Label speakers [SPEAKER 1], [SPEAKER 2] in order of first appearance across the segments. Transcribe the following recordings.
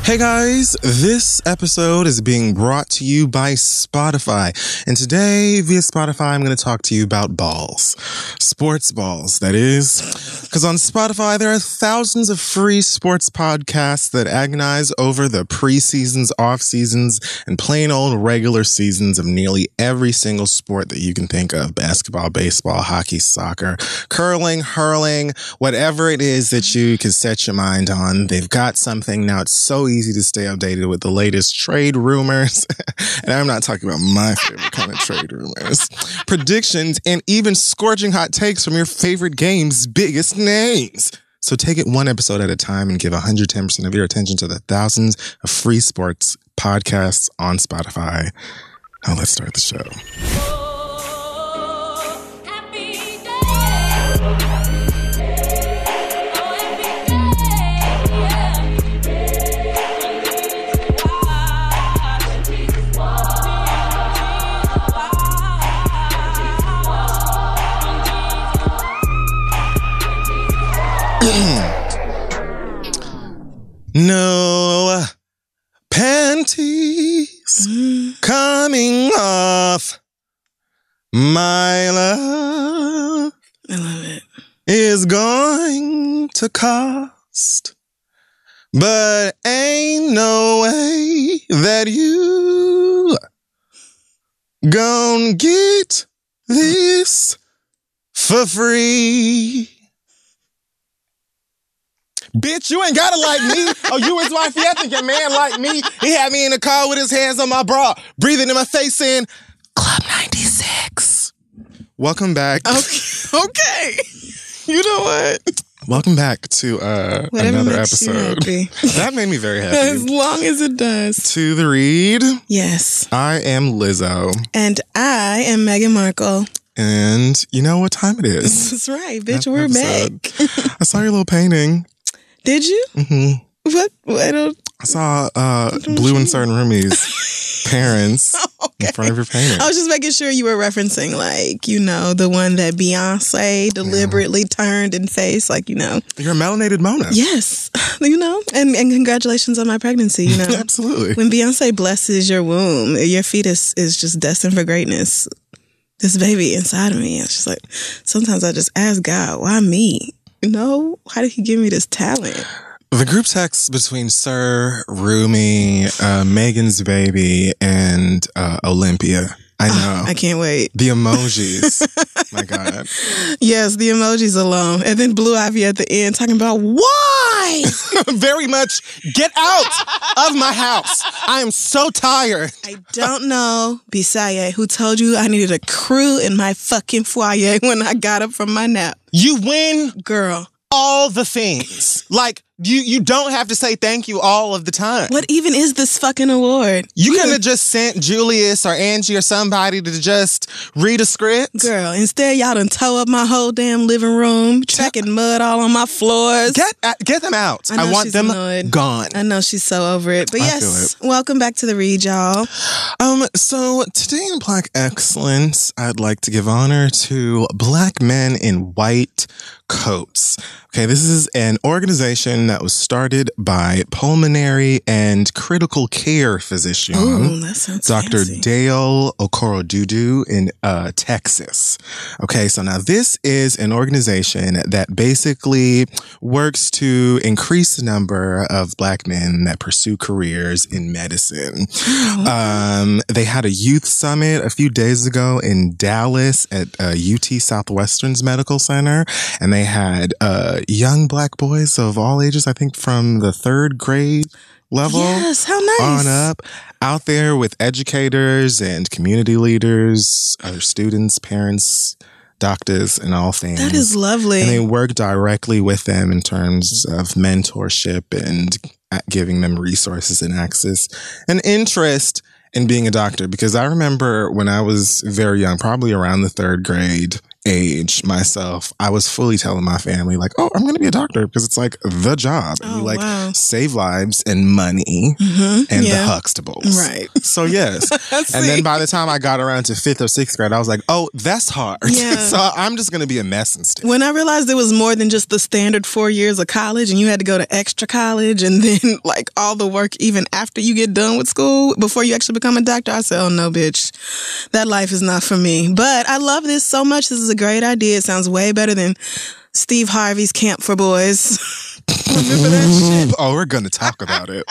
[SPEAKER 1] Hey guys, this episode is being brought to you by Spotify. And today, via Spotify, I'm going to talk to you about balls. Sports balls, that is. Because on Spotify, there are thousands of free sports podcasts that agonize over the preseasons, off-seasons, and plain old regular seasons of nearly every single sport that you can think of. Basketball, baseball, hockey, soccer, curling, hurling, whatever it is that you can set your mind on. They've got something. Now it's so easy to stay updated with the latest trade rumors. And I'm not talking about my favorite kind of trade rumors. Predictions and even scorching hot takes from your favorite game's biggest names. So take it one episode at a time and give 110% of your attention to the thousands of free sports podcasts on Spotify. Now let's start the show. No panties coming off, my love.
[SPEAKER 2] I love it.
[SPEAKER 1] Is going to cost, but ain't no way that you gon' get this for free. Bitch, you ain't gotta like me. Oh, you his wife? I think your man like me. He had me in the car with his hands on my bra, breathing in my face saying, Club 96. Welcome back.
[SPEAKER 2] Okay. You know what?
[SPEAKER 1] Welcome back to another episode. That made me very happy.
[SPEAKER 2] As long as it does.
[SPEAKER 1] To the read.
[SPEAKER 2] Yes.
[SPEAKER 1] I am Lizzo.
[SPEAKER 2] And I am Meghan Markle.
[SPEAKER 1] And you know what time it is.
[SPEAKER 2] That's right, bitch. We're back.
[SPEAKER 1] I saw your little painting.
[SPEAKER 2] Did you?
[SPEAKER 1] Mm-hmm.
[SPEAKER 2] What? I
[SPEAKER 1] saw Blue and Certain Rumi's parents in front of your painting.
[SPEAKER 2] I was just making sure you were referencing, like, you know, the one that Beyonce deliberately turned and faced, like, you know.
[SPEAKER 1] You're a melanated Mona.
[SPEAKER 2] Yes. You know, and congratulations on my pregnancy, you know.
[SPEAKER 1] Absolutely.
[SPEAKER 2] When Beyonce blesses your womb, your fetus is just destined for greatness. This baby inside of me, it's just like, sometimes I just ask God, why me? You know, how did he give me this talent?
[SPEAKER 1] The group text between Sir, Rumi, Megan's baby, and Olympia. I know.
[SPEAKER 2] I can't wait.
[SPEAKER 1] The emojis. My God.
[SPEAKER 2] Yes, the emojis alone. And then Blue Ivy at the end talking about why?
[SPEAKER 1] Very much. Get out of my house. I am so tired.
[SPEAKER 2] I don't know, Bisaye, who told you I needed a crew in my fucking foyer when I got up from my nap.
[SPEAKER 1] You win.
[SPEAKER 2] Girl.
[SPEAKER 1] All the things. Like, you don't have to say thank you all of the time.
[SPEAKER 2] What even is this fucking award?
[SPEAKER 1] You could have just sent Julius or Angie or somebody to just read a script.
[SPEAKER 2] Girl, instead y'all done tore up my whole damn living room, tracking mud all on my floors.
[SPEAKER 1] Get them out. I want them gone.
[SPEAKER 2] I know she's so over it. But yes, welcome back to the read, y'all.
[SPEAKER 1] So today in Black Excellence, I'd like to give honor to Black men in white coats. Okay, this is an organization that was started by pulmonary and critical care physician Dr. Dale Okorodudu in Texas. Okay, so now this is an organization that basically works to increase the number of Black men that pursue careers in medicine. They had a youth summit a few days ago in Dallas at UT Southwestern's Medical Center, and they had young Black boys of all ages, I think from the 3rd grade level.
[SPEAKER 2] Yes, how nice.
[SPEAKER 1] On up, out there with educators and community leaders, other students, parents, doctors, and all things.
[SPEAKER 2] That is lovely.
[SPEAKER 1] And they work directly with them in terms of mentorship and giving them resources and access and interest in being a doctor. Because I remember when I was very young, probably around the 3rd grade age myself, I was fully telling my family, like, oh, I'm going to be a doctor because it's like the job. And you
[SPEAKER 2] wow.
[SPEAKER 1] save lives and money and the Huxtables.
[SPEAKER 2] Right.
[SPEAKER 1] So, yes. And then by the time I got around to 5th or 6th grade, I was like, oh, that's hard.
[SPEAKER 2] Yeah.
[SPEAKER 1] So I'm just going to be a mess instead.
[SPEAKER 2] When I realized there was more than just the standard 4 years of college and you had to go to extra college and then like all the work even after you get done with school before you actually become a doctor, I said, oh no, bitch, that life is not for me. But I love this so much. This is a great idea. It sounds way better than Steve Harvey's Camp for Boys. Remember that shit?
[SPEAKER 1] Oh, we're going to talk about it.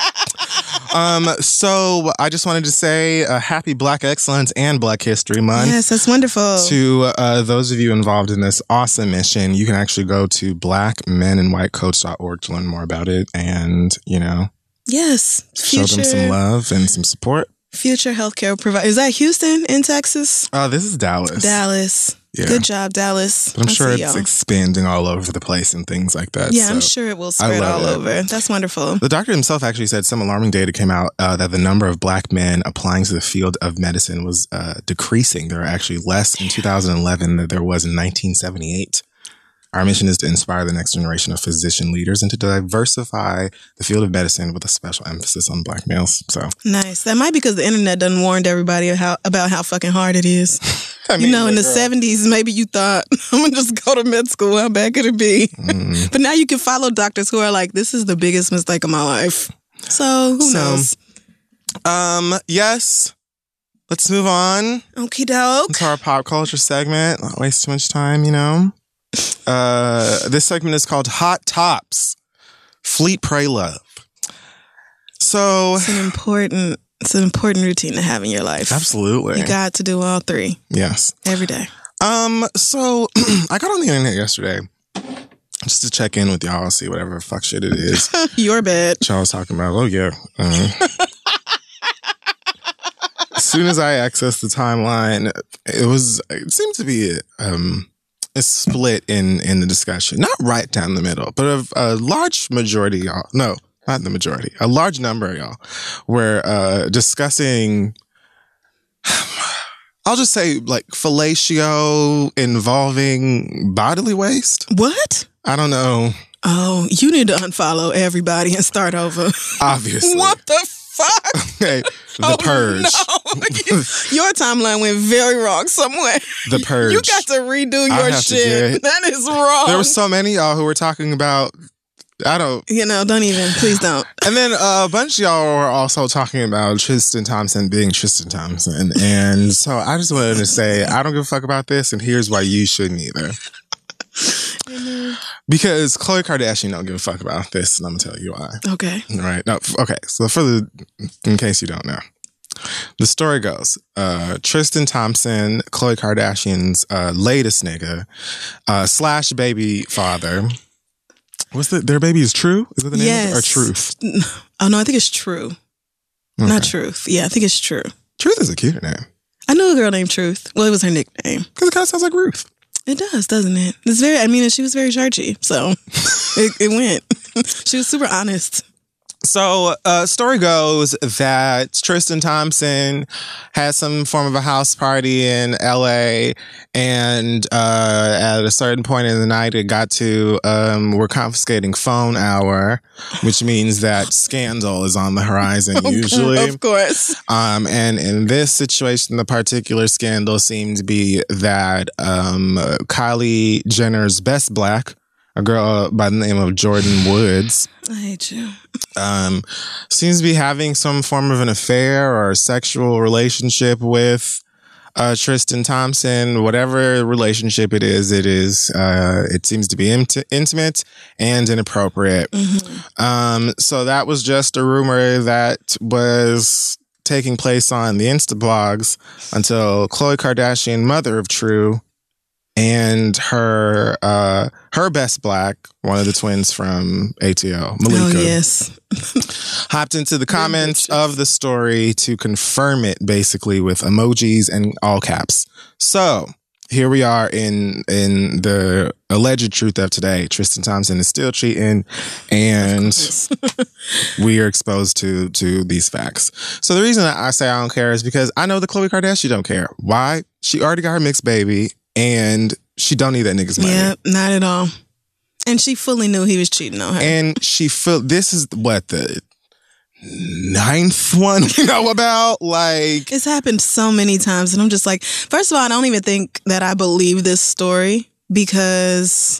[SPEAKER 1] So I just wanted to say happy Black Excellence and Black History Month.
[SPEAKER 2] Yes, that's wonderful.
[SPEAKER 1] To those of you involved in this awesome mission, you can actually go to blackmenandwhitecoach.org to learn more about it and,
[SPEAKER 2] yes,
[SPEAKER 1] show them some love and some support.
[SPEAKER 2] Future healthcare provider. Is that Houston in Texas?
[SPEAKER 1] This is Dallas.
[SPEAKER 2] Dallas. Yeah. Good job, Dallas.
[SPEAKER 1] But I'm sure it's expanding all over the place and things like that.
[SPEAKER 2] Yeah, so I'm sure it will spread all over. That's wonderful.
[SPEAKER 1] The doctor himself actually said some alarming data came out that the number of Black men applying to the field of medicine was decreasing. There were actually less in 2011 than there was in 1978. Our mission is to inspire the next generation of physician leaders and to diversify the field of medicine with a special emphasis on Black males. So
[SPEAKER 2] nice. That might be because the internet done warned everybody about how fucking hard it is. I mean, in the 70s, maybe you thought, I'm going to just go to med school. How bad could it be? But now you can follow doctors who are like, this is the biggest mistake of my life. So who knows?
[SPEAKER 1] Yes. Let's move on.
[SPEAKER 2] Okie doke.
[SPEAKER 1] To our pop culture segment. Not waste too much time, This segment is called Hot Tops. Fleet, Pray, Love. So
[SPEAKER 2] it's an important routine to have in your life.
[SPEAKER 1] Absolutely.
[SPEAKER 2] You got to do all three.
[SPEAKER 1] Yes.
[SPEAKER 2] Every day.
[SPEAKER 1] So I got on the internet yesterday just to check in with y'all, see whatever fuck shit it is.
[SPEAKER 2] Your bad.
[SPEAKER 1] Y'all was talking about, oh yeah. As soon as I accessed the timeline, it seemed to be a split in the discussion. Not right down the middle, but a large majority of y'all. No, not the majority. A large number of y'all were discussing, I'll just say, like, fellatio involving bodily waste.
[SPEAKER 2] What?
[SPEAKER 1] I don't know.
[SPEAKER 2] Oh, you need to unfollow everybody and start over.
[SPEAKER 1] Obviously.
[SPEAKER 2] What the fuck?
[SPEAKER 1] Okay. The Purge.
[SPEAKER 2] No. Your timeline went very wrong somewhere.
[SPEAKER 1] The Purge.
[SPEAKER 2] You got to redo your shit. That is wrong.
[SPEAKER 1] There were so many of y'all who were talking about, don't even. Please don't. And then a bunch of y'all were also talking about Tristan Thompson being Tristan Thompson. And so I just wanted to say, I don't give a fuck about this, and here's why you shouldn't either. Because Khloe Kardashian don't give a fuck about this, and I'm gonna tell you why.
[SPEAKER 2] Okay.
[SPEAKER 1] Right. No. Okay. So in case you don't know, the story goes: Tristan Thompson, Khloe Kardashian's latest nigga / baby father. Their baby is True? Is it the name? Yes. Or Truth?
[SPEAKER 2] Oh no, I think it's True. Okay. Not Truth. Yeah, I think it's True.
[SPEAKER 1] Truth is a cuter name.
[SPEAKER 2] I knew a girl named Truth. Well, it was her nickname.
[SPEAKER 1] Because it kind of sounds like Ruth.
[SPEAKER 2] It does, doesn't it? It's very, and she was very churchy, so it went. She was super honest.
[SPEAKER 1] So, story goes that Tristan Thompson had some form of a house party in LA, and at a certain point in the night, it got to we're confiscating phone hour, which means that scandal is on the horizon usually.
[SPEAKER 2] Of course.
[SPEAKER 1] And in this situation, the particular scandal seemed to be that Kylie Jenner's best black, a girl by the name of Jordan Woods.
[SPEAKER 2] I hate you.
[SPEAKER 1] Seems to be having some form of an affair or a sexual relationship with Tristan Thompson. Whatever relationship it is, it seems to be intimate and inappropriate. Mm-hmm. So that was just a rumor that was taking place on the Insta blogs until Khloe Kardashian, mother of True, and her best black, one of the twins from ATL, Malika,
[SPEAKER 2] yes,
[SPEAKER 1] hopped into the comments of the story to confirm it, basically with emojis and all caps. So here we are in the alleged truth of today. Tristan Thompson is still cheating, and we are exposed to these facts. So the reason I say I don't care is because I know that Khloe Kardashian don't care. Why? She already got her mixed baby. And she don't need that nigga's money.
[SPEAKER 2] Yeah, not at all. And she fully knew he was cheating on her.
[SPEAKER 1] And this is what, the 9th one we know about? Like,
[SPEAKER 2] it's happened so many times, and I'm just like, first of all, I don't even think that I believe this story, because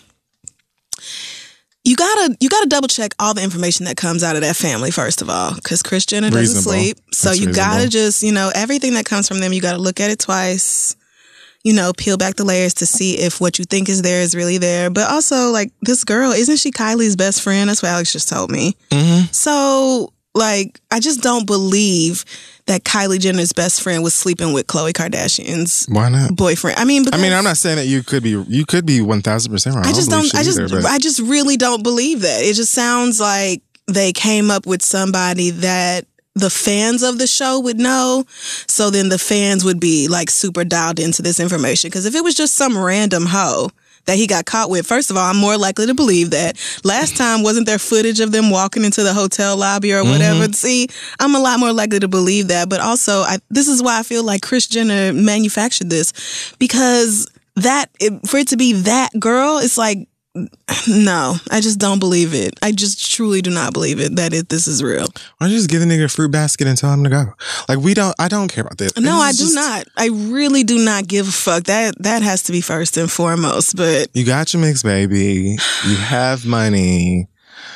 [SPEAKER 2] you gotta double check all the information that comes out of that family, first of all, because Kris Jenner doesn't sleep. So you gotta just, everything that comes from them, you gotta look at it twice, peel back the layers to see if what you think is there is really there. But also, like, this girl, isn't she Kylie's best friend? That's what Alex just told me.
[SPEAKER 1] Mm-hmm.
[SPEAKER 2] So, like, I just don't believe that Kylie Jenner's best friend was sleeping with Khloe Kardashian's boyfriend. I mean, I'm
[SPEAKER 1] not saying that you could be 1,000% wrong.
[SPEAKER 2] I just really don't believe that. It just sounds like they came up with somebody that the fans of the show would know. So then the fans would be like super dialed into this information. Because if it was just some random hoe that he got caught with, first of all, I'm more likely to believe that. Last time, wasn't there footage of them walking into the hotel lobby or whatever? Mm-hmm. See, I'm a lot more likely to believe that. But also, this is why I feel like Kris Jenner manufactured this. Because for it to be that girl, it's like, no, I just don't believe it. I just truly do not believe it, this is real.
[SPEAKER 1] Why don't you just give a nigga a fruit basket and tell him to go? Like, I don't care about this.
[SPEAKER 2] No, I do not. I really do not give a fuck. That has to be first and foremost. But
[SPEAKER 1] you got your mix, baby. You have money.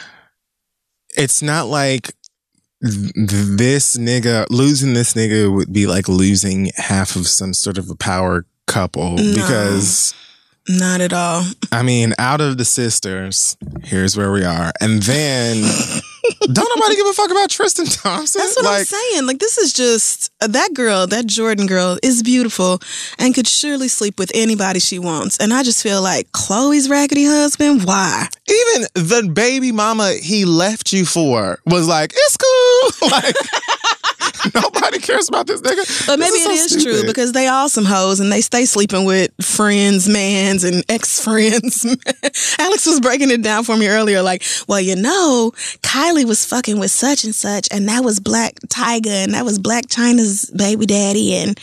[SPEAKER 1] It's not like losing this nigga would be like losing half of some sort of a power couple. No. Because...
[SPEAKER 2] not at all.
[SPEAKER 1] I mean, out of the sisters, here's where we are. And then, don't nobody give a fuck about Tristan Thompson?
[SPEAKER 2] That's what I'm saying. Like, this is just, that girl, that Jordan girl, is beautiful and could surely sleep with anybody she wants. And I just feel like Khloe's raggedy husband, why?
[SPEAKER 1] Even the baby mama he left you for was like, it's cool. Like... nobody cares about this nigga.
[SPEAKER 2] But maybe it is true, because they all some hoes and they stay sleeping with friends, mans, and ex-friends. Alex was breaking it down for me earlier, like, well, Kylie was fucking with such and such, and that was Black Tiger, and that was Black China's baby daddy, and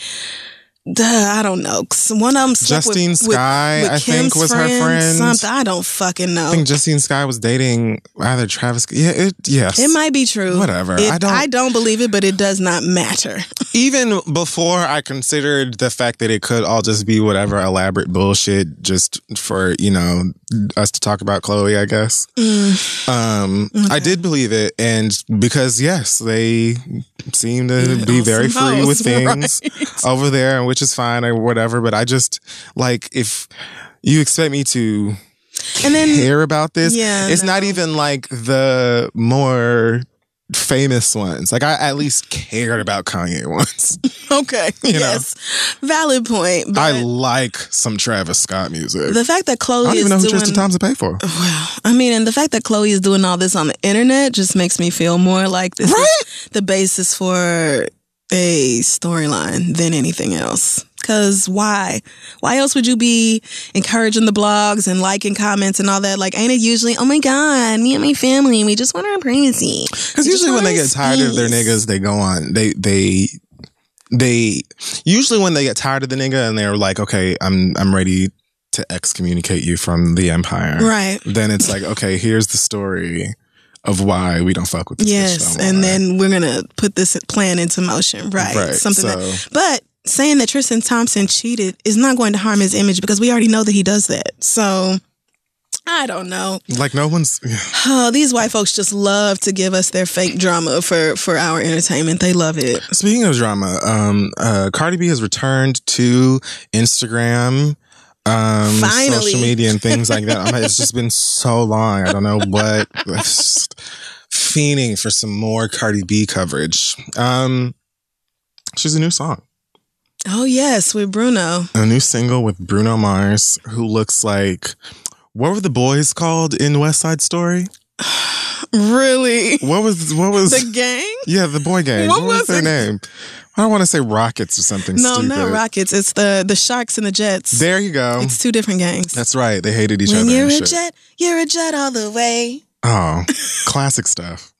[SPEAKER 2] I don't know. One of them slept
[SPEAKER 1] Justine Skye,
[SPEAKER 2] with
[SPEAKER 1] I think, was
[SPEAKER 2] friend,
[SPEAKER 1] her friend.
[SPEAKER 2] Something, I don't fucking know.
[SPEAKER 1] I think Justine Skye was dating either Travis. Yeah, yes.
[SPEAKER 2] It might be true.
[SPEAKER 1] Whatever.
[SPEAKER 2] I don't believe it, but it does not matter.
[SPEAKER 1] Even before I considered the fact that it could all just be whatever elaborate bullshit just for, us to talk about Khloe, I guess. Okay. I did believe it. And because, yes, they seem to be very free with things over there, which is fine or whatever. But I just, like, if you expect me to care about this, it's not even like the more famous ones. Like, I at least cared about Kanye once.
[SPEAKER 2] Okay. Yes. Valid point. But
[SPEAKER 1] I like some Travis Scott music.
[SPEAKER 2] The fact that Khloe
[SPEAKER 1] I don't even know who Tristan Thompson paid for.
[SPEAKER 2] Well, I mean, and the fact that Khloe is doing all this on the internet just makes me feel more like this is the basis for a storyline than anything else. Because why? Why else would you be encouraging the blogs and liking comments and all that? Like, ain't it usually, oh my God, me and my family, we just want our privacy.
[SPEAKER 1] Because usually when they get tired of their niggas, they go on, they usually when they get tired of the nigga and they're like, okay, I'm ready to excommunicate you from the empire.
[SPEAKER 2] Right.
[SPEAKER 1] Then it's like, okay, here's the story of why we don't fuck with this.
[SPEAKER 2] Yes, and then we're gonna put this plan into motion. Right. But saying that Tristan Thompson cheated is not going to harm his image, because we already know that he does that. So I don't know.
[SPEAKER 1] Like, no one's...
[SPEAKER 2] Oh, these white folks just love to give us their fake drama for our entertainment. They love it.
[SPEAKER 1] Speaking of drama, Cardi B has returned to Instagram,
[SPEAKER 2] finally,
[SPEAKER 1] social media and things like that. It's just been so long. I don't know what. Just fiending for some more Cardi B coverage. She's a new song.
[SPEAKER 2] Oh, yes, with Bruno.
[SPEAKER 1] A new single with Bruno Mars, who looks like... What were the boys called in West Side Story?
[SPEAKER 2] Really?
[SPEAKER 1] What was
[SPEAKER 2] the gang?
[SPEAKER 1] Yeah, the boy gang. What was their name? I don't want to say Rockets or something stupid.
[SPEAKER 2] No, not Rockets. It's the Sharks and the Jets.
[SPEAKER 1] There you go.
[SPEAKER 2] It's two different gangs.
[SPEAKER 1] That's right. They hated each other.
[SPEAKER 2] When you're a jet all the way.
[SPEAKER 1] Oh, classic stuff.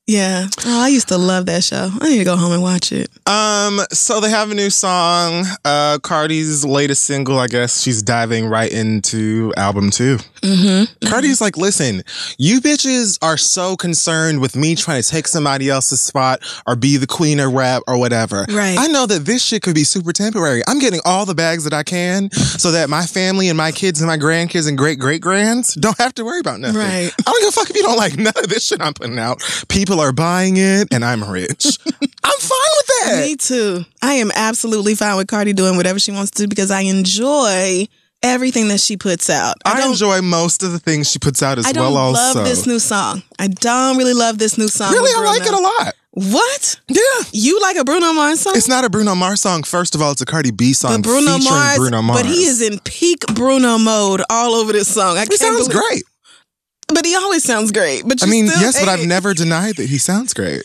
[SPEAKER 2] Yeah. Oh, I used to love that show. I need to go home and watch it.
[SPEAKER 1] So they have a new song. Cardi's latest single, I guess she's diving right into album 2.
[SPEAKER 2] Mm-hmm.
[SPEAKER 1] Cardi's like, listen, you bitches are so concerned with me trying to take somebody else's spot or be the queen of rap or whatever.
[SPEAKER 2] Right.
[SPEAKER 1] I know that this shit could be super temporary. I'm getting all the bags that I can so that my family and my kids and my grandkids and great-great-grands don't have to worry about nothing.
[SPEAKER 2] Right.
[SPEAKER 1] I don't give a fuck if you don't like none of this shit I'm putting out. People are buying it and I'm rich. I'm fine with that.
[SPEAKER 2] Me too. I am absolutely fine with Cardi doing whatever she wants to do because I enjoy everything that she puts out.
[SPEAKER 1] I enjoy most of the things she puts out as well also.
[SPEAKER 2] I don't love this new song. I don't really love this new song.
[SPEAKER 1] Really? I like it a lot.
[SPEAKER 2] What?
[SPEAKER 1] Yeah.
[SPEAKER 2] You like a Bruno Mars song?
[SPEAKER 1] It's not a Bruno Mars song. First of all, it's a Cardi B song
[SPEAKER 2] But Bruno
[SPEAKER 1] featuring
[SPEAKER 2] Mars,
[SPEAKER 1] Bruno Mars.
[SPEAKER 2] But he is in peak Bruno mode all over this song.
[SPEAKER 1] He sounds great.
[SPEAKER 2] But he always sounds great. But
[SPEAKER 1] I mean, yes, but
[SPEAKER 2] hate
[SPEAKER 1] I've never denied that he sounds great.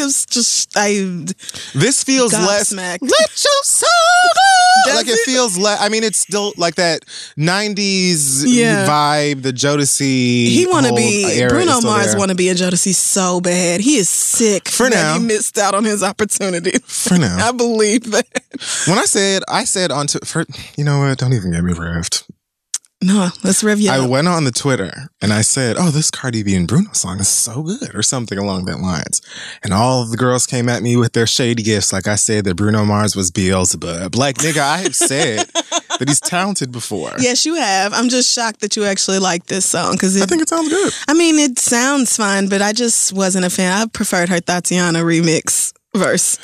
[SPEAKER 1] This feels less.
[SPEAKER 2] Gobsmacked.
[SPEAKER 1] Let your soul go. Like it feels less. I mean, it's still like that 90s vibe, the Jodeci.
[SPEAKER 2] He want to be Bruno Mars.
[SPEAKER 1] Want
[SPEAKER 2] Want to be a Jodeci so bad. He is sick.
[SPEAKER 1] For now,
[SPEAKER 2] he missed out on his opportunity.
[SPEAKER 1] For now,
[SPEAKER 2] I believe that.
[SPEAKER 1] When I said you know what? Don't even get me revved.
[SPEAKER 2] No, let's rev you
[SPEAKER 1] I
[SPEAKER 2] up.
[SPEAKER 1] went on the Twitter and I said, oh, this Cardi B and Bruno song is so good or something along that lines. And all of the girls came at me with their shady gifts. Like I said that Bruno Mars was Beelzebub. Like, nigga, I have said that he's talented before.
[SPEAKER 2] Yes, you have. I'm just shocked that you actually like this song.
[SPEAKER 1] I think it sounds good.
[SPEAKER 2] I mean, it sounds fine, but I just wasn't a fan. I preferred her Tatiana remix verse.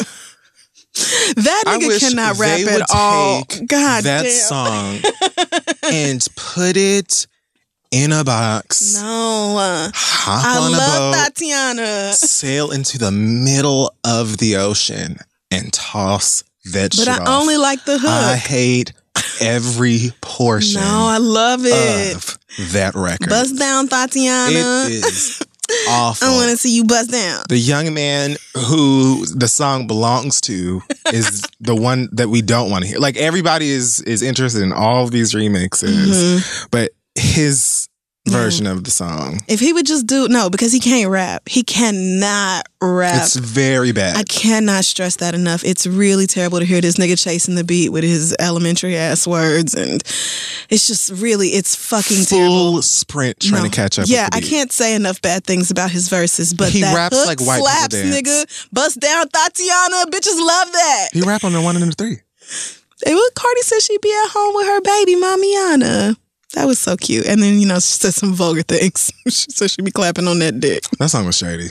[SPEAKER 2] That nigga cannot rap at all. God
[SPEAKER 1] that
[SPEAKER 2] damn.
[SPEAKER 1] song and put it in a box.
[SPEAKER 2] No.
[SPEAKER 1] Hop on a boat.
[SPEAKER 2] Tatiana.
[SPEAKER 1] Sail into the middle of the ocean and toss that shit off.
[SPEAKER 2] But I only like the hook.
[SPEAKER 1] I hate every portion.
[SPEAKER 2] No, I love it.
[SPEAKER 1] Of that record.
[SPEAKER 2] Bust down, Tatiana.
[SPEAKER 1] It is awful.
[SPEAKER 2] I want to see you bust down.
[SPEAKER 1] The young man who the song belongs to is the one that we don't want to hear. Like everybody is interested in all of these remixes, but his version of the song.
[SPEAKER 2] If he would just because he can't rap. He cannot rap.
[SPEAKER 1] It's very bad.
[SPEAKER 2] I cannot stress that enough. It's really terrible to hear this nigga chasing the beat with his elementary ass words, and it's just really, it's fucking terrible.
[SPEAKER 1] Full sprint trying to catch up.
[SPEAKER 2] Yeah,
[SPEAKER 1] with the
[SPEAKER 2] I
[SPEAKER 1] beat.
[SPEAKER 2] can't say enough bad things about his verses, but
[SPEAKER 1] he
[SPEAKER 2] that
[SPEAKER 1] raps
[SPEAKER 2] hook
[SPEAKER 1] like white
[SPEAKER 2] slaps,
[SPEAKER 1] people dance.
[SPEAKER 2] nigga. Bust down, Tatiana. Bitches love that.
[SPEAKER 1] He rap on the 1 and the 3.
[SPEAKER 2] Cardi said she'd be at home with her baby, Mamiana. That was so cute. And then, she said some vulgar things. She said she'd be clapping on that dick.
[SPEAKER 1] That song was shady.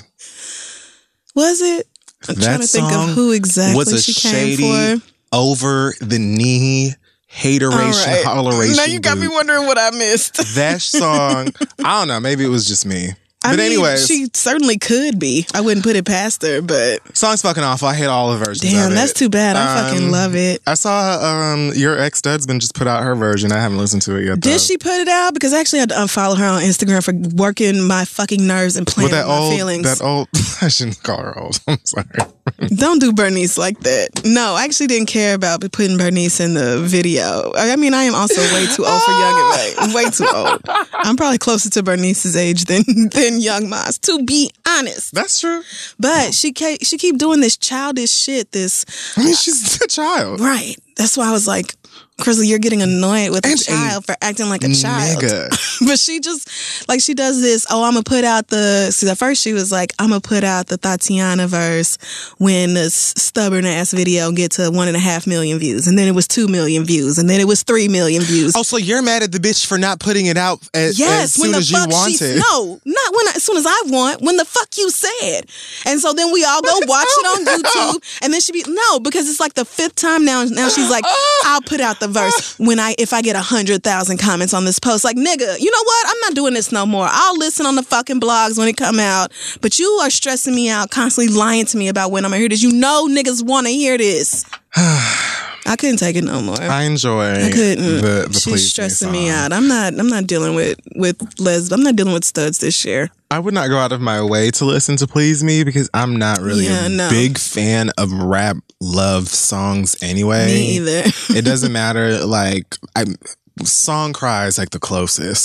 [SPEAKER 2] Was it? I'm trying to think of who exactly she came for.
[SPEAKER 1] Over the knee, hateration, holleration.
[SPEAKER 2] Now you got me wondering what I missed.
[SPEAKER 1] That song, I don't know. Maybe it was just me. But anyways,
[SPEAKER 2] she certainly could be. I wouldn't put it past her, but
[SPEAKER 1] song's fucking awful. I hate all the versions.
[SPEAKER 2] Damn,
[SPEAKER 1] of it.
[SPEAKER 2] That's too bad. I fucking love it.
[SPEAKER 1] I saw your ex Dudsman just put out her version. I haven't listened to it yet.
[SPEAKER 2] Did she put it out? Because actually, I had to unfollow her on Instagram for working my fucking nerves and playing with my feelings.
[SPEAKER 1] That old, I shouldn't call her old. I'm sorry.
[SPEAKER 2] Don't do Bernice like that. No, I actually didn't care about putting Bernice in the video. I mean, I am also way too old for Young and May. I'm way too old. I'm probably closer to Bernice's age than Young Maz, to be honest.
[SPEAKER 1] That's true.
[SPEAKER 2] But she keep doing this childish shit.
[SPEAKER 1] I mean, she's a child.
[SPEAKER 2] Right. That's why I was like, Crisley, you're getting annoyed with a child for acting like a child. But she just, she does this, I'm going to put out at first she was like, I'm going to put out the Tatiana verse when the stubborn ass video get to 1.5 million views. And then it was 2 million views. And then it was 3 million views.
[SPEAKER 1] Oh, so you're mad at the bitch for not putting it out as soon as you wanted?
[SPEAKER 2] No, not as soon as I want, when the fuck you said. And so then we all go watch it on YouTube. And then because it's like the 5th time now she's like, I'll put out the verse if I get 100,000 comments on this post. Like, nigga, you know what? I'm not doing this no more. I'll listen on the fucking blogs when it come out. But you are stressing me out, constantly lying to me about when I'm gonna hear this. You know niggas want to hear this. I couldn't take it no more.
[SPEAKER 1] I
[SPEAKER 2] couldn't.
[SPEAKER 1] The
[SPEAKER 2] She's stressing me out. I'm not dealing with I'm not dealing with studs this year.
[SPEAKER 1] I would not go out of my way to listen to Please Me because I'm not really a big fan of rap love songs anyway.
[SPEAKER 2] Me either.
[SPEAKER 1] It doesn't matter. Song Cry is the closest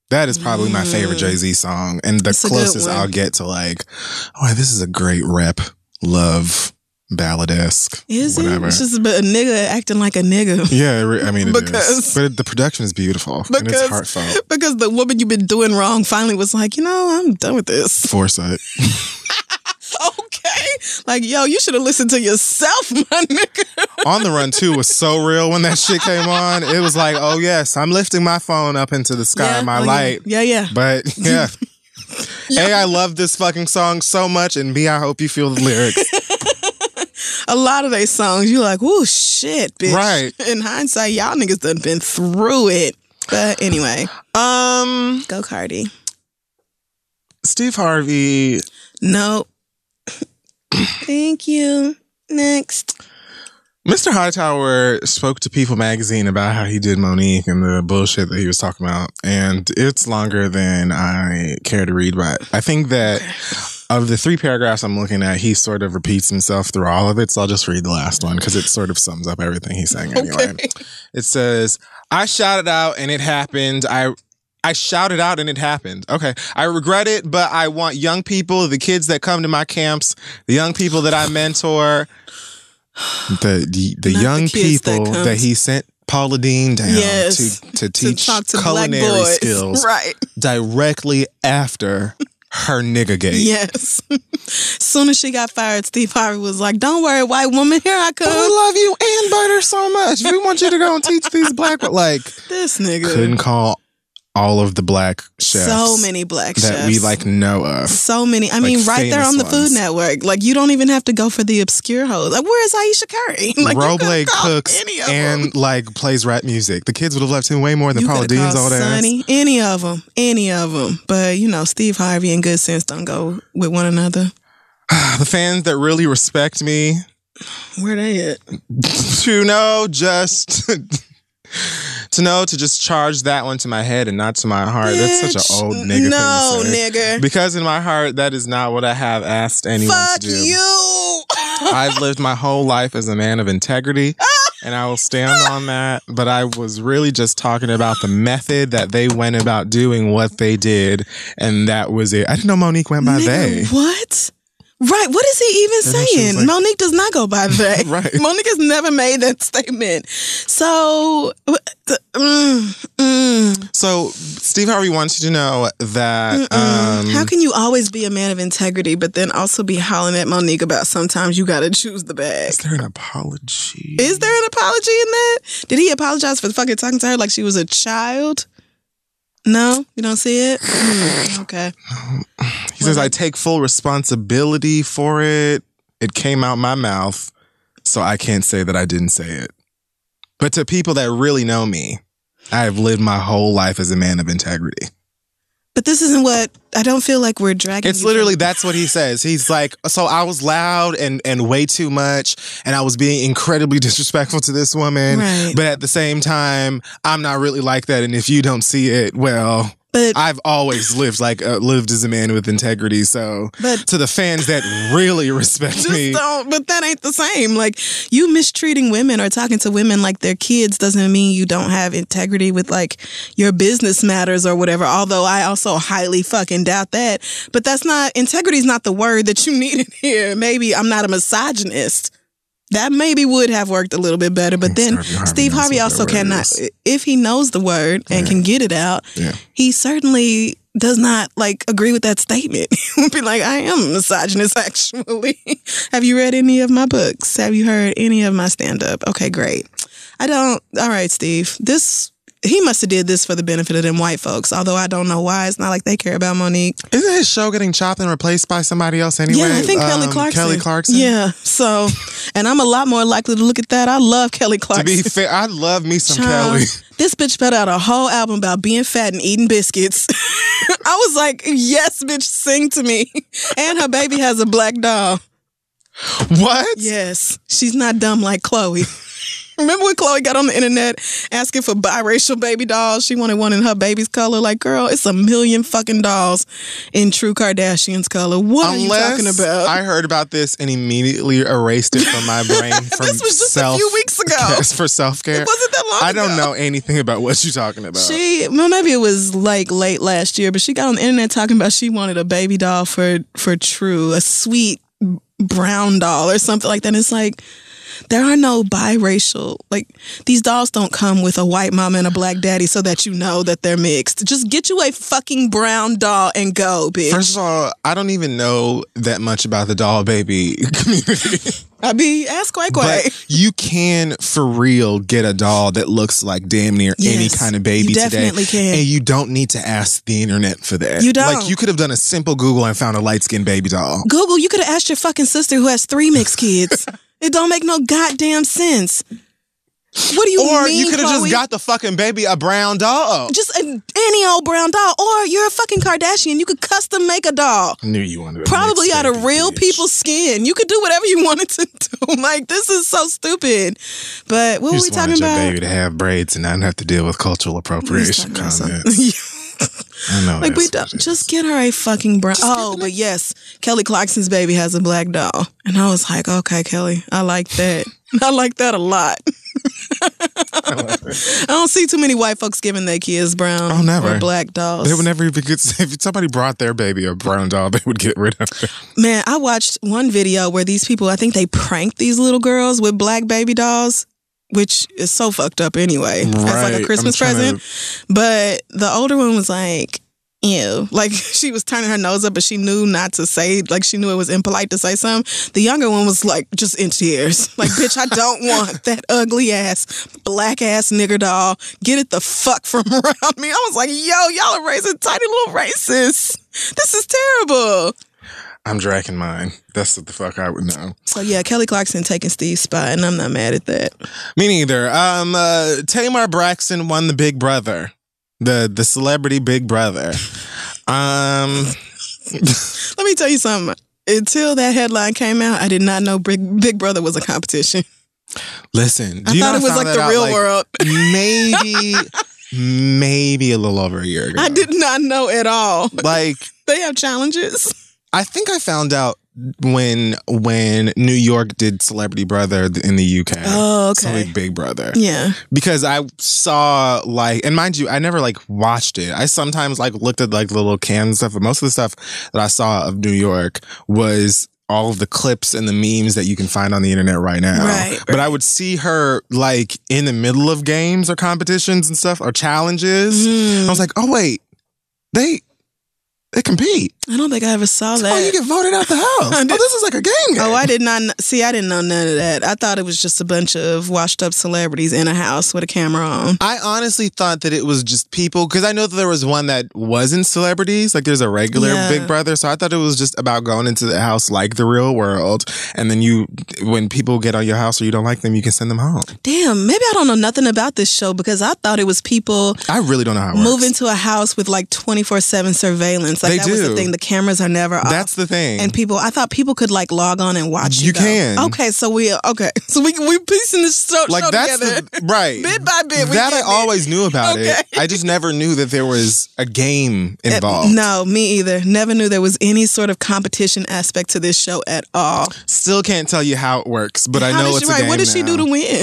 [SPEAKER 1] That is probably my favorite Jay-Z song, and the
[SPEAKER 2] It's a good
[SPEAKER 1] closest
[SPEAKER 2] one.
[SPEAKER 1] I'll get to like, oh, this is a great rap, love, ballad-esque.
[SPEAKER 2] Is
[SPEAKER 1] whatever.
[SPEAKER 2] it? It's just a nigga acting like a nigga.
[SPEAKER 1] Yeah, I mean, it
[SPEAKER 2] Because-
[SPEAKER 1] is. But the production is beautiful, and it's heartfelt.
[SPEAKER 2] Because the woman you've been doing wrong finally was like, I'm done with this.
[SPEAKER 1] Foresight.
[SPEAKER 2] Okay. Like, yo, you should have listened to yourself, my nigga.
[SPEAKER 1] On the Run 2 was so real when that shit came on. It was like, oh, yes, I'm lifting my phone up into the sky, my light.
[SPEAKER 2] Yeah.
[SPEAKER 1] But, yeah. A, I love this fucking song so much, and B, I hope you feel the lyrics.
[SPEAKER 2] A lot of they songs, you're like, whoo, shit, bitch.
[SPEAKER 1] Right.
[SPEAKER 2] In hindsight, y'all niggas done been through it. But anyway, go Cardi.
[SPEAKER 1] Steve Harvey.
[SPEAKER 2] No. Thank you. Next.
[SPEAKER 1] Mr. Hightower spoke to People magazine about how he did Monique and the bullshit that he was talking about. And it's longer than I care to read, but I think that of the 3 paragraphs I'm looking at, he sort of repeats himself through all of it. So I'll just read the last one because it sort of sums up everything he's saying anyway.
[SPEAKER 2] Okay.
[SPEAKER 1] It says, I shouted out and it happened. I shouted out and it happened. Okay. I regret it, but I want young people, the kids that come to my camps, the young people that I mentor, the young
[SPEAKER 2] kids that
[SPEAKER 1] people
[SPEAKER 2] comes-
[SPEAKER 1] that he sent Paula Deen down
[SPEAKER 2] Yes.
[SPEAKER 1] to teach
[SPEAKER 2] talk to black
[SPEAKER 1] culinary
[SPEAKER 2] boys.
[SPEAKER 1] skills
[SPEAKER 2] Right.
[SPEAKER 1] directly after her nigga gate.
[SPEAKER 2] Yes. Soon as she got fired, Steve Harvey was like, don't worry, white woman, here I
[SPEAKER 1] But we
[SPEAKER 2] come.
[SPEAKER 1] love you and Butter so much. We want you to go and teach these black, like,
[SPEAKER 2] This nigga.
[SPEAKER 1] couldn't call all of the black chefs
[SPEAKER 2] So many black
[SPEAKER 1] that
[SPEAKER 2] chefs.
[SPEAKER 1] we like know of.
[SPEAKER 2] So many. I mean, right there
[SPEAKER 1] famous
[SPEAKER 2] on the
[SPEAKER 1] ones.
[SPEAKER 2] Food Network. Like, you don't even have to go for the obscure hoes. Like, where is Aisha Curry? Like, you could've
[SPEAKER 1] Roblé
[SPEAKER 2] called
[SPEAKER 1] cooks
[SPEAKER 2] any of them.
[SPEAKER 1] and like plays rap music. The kids would have loved him way more than
[SPEAKER 2] You
[SPEAKER 1] Paula
[SPEAKER 2] could've
[SPEAKER 1] Deen's
[SPEAKER 2] called
[SPEAKER 1] old ass.
[SPEAKER 2] Sonny, any of them. But, Steve Harvey and good sense don't go with one another.
[SPEAKER 1] The fans that really respect me
[SPEAKER 2] Where they at?
[SPEAKER 1] to just charge that one to my head and not to my heart. That's such an old nigga
[SPEAKER 2] No,
[SPEAKER 1] thing to say.
[SPEAKER 2] nigga.
[SPEAKER 1] Because in my heart, that is not what I have asked anyone
[SPEAKER 2] Fuck
[SPEAKER 1] to do.
[SPEAKER 2] you.
[SPEAKER 1] I've lived my whole life as a man of integrity, and I will stand on that. But I was really just talking about the method that they went about doing what they did, and that was it. I didn't know Monique went by
[SPEAKER 2] Nigga,
[SPEAKER 1] they.
[SPEAKER 2] What? Right. What is he even
[SPEAKER 1] And then she was
[SPEAKER 2] saying?
[SPEAKER 1] like-
[SPEAKER 2] Monique does not go by they.
[SPEAKER 1] Right.
[SPEAKER 2] Monique has never made that statement. So,
[SPEAKER 1] So Steve Harvey wants you to know that
[SPEAKER 2] how can you always be a man of integrity, but then also be hollering at Monique about sometimes you got to choose the bag?
[SPEAKER 1] is there an apology?
[SPEAKER 2] Is there an apology in that? Did he apologize for fucking talking to her like she was a child? No? You don't see it? Okay.
[SPEAKER 1] He says, I take full responsibility for it. It came out my mouth, so I can't say that I didn't say it. But to people that really know me, I have lived my whole life as a man of integrity.
[SPEAKER 2] But this isn't what, I don't feel like we're dragging
[SPEAKER 1] It's
[SPEAKER 2] you
[SPEAKER 1] literally,
[SPEAKER 2] from-
[SPEAKER 1] that's what he says. He's like, so I was loud and way too much, and I was being incredibly disrespectful to this woman.
[SPEAKER 2] Right.
[SPEAKER 1] But at the same time, I'm not really like that. And if you don't see it, well,
[SPEAKER 2] But
[SPEAKER 1] I've always lived as a man with integrity. So
[SPEAKER 2] But-
[SPEAKER 1] to the fans that really respect
[SPEAKER 2] just
[SPEAKER 1] me,
[SPEAKER 2] don't, but that ain't the same. Like, you mistreating women or talking to women like they're kids doesn't mean you don't have integrity with like your business matters or whatever. Although I also highly fucking doubt that. But that's not, integrity is not the word that you need in here. Maybe I'm not a misogynist. That maybe would have worked a little bit better. But then Steve Harvey
[SPEAKER 1] knows
[SPEAKER 2] also
[SPEAKER 1] what that word
[SPEAKER 2] cannot,
[SPEAKER 1] is.
[SPEAKER 2] if he knows the word and can get it out,
[SPEAKER 1] Yeah.
[SPEAKER 2] he certainly does not like agree with that statement. He would be like, I am a misogynist, actually. Have you read any of my books? Have you heard any of my stand-up? Okay, great. I don't. All right, Steve. He must have did this for the benefit of them white folks, although I don't know why. It's not like they care about Monique.
[SPEAKER 1] Isn't his show getting chopped and replaced by somebody else anyway?
[SPEAKER 2] Yeah, I think Kelly Clarkson.
[SPEAKER 1] Kelly Clarkson?
[SPEAKER 2] Yeah, so, and I'm a lot more likely to look at that. I love Kelly
[SPEAKER 1] To
[SPEAKER 2] Clarkson.
[SPEAKER 1] be fair, I love me some
[SPEAKER 2] Child,
[SPEAKER 1] Kelly.
[SPEAKER 2] This bitch put out a whole album about being fat and eating biscuits. I was like, yes, bitch, sing to me. And her baby has a black doll.
[SPEAKER 1] What?
[SPEAKER 2] Yes, she's not dumb like Chloe. Remember when Khloe got on the internet asking for biracial baby dolls? She wanted one in her baby's color. Like, girl, it's a million fucking dolls in True Kardashian's color. What are you talking about?
[SPEAKER 1] I heard about this and immediately erased it from my brain. From
[SPEAKER 2] this was just a few weeks ago.
[SPEAKER 1] For self-care.
[SPEAKER 2] It wasn't that long ago.
[SPEAKER 1] I don't know anything about what you're talking about.
[SPEAKER 2] Maybe it was like late last year, but she got on the internet talking about she wanted a baby doll for True, a sweet brown doll or something like that. And it's like, there are no biracial, like, these dolls don't come with a white mama and a black daddy so that you know that they're mixed. Just get you a fucking brown doll and go, bitch.
[SPEAKER 1] First of all, I don't even know that much about the doll baby community.
[SPEAKER 2] Ask Quay.
[SPEAKER 1] But you can, for real, get a doll that looks like damn near any kind of baby today.
[SPEAKER 2] You definitely can.
[SPEAKER 1] And you don't need to ask the internet for that.
[SPEAKER 2] You don't.
[SPEAKER 1] Like, you could have done a simple Google and found a light-skinned baby doll.
[SPEAKER 2] Google, you could have asked your fucking sister who has 3 mixed kids. It don't make no goddamn sense. What do you mean,
[SPEAKER 1] Or you could have
[SPEAKER 2] Khloe?
[SPEAKER 1] just got the fucking baby a brown doll.
[SPEAKER 2] Just any old brown doll. Or you're a fucking Kardashian. You could custom make a doll.
[SPEAKER 1] I knew you wanted a
[SPEAKER 2] Probably
[SPEAKER 1] mixed
[SPEAKER 2] out of
[SPEAKER 1] baby,
[SPEAKER 2] real
[SPEAKER 1] bitch.
[SPEAKER 2] people's skin. You could do whatever you wanted to do. Like, this is so stupid. But what
[SPEAKER 1] You
[SPEAKER 2] were we
[SPEAKER 1] just
[SPEAKER 2] talking
[SPEAKER 1] wanted
[SPEAKER 2] about?
[SPEAKER 1] your baby to have braids and not have to deal with cultural appropriation
[SPEAKER 2] About
[SPEAKER 1] comments. I know.
[SPEAKER 2] Like,
[SPEAKER 1] that's
[SPEAKER 2] we don't,
[SPEAKER 1] what it
[SPEAKER 2] just
[SPEAKER 1] is.
[SPEAKER 2] get her a fucking brown. Oh, but yes, Kelly Clarkson's baby has a black doll. And I was like, okay, Kelly, I like that. I like that a lot. I don't see too many white folks giving their kids brown or black dolls.
[SPEAKER 1] They would never even get, if somebody brought their baby a brown doll, they would get rid of it.
[SPEAKER 2] Man, I watched one video where these people, I think they pranked these little girls with black baby dolls, which is so fucked up anyway. As like a Christmas present. But the older one was like, ew. Like, she was turning her nose up, but she knew not to say, like, she knew it was impolite to say something. The younger one was like, just in tears. Like, bitch, I don't want that ugly ass, black ass nigger doll. Get it the fuck from around me. I was like, yo, y'all are raising tiny little racists. This is terrible.
[SPEAKER 1] I'm dragging mine. That's what the fuck I would know.
[SPEAKER 2] So yeah, Kelly Clarkson taking Steve's spot, and I'm not mad at that.
[SPEAKER 1] Me neither. Tamar Braxton won the Big Brother. The celebrity Big Brother.
[SPEAKER 2] Let me tell you something. Until that headline came out, I did not know Big Brother was a competition.
[SPEAKER 1] Listen,
[SPEAKER 2] I thought it was like the real world.
[SPEAKER 1] Maybe a little over a year ago.
[SPEAKER 2] I did not know at all.
[SPEAKER 1] Like,
[SPEAKER 2] they have challenges.
[SPEAKER 1] I think I found out when New York did Celebrity Brother in the UK.
[SPEAKER 2] Oh, okay.
[SPEAKER 1] So like Big Brother.
[SPEAKER 2] Yeah.
[SPEAKER 1] Because I saw like, and mind you, I never like watched it. I sometimes like looked at like the little cans and stuff, but most of the stuff that I saw of New York was all of the clips and the memes that you can find on the internet right now.
[SPEAKER 2] Right.
[SPEAKER 1] But I would see her like in the middle of games or competitions and stuff or challenges. I was like, oh wait, they compete.
[SPEAKER 2] I don't think I ever saw that.
[SPEAKER 1] Oh, you get voted out the house. Oh, this is like a game.
[SPEAKER 2] Oh, I did not see. I didn't know none of that. I thought it was just a bunch of washed up celebrities in a house with a camera on.
[SPEAKER 1] I honestly thought that it was just people, because I know that there was one that wasn't celebrities. Like there's a regular Big Brother. So I thought it was just about going into the house like the real world. And then when people get on your house or you don't like them, you can send them home.
[SPEAKER 2] Damn, maybe I don't know nothing about this show because I thought it was people.
[SPEAKER 1] I really don't know how it works.
[SPEAKER 2] Move into a house with like 24/7 surveillance. Like that was the thing. The cameras are never off.
[SPEAKER 1] That's the thing.
[SPEAKER 2] And I thought people could like log on and watch.
[SPEAKER 1] You can.
[SPEAKER 2] Okay, so we piecing this show together.
[SPEAKER 1] Right.
[SPEAKER 2] Bit by bit.
[SPEAKER 1] That I always knew about it. I just never knew that there was a game involved.
[SPEAKER 2] No, me either. Never knew there was any sort of competition aspect to this show at all.
[SPEAKER 1] Still can't tell you how it works, but I know it's a game.
[SPEAKER 2] What did she do to win?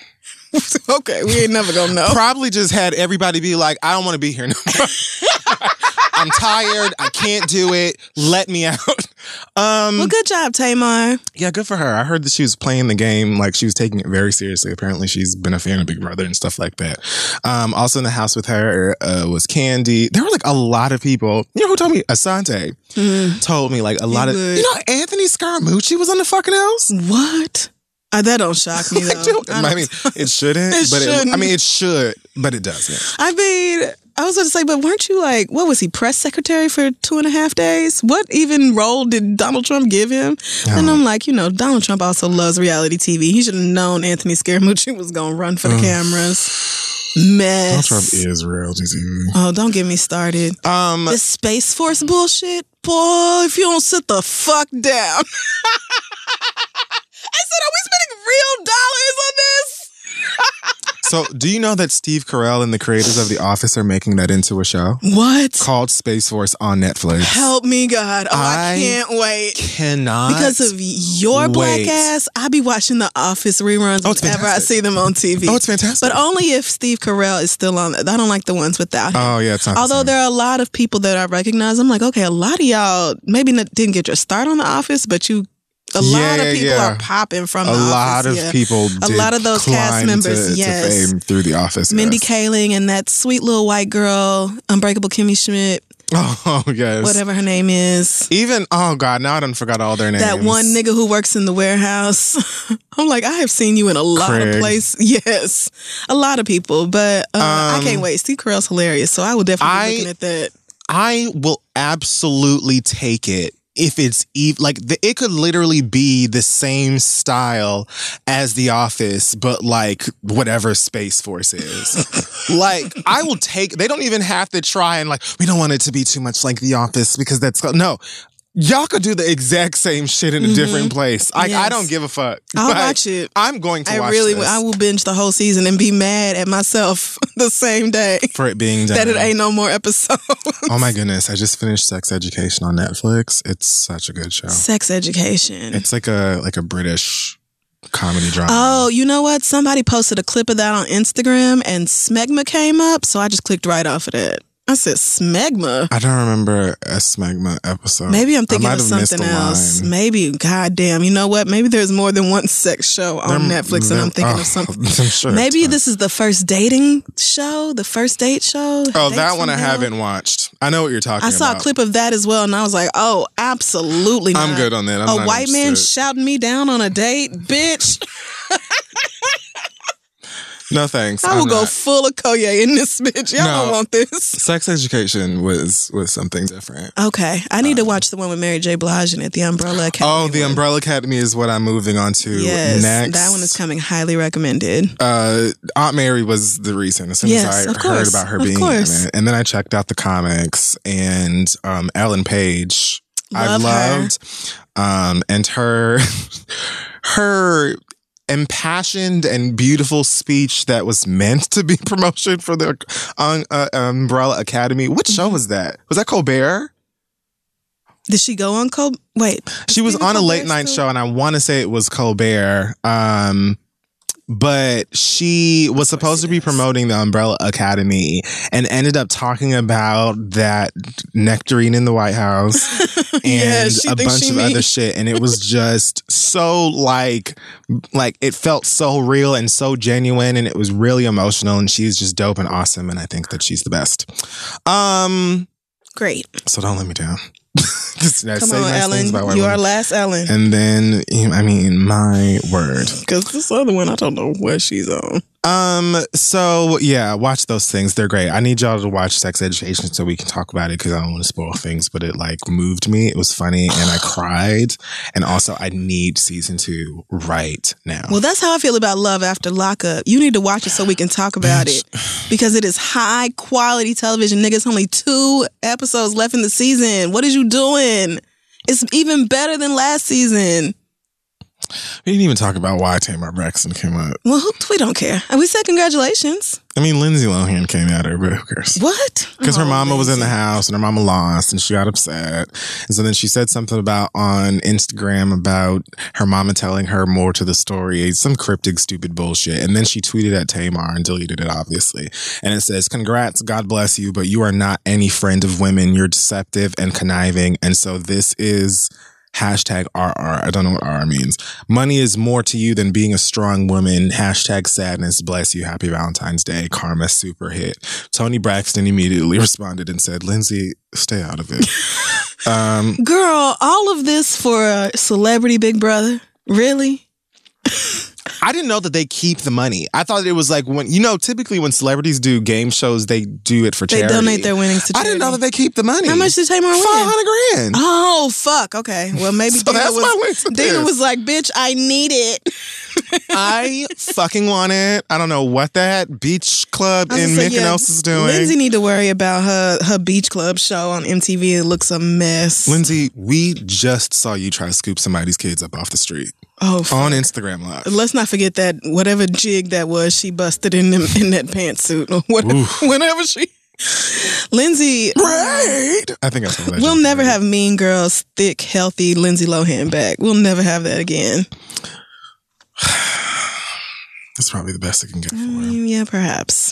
[SPEAKER 2] Okay, we ain't never gonna know.
[SPEAKER 1] Probably just had everybody be like, I don't want to be here no more. I'm tired. I can't do it. Let me out.
[SPEAKER 2] Well, good job, Tamar.
[SPEAKER 1] Yeah, good for her. I heard that she was playing the game like she was taking it very seriously. Apparently, she's been a fan of Big Brother and stuff like that. Also in the house with her was Candy. There were like a lot of people. You know who told me? Asante told me like a lot of. You know, Anthony Scaramucci was on the fucking house.
[SPEAKER 2] What? That don't shock me though.
[SPEAKER 1] I mean, it shouldn't. It should, but it doesn't.
[SPEAKER 2] I mean, I was going to say, but weren't you like, what was he, press secretary for 2.5 days? What even role did Donald Trump give him? And I'm like, Donald Trump also loves reality TV. He should have known Anthony Scaramucci was going to run for the cameras. Mess.
[SPEAKER 1] Donald Trump is reality TV.
[SPEAKER 2] Oh, don't get me started. This Space Force bullshit, boy, if you don't sit the fuck down. I said, are we spending real dollars on this?
[SPEAKER 1] So, do you know that Steve Carell and the creators of The Office are making that into a show?
[SPEAKER 2] What?
[SPEAKER 1] Called Space Force on Netflix.
[SPEAKER 2] Help me, God. Oh, I can't wait.
[SPEAKER 1] Cannot.
[SPEAKER 2] Because of your black ass, I be watching The Office reruns whenever I see them on TV.
[SPEAKER 1] Oh, it's fantastic.
[SPEAKER 2] But only if Steve Carell is still on. I don't like the ones without him.
[SPEAKER 1] Oh, yeah, it's not.
[SPEAKER 2] Although there are a lot of people that I recognize. I'm like, okay, a lot of y'all maybe didn't get your start on The Office, but a lot of people are popping from The Office.
[SPEAKER 1] A lot of people
[SPEAKER 2] a lot of those cast members,
[SPEAKER 1] to fame through The Office.
[SPEAKER 2] Mindy Kaling and that sweet little white girl, Unbreakable Kimmy Schmidt.
[SPEAKER 1] Oh, yes.
[SPEAKER 2] Whatever her name is.
[SPEAKER 1] Even, oh, God, now I done forgot all their names.
[SPEAKER 2] That one nigga who works in the warehouse. I'm like, I have seen you in a lot of places. Yes. A lot of people. But I can't wait. Steve Carell's hilarious. So I will definitely be looking at that.
[SPEAKER 1] I will absolutely take it. If it's it could literally be the same style as The Office, but like whatever Space Force is. Like, I will take. They don't even have to try and like. We don't want it to be too much like The Office because no. Y'all could do the exact same shit in a different place. I don't give a fuck.
[SPEAKER 2] I'll watch it.
[SPEAKER 1] I'm going to watch this.
[SPEAKER 2] I will binge the whole season and be mad at myself the same day.
[SPEAKER 1] For it being done.
[SPEAKER 2] That it ain't no more episodes.
[SPEAKER 1] Oh my goodness. I just finished Sex Education on Netflix. It's such a good show.
[SPEAKER 2] Sex Education.
[SPEAKER 1] It's like a British comedy drama.
[SPEAKER 2] Oh, you know what? Somebody posted a clip of that on Instagram and Smegma came up, so I just clicked right off of that. I said Smegma.
[SPEAKER 1] I don't remember a Smegma episode.
[SPEAKER 2] Maybe I'm thinking of something else. Maybe, goddamn, you know what? Maybe there's more than one sex show on Netflix and I'm thinking of something. I'm sure maybe this is the first dating show, the first date show.
[SPEAKER 1] Oh, that one I haven't watched. I know what you're talking about.
[SPEAKER 2] I saw a clip of that as well and I was like, oh, absolutely not.
[SPEAKER 1] I'm good on that.
[SPEAKER 2] A white man shouting me down on a date? Bitch.
[SPEAKER 1] No thanks.
[SPEAKER 2] I will go full of Koye in this bitch. Y'all don't want this.
[SPEAKER 1] Sex Education was something different.
[SPEAKER 2] Okay. I need to watch the one with Mary J. Blige in it, the Umbrella Academy.
[SPEAKER 1] Oh, the Umbrella Academy is what I'm moving on to next.
[SPEAKER 2] That one is coming highly recommended.
[SPEAKER 1] Aunt Mary was the reason. As soon as I heard about her being in it. And then I checked out the comics and Ellen Page. I've loved. And her impassioned and beautiful speech that was meant to be promotion for the Umbrella Academy. What show was that? Was that Colbert?
[SPEAKER 2] Did she go on Colbert? Wait.
[SPEAKER 1] She was on a late night show, and I want to say it was Colbert. But she was supposed to be promoting the Umbrella Academy and ended up talking about that nectarine in the White House and a bunch of other shit. And it was just so like it felt so real and so genuine and it was really emotional and she's just dope and awesome. And I think that she's the best.
[SPEAKER 2] Great.
[SPEAKER 1] So don't let me down.
[SPEAKER 2] Come on, Ellen. You are last Ellen.
[SPEAKER 1] And then, I mean, my word.
[SPEAKER 2] Because this other one, I don't know where she's on.
[SPEAKER 1] So, yeah, watch those things. They're great. I need y'all to watch Sex Education so we can talk about it because I don't want to spoil things, but it moved me. It was funny and I cried. And also, I need season 2 right now.
[SPEAKER 2] Well, that's how I feel about Love After Lockup. You need to watch it so we can talk about it because it is high quality television. Nigga, it's only 2 episodes left in the season. What is you doing? It's even better than last season.
[SPEAKER 1] We didn't even talk about why Tamar Braxton came up.
[SPEAKER 2] Well, we don't care. And we said congratulations.
[SPEAKER 1] I mean, Lindsay Lohan came at her, but who cares?
[SPEAKER 2] What?
[SPEAKER 1] Because her mama was in the house and her mama lost and she got upset. And so then she said something on Instagram about her mama telling her more to the story, some cryptic, stupid bullshit. And then she tweeted at Tamar and deleted it, obviously. And it says, congrats, God bless you, but you are not any friend of women. You're deceptive and conniving. And so this is... #RR. I don't know what R means. Money is more to you than being a strong woman. #sadness. Bless you. Happy Valentine's Day. Karma super hit. Toni Braxton immediately responded and said, Lindsay, stay out of it.
[SPEAKER 2] Girl, all of this for a celebrity Big Brother? Really?
[SPEAKER 1] I didn't know that they keep the money. I thought it was like when, typically when celebrities do game shows, they do it for charity.
[SPEAKER 2] They donate their winnings to charity.
[SPEAKER 1] I didn't know that they keep the money.
[SPEAKER 2] How much did Tamar win?
[SPEAKER 1] $500,000.
[SPEAKER 2] Oh, fuck. Okay. Well, maybe
[SPEAKER 1] so
[SPEAKER 2] Dina was like, bitch, I need it.
[SPEAKER 1] I fucking want it. I don't know what that beach club in Mykonos is doing.
[SPEAKER 2] Lindsay need to worry about her beach club show on MTV. It looks a mess.
[SPEAKER 1] Lindsay, we just saw you try to scoop somebody's kids up off the street.
[SPEAKER 2] Oh, fuck.
[SPEAKER 1] On Instagram Live.
[SPEAKER 2] Let's not forget that whatever jig that was, she busted in that pantsuit or whatever. Whenever she, Lindsay,
[SPEAKER 1] right? I think I saw that.
[SPEAKER 2] We'll never have Mean Girls, thick, healthy Lindsay Lohan back. We'll never have that again.
[SPEAKER 1] That's probably the best it can get for her.
[SPEAKER 2] Yeah, perhaps.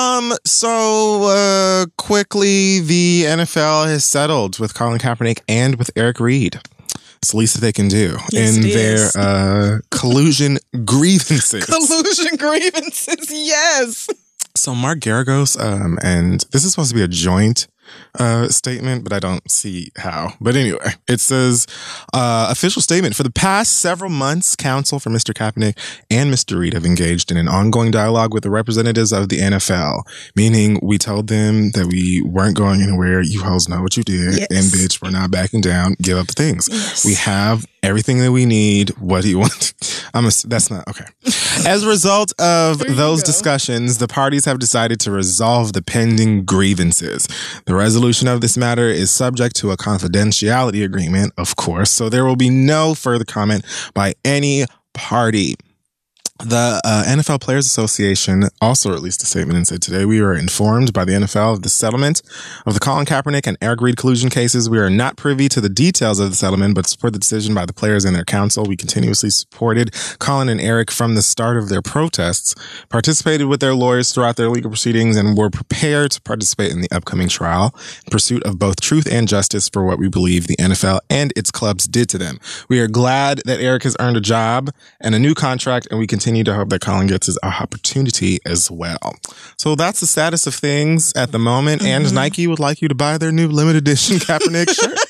[SPEAKER 1] So quickly, the NFL has settled with Colin Kaepernick and with Eric Reid. It's the least that they can do in their collusion grievances.
[SPEAKER 2] Collusion grievances, yes.
[SPEAKER 1] So Mark Garagos, and this is supposed to be a joint statement, but I don't see how. But anyway, it says, official statement. For the past several months, counsel for Mr. Kaepernick and Mr. Reid have engaged in an ongoing dialogue with the representatives of the NFL, meaning we told them that we weren't going anywhere. You hoes know what you did.
[SPEAKER 2] Yes.
[SPEAKER 1] And bitch, we're not backing down. Give up the things.
[SPEAKER 2] Yes.
[SPEAKER 1] We have everything that we need. What do you want? That's not okay. As a result of those discussions, the parties have decided to resolve the pending grievances. The resolution of this matter is subject to a confidentiality agreement, of course, so there will be no further comment by any party. The NFL Players Association also released a statement and said, today we are informed by the NFL of the settlement of the Colin Kaepernick and Eric Reid collusion cases. We are not privy to the details of the settlement, but support the decision by the players and their counsel. We continuously supported Colin and Eric from the start of their protests, participated with their lawyers throughout their legal proceedings, and were prepared to participate in the upcoming trial in pursuit of both truth and justice for what we believe the NFL and its clubs did to them. We are glad that Eric has earned a job and a new contract, and we continue to hope that Colin gets his opportunity as well. So that's the status of things at the moment. Mm-hmm. And Nike would like you to buy their new limited edition Kaepernick shirt.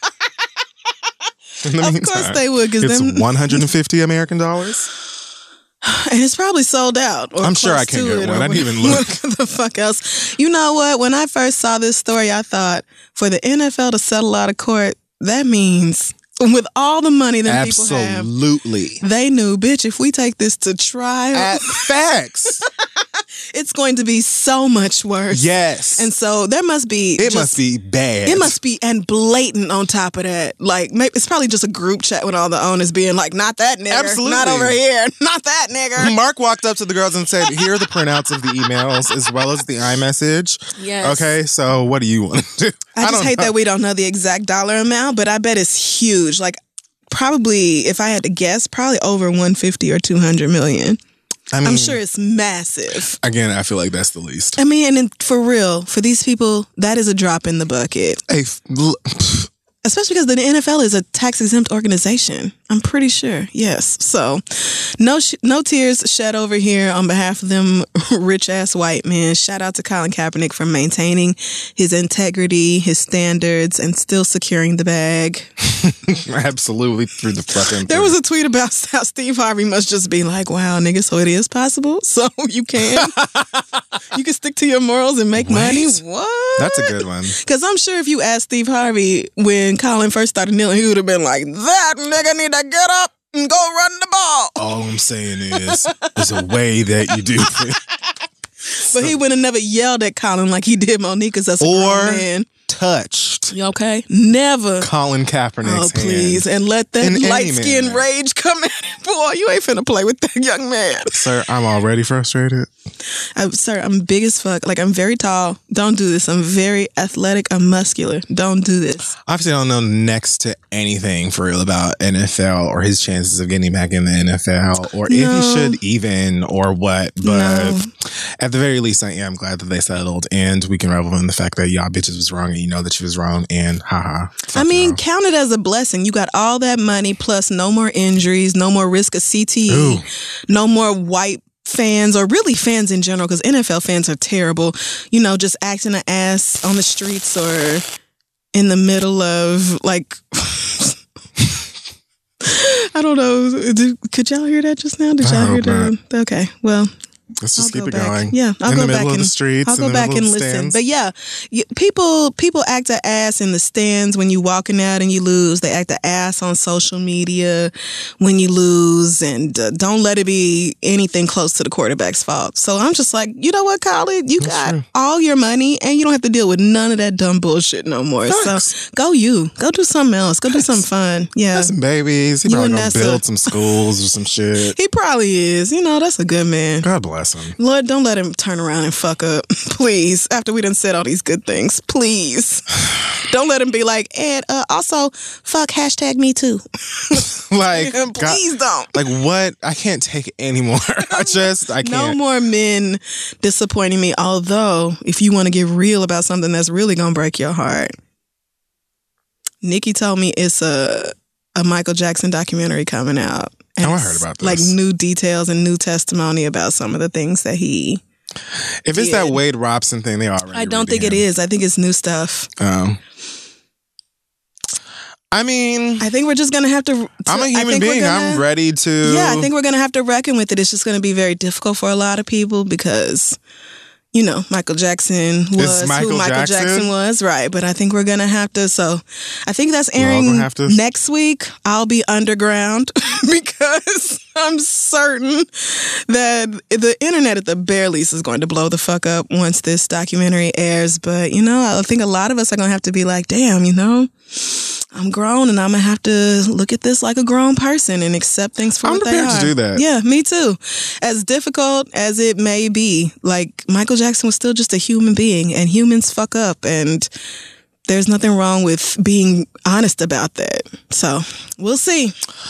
[SPEAKER 1] In the meantime,
[SPEAKER 2] course they would.
[SPEAKER 1] It's $150 American dollars.
[SPEAKER 2] And it's probably sold out. Or
[SPEAKER 1] I'm sure I can't get one. I didn't even look.
[SPEAKER 2] What the fuck else? You know what? When I first saw this story, I thought for the NFL to settle out of court, that means with all the money that people have,
[SPEAKER 1] absolutely,
[SPEAKER 2] they knew, bitch, if we take this to trial,
[SPEAKER 1] facts,
[SPEAKER 2] it's going to be so much worse.
[SPEAKER 1] Yes.
[SPEAKER 2] And so there must be...
[SPEAKER 1] It must be bad.
[SPEAKER 2] It must be, and blatant on top of that. Like, maybe it's probably just a group chat with all the owners being like, not that nigger.
[SPEAKER 1] Absolutely.
[SPEAKER 2] Not over here. Not that nigger.
[SPEAKER 1] Mark walked up to the girls and said, here are the printouts of the emails as well as the iMessage.
[SPEAKER 2] Yes.
[SPEAKER 1] Okay, so what do you want to do?
[SPEAKER 2] I just hate that we don't know the exact dollar amount, but I bet it's huge. Like, probably, if I had to guess, probably over 150 or 200 million. I mean, I'm sure it's massive.
[SPEAKER 1] Again, I feel like that's the least.
[SPEAKER 2] I mean, and for real, for these people, that is a drop in the bucket. Especially because the NFL is a tax-exempt organization. I'm pretty sure. Yes. So, no tears shed over here on behalf of them rich-ass white men. Shout out to Colin Kaepernick for maintaining his integrity, his standards, and still securing the bag.
[SPEAKER 1] Absolutely through the fucking...
[SPEAKER 2] There was a tweet about how Steve Harvey must just be like, wow, nigga, so it is possible? So you can? You can stick to your morals and make money? What?
[SPEAKER 1] That's a good one.
[SPEAKER 2] Because I'm sure if you asked Steve Harvey when Colin first started kneeling, he would have been like, that nigga need to get up and go run the ball.
[SPEAKER 1] All I'm saying is, there's a way that you do it.
[SPEAKER 2] But he would have never yelled at Colin like he did Monique, because that's a grown man.
[SPEAKER 1] Touched.
[SPEAKER 2] You okay? Never.
[SPEAKER 1] Colin Kaepernick's
[SPEAKER 2] please.
[SPEAKER 1] hand.
[SPEAKER 2] And let that light-skinned rage come in. Boy, you ain't finna play with that young man.
[SPEAKER 1] Sir, I'm already frustrated.
[SPEAKER 2] Sir, I'm big as fuck. Like, I'm very tall. Don't do this. I'm very athletic. I'm muscular. Don't do this.
[SPEAKER 1] Obviously, I don't know next to anything for real about NFL or his chances of getting back in the NFL or if he should even or what. But at the very least, I am glad that they settled and we can revel in the fact that y'all bitches was wrong and you know that she was wrong and haha.
[SPEAKER 2] I mean, count it as a blessing. You got all that money plus no more injuries, no more risk of CTE, no more white fans or really fans in general, because NFL fans are terrible, you know, just acting an ass on the streets or in the middle of like I don't know. Could y'all hear that just now? Did y'all hear that? Okay. Well,
[SPEAKER 1] Let's just
[SPEAKER 2] I'll
[SPEAKER 1] keep
[SPEAKER 2] go
[SPEAKER 1] it
[SPEAKER 2] back.
[SPEAKER 1] going.
[SPEAKER 2] Yeah, I'll
[SPEAKER 1] in
[SPEAKER 2] go
[SPEAKER 1] the
[SPEAKER 2] back
[SPEAKER 1] middle of
[SPEAKER 2] and
[SPEAKER 1] the streets.
[SPEAKER 2] I'll go back and listen. But yeah, people act an ass in the stands when you walking out and you lose. They act an ass on social media when you lose, and don't let it be anything close to the quarterback's fault. So I'm just like, you know what, Khaled? You got all your money, and you don't have to deal with none of that dumb bullshit no more. So go do something else. Go do something fun. Yeah,
[SPEAKER 1] some babies. He probably gonna build some schools or some shit.
[SPEAKER 2] He probably is. You know, that's a good man.
[SPEAKER 1] God bless him.
[SPEAKER 2] Lord, don't let him turn around and fuck up. Please. After we done said all these good things. Please. Don't let him be like, Ed, also, fuck #me too.
[SPEAKER 1] Like,
[SPEAKER 2] please don't.
[SPEAKER 1] Like, what? I can't take it anymore. I can't.
[SPEAKER 2] No more men disappointing me. Although, if you want to get real about something that's really going to break your heart, Nikki told me it's a Michael Jackson documentary coming out.
[SPEAKER 1] And I heard about this.
[SPEAKER 2] Like new details and new testimony about some of the things that he
[SPEAKER 1] If it's that Wade Robson thing, they already.
[SPEAKER 2] I don't think it is. I think it's new stuff.
[SPEAKER 1] I mean,
[SPEAKER 2] I think we're just gonna have to.
[SPEAKER 1] I'm a human being. I'm ready to.
[SPEAKER 2] Yeah, I think we're gonna have to reckon with it. It's just gonna be very difficult for a lot of people because, you know, Michael Jackson was who Michael Jackson was, right? But I think we're gonna have to. So, I think that's airing next week. I'll be underground because I'm certain that the internet at the bare least is going to blow the fuck up once this documentary airs. But you know, I think a lot of us are gonna have to be like, damn, you know, I'm grown and I'm gonna have to look at this like a grown person and accept things for what they are.
[SPEAKER 1] I'm prepared to do that.
[SPEAKER 2] Yeah, me too. As difficult as it may be, like Michael Jackson was still just a human being, and humans fuck up, and there's nothing wrong with being honest about that. So we'll see.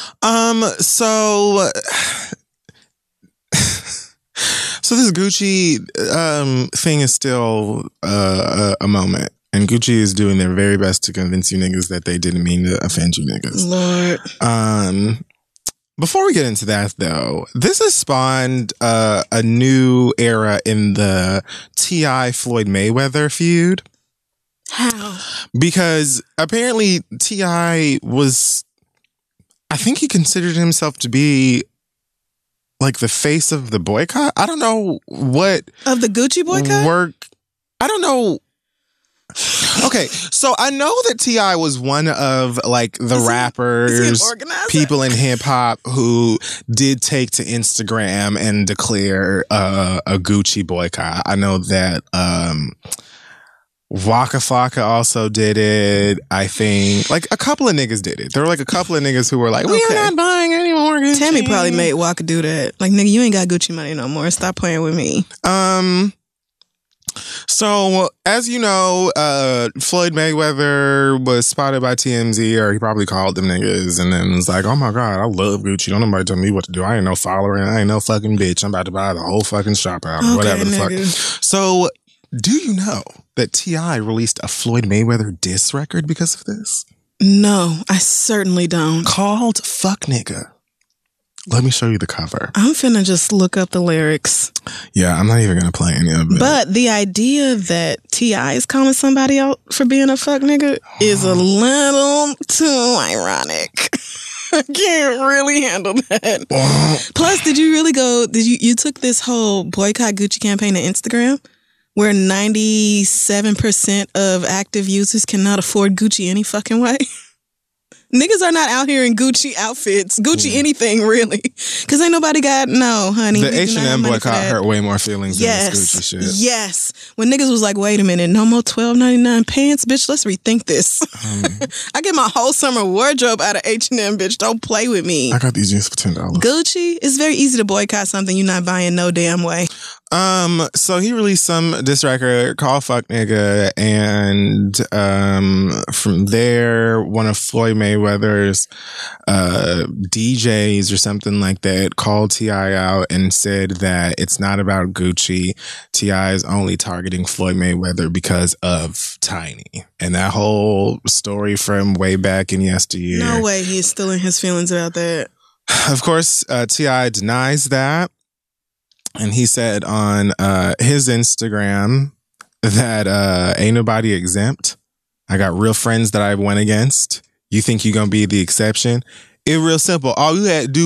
[SPEAKER 1] So this Gucci thing is still a moment. And Gucci is doing their very best to convince you niggas that they didn't mean to offend you niggas.
[SPEAKER 2] Lord.
[SPEAKER 1] Before we get into that, though, this has spawned a new era in the T.I. Floyd Mayweather feud.
[SPEAKER 2] How?
[SPEAKER 1] Because apparently T.I. was, I think he considered himself to be like the face of the boycott. I don't know what.
[SPEAKER 2] Of the Gucci boycott?
[SPEAKER 1] I don't know. Okay, so I know that T.I. was one of like the rappers, people in hip hop who did take to Instagram and declare a Gucci boycott. I know that Waka Flocka also did it. I think like a couple of niggas did it. There were like a couple of niggas who were like, we are not buying any more Gucci.
[SPEAKER 2] Tammy probably made Waka do that. Like, nigga, you ain't got Gucci money no more. Stop playing with me.
[SPEAKER 1] So, as you know, Floyd Mayweather was spotted by TMZ, or he probably called them niggas, and then was like, oh my God, I love Gucci. Don't nobody tell me what to do. I ain't no follower, and I ain't no fucking bitch. I'm about to buy the whole fucking shop out, or whatever the fuck. So, do you know that T.I. released a Floyd Mayweather diss record because of this?
[SPEAKER 2] No, I certainly don't.
[SPEAKER 1] Called Fuck Nigga. Let me show you the cover.
[SPEAKER 2] I'm finna just look up the lyrics.
[SPEAKER 1] Yeah, I'm not even gonna play any of it.
[SPEAKER 2] But the idea that T.I. is calling somebody out for being a fuck nigga is a little too ironic. I can't really handle that. Plus, did you took this whole boycott Gucci campaign to Instagram, where 97% of active users cannot afford Gucci any fucking way? Niggas are not out here in Gucci outfits. Gucci anything, really. Because ain't nobody got, no, honey.
[SPEAKER 1] The H&M boycott hurt way more feelings than this Gucci shit.
[SPEAKER 2] Yes. When niggas was like, wait a minute, no more $12.99 pants? Bitch, let's rethink this. I get my whole summer wardrobe out of H&M, bitch. Don't play with me.
[SPEAKER 1] I got these jeans for $10.
[SPEAKER 2] Gucci, it's very easy to boycott something you're not buying no damn way.
[SPEAKER 1] So he released some diss record called Fuck Nigga, and from there, one of Floyd Mayweather's DJs or something like that called T.I. out and said that it's not about Gucci. T.I. is only targeting Floyd Mayweather because of Tiny. And that whole story from way back in yesteryear.
[SPEAKER 2] No way he's still in his feelings about that.
[SPEAKER 1] Of course, T.I. denies that. And he said on his Instagram that ain't nobody exempt. I got real friends that I went against. You think you're going to be the exception? It's real simple. All you had to do is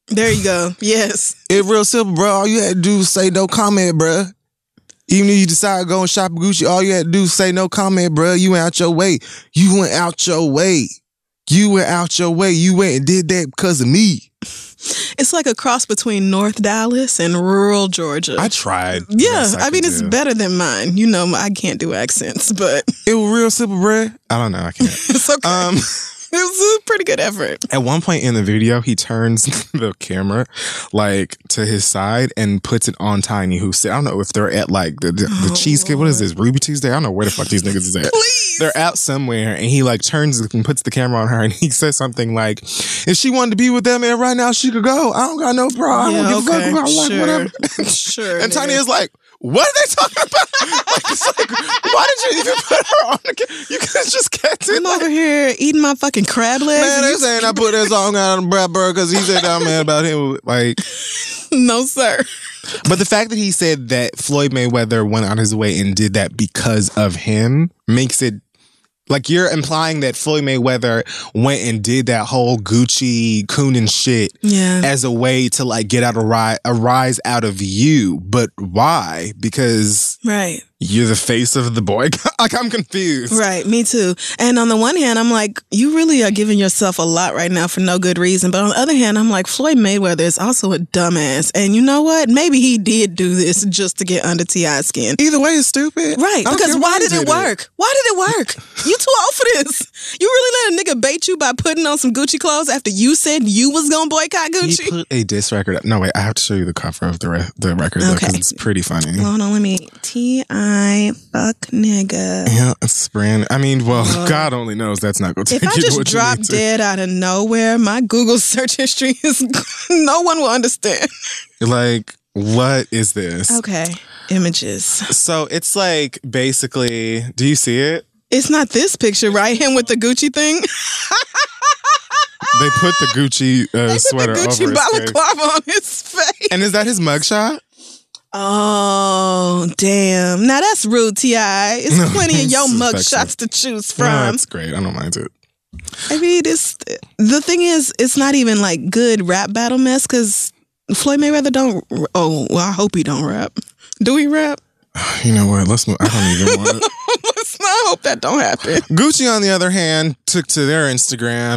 [SPEAKER 2] There you go. Yes.
[SPEAKER 1] It real simple, bro. All you had to do was say no comment, bro. Even if you decide to go and shop at Gucci, all you had to do was say no comment, bro. You went out your way. You went out your way. You went out your way. You went and did that because of me.
[SPEAKER 2] It's like a cross between North Dallas and rural Georgia.
[SPEAKER 1] I tried.
[SPEAKER 2] Yeah, I mean, it's better than mine. You know, I can't do accents, but...
[SPEAKER 1] It was real simple, bro. I don't know. I can't.
[SPEAKER 2] It's okay. It was a pretty good effort.
[SPEAKER 1] At one point in the video, he turns the camera like to his side and puts it on Tiny, who said, I don't know if they're at like the cheesecake. What is this? Ruby Tuesday? I don't know where the fuck these niggas is at.
[SPEAKER 2] Please.
[SPEAKER 1] They're out somewhere, and he like turns and puts the camera on her, and he says something like, if she wanted to be with that man right now, she could go. I don't got no problem. I don't give a fuck about like whatever.
[SPEAKER 2] Sure.
[SPEAKER 1] And Tiny is like, what are they talking about? Like, it's like, why did you even put her on the camera? You could have just kept it.
[SPEAKER 2] I'm over here eating my fucking crab legs.
[SPEAKER 1] Man, they saying I put that song out on Brad Bird because he said I'm mad about him. Like,
[SPEAKER 2] no, sir.
[SPEAKER 1] But the fact that he said that Floyd Mayweather went out his way and did that because of him makes it like you're implying that Floyd Mayweather went and did that whole Gucci Coonan shit as a way to like get out a rise out of you. But why? Because you're the face of the boy. Like, I'm confused.
[SPEAKER 2] Right, me too. And on the one hand, I'm like, you really are giving yourself a lot right now for no good reason. But on the other hand, I'm like, Floyd Mayweather is also a dumbass. And you know what? Maybe he did do this just to get under T.I.'s skin.
[SPEAKER 1] Either way, it's stupid.
[SPEAKER 2] Right, because why did it work? Why did it work? You too old for this. You really let a nigga bait you by putting on some Gucci clothes after you said you was going to boycott Gucci?
[SPEAKER 1] He put a diss record up. No, wait, I have to show you the cover of the record though, because it's pretty funny.
[SPEAKER 2] Hold on, let me... T.I. fuck nigga.
[SPEAKER 1] Yeah, it's brand. I mean, well, God only knows that's not going to take you to what you need to.
[SPEAKER 2] If I just drop dead out of nowhere, my Google search history is... no one will understand.
[SPEAKER 1] Like, what is this?
[SPEAKER 2] Okay, images.
[SPEAKER 1] So it's like, basically... Do you see it?
[SPEAKER 2] It's not this picture, right? Him with the Gucci thing?
[SPEAKER 1] They put the Gucci sweater over his face.
[SPEAKER 2] Gucci balaclava on his face.
[SPEAKER 1] And is that his mugshot?
[SPEAKER 2] Oh, damn. Now that's rude, T.I. It's plenty of your mugshots to choose from.
[SPEAKER 1] No, that's great. I don't mind it.
[SPEAKER 2] I mean, the thing is, it's not even like good rap battle mess because Floyd Mayweather don't... Oh, well, I hope he don't rap. Do he rap?
[SPEAKER 1] You know what? Let's move. I don't even want it.
[SPEAKER 2] I hope that don't happen.
[SPEAKER 1] Gucci, on the other hand, took to their Instagram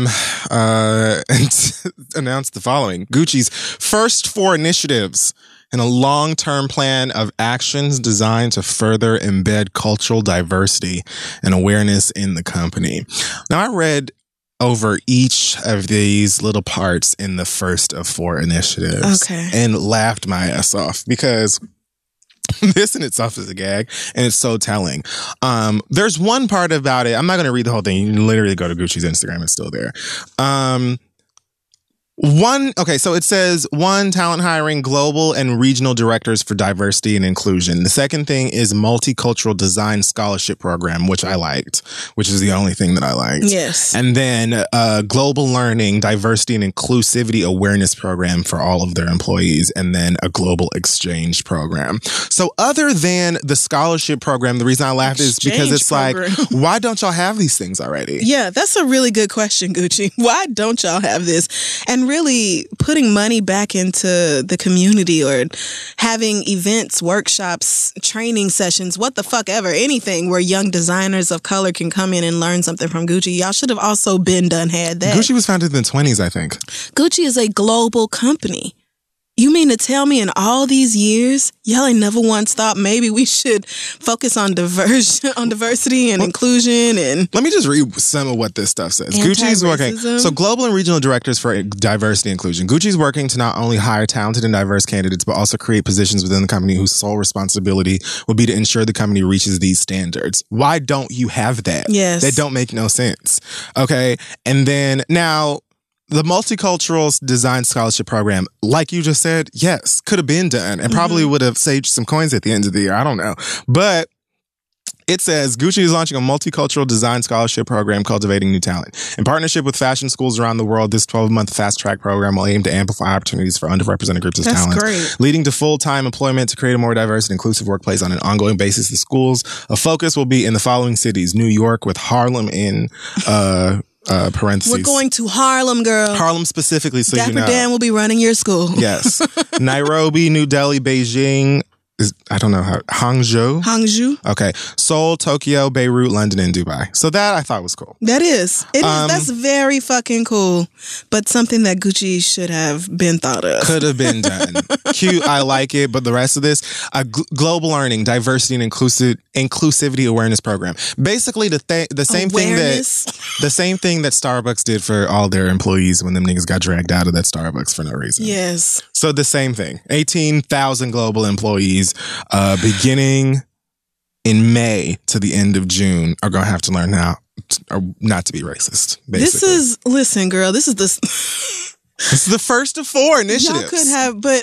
[SPEAKER 1] and announced the following. Gucci's first 4 initiatives and a long-term plan of actions designed to further embed cultural diversity and awareness in the company. Now, I read over each of these little parts in the first of 4 initiatives and laughed my ass off because this in itself is a gag and it's so telling. There's one part about it. I'm not going to read the whole thing. You can literally go to Gucci's Instagram. It's still there. So it says 1, talent hiring global and regional directors for diversity and inclusion. The second thing is multicultural design scholarship program, which I liked, which is the only thing that I liked.
[SPEAKER 2] Yes.
[SPEAKER 1] And then global learning, diversity and inclusivity awareness program for all of their employees, and then a global exchange program. So other than the scholarship program, the reason I laughed is because it's program. Like, why don't y'all have these things already?
[SPEAKER 2] Yeah, that's a really good question, Gucci. Why don't y'all have this? And really putting money back into the community or having events, workshops, training sessions, what the fuck ever, anything where young designers of color can come in and learn something from Gucci. Y'all should have also had that.
[SPEAKER 1] Gucci was founded in the 20s, I think.
[SPEAKER 2] Gucci is a global company. You mean to tell me in all these years, y'all ain't never once thought maybe we should focus on diversity and inclusion and...
[SPEAKER 1] Let me just read some of what this stuff says. Gucci's working... So global and regional directors for diversity and inclusion. Gucci's working to not only hire talented and diverse candidates, but also create positions within the company whose sole responsibility will be to ensure the company reaches these standards. Why don't you have that?
[SPEAKER 2] Yes.
[SPEAKER 1] That don't make no sense. Okay? And then now... The Multicultural Design Scholarship Program, like you just said, yes, could have been done and probably would have saved some coins at the end of the year. I don't know. But it says Gucci is launching a multicultural design scholarship program cultivating new talent. In partnership with fashion schools around the world, this 12-month fast-track program will aim to amplify opportunities for underrepresented groups of talent, leading to full-time employment to create a more diverse and inclusive workplace on an ongoing basis. The schools of focus will be in the following cities: New York with Harlem in parentheses.
[SPEAKER 2] We're going to Harlem, girl.
[SPEAKER 1] Harlem specifically, so
[SPEAKER 2] Dapper
[SPEAKER 1] you know.
[SPEAKER 2] Dan will be running your school.
[SPEAKER 1] Yes. Nairobi, New Delhi, Beijing. I don't know how.
[SPEAKER 2] Hangzhou.
[SPEAKER 1] Okay. Seoul, Tokyo, Beirut, London, and Dubai. So that I thought was cool.
[SPEAKER 2] That is. It is. That's very fucking cool. But something that Gucci should have been thought of.
[SPEAKER 1] Could have been done. Cute. I like it. But the rest of this, global learning, diversity, and inclusivity awareness program. Basically, the same thing that Starbucks did for all their employees when them niggas got dragged out of that Starbucks for no reason.
[SPEAKER 2] Yes.
[SPEAKER 1] So the same thing. 18,000 global employees, beginning in May to the end of June, are going to have to learn how or not to be racist. Basically.
[SPEAKER 2] Listen, girl, this is
[SPEAKER 1] this is the first of 4 initiatives.
[SPEAKER 2] Y'all could have, but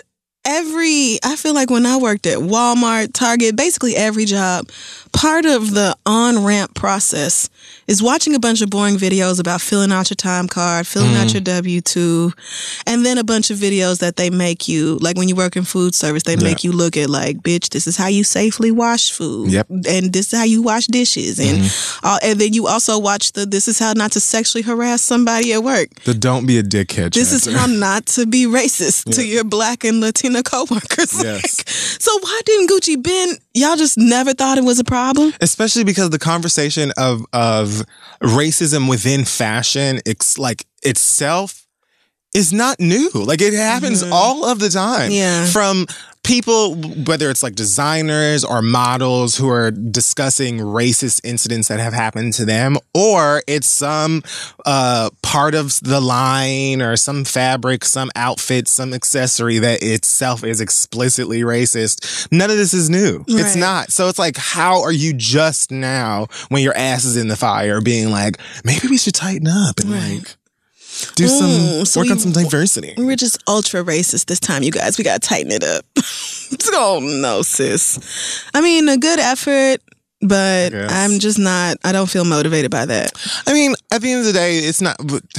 [SPEAKER 2] I feel like when I worked at Walmart, Target, basically every job, part of the on-ramp process is watching a bunch of boring videos about filling out your time card, filling out your W-2, and then a bunch of videos that they make you, like when you work in food service, they make you look at like, bitch, this is how you safely wash food.
[SPEAKER 1] Yep.
[SPEAKER 2] And this is how you wash dishes. And then you also watch this is how not to sexually harass somebody at work.
[SPEAKER 1] The don't be a dickhead
[SPEAKER 2] This is how not to be racist to your Black and Latina coworkers.
[SPEAKER 1] Yes.
[SPEAKER 2] So why didn't Gucci Ben, y'all just never thought it was a problem?
[SPEAKER 1] Especially because the conversation of racism within fashion, it's like itself is not new. Like it happens all of the time.
[SPEAKER 2] Yeah.
[SPEAKER 1] From people, whether it's like designers or models who are discussing racist incidents that have happened to them, or it's some part of the line or some fabric, some outfit, some accessory that itself is explicitly racist. None of this is new. Right. It's not. So it's like, how are you just now, when your ass is in the fire, being like, maybe we should tighten up and like do work on some diversity.
[SPEAKER 2] We're just ultra racist this time, you guys. We got to tighten it up. Oh, no, sis. I mean, a good effort, but I'm just not, I don't feel motivated by that.
[SPEAKER 1] I mean, at the end of the day, it's not...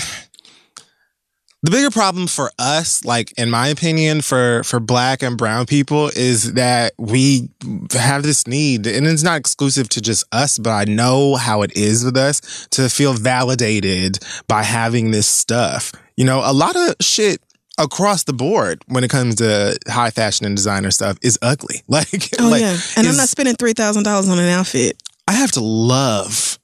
[SPEAKER 1] The bigger problem for us, like in my opinion, for Black and brown people, is that we have this need, and it's not exclusive to just us, but I know how it is with us, to feel validated by having this stuff. You know, a lot of shit across the board when it comes to high fashion and designer stuff is ugly. Like,
[SPEAKER 2] yeah. And I'm not spending $3,000 on an outfit.
[SPEAKER 1] I have to love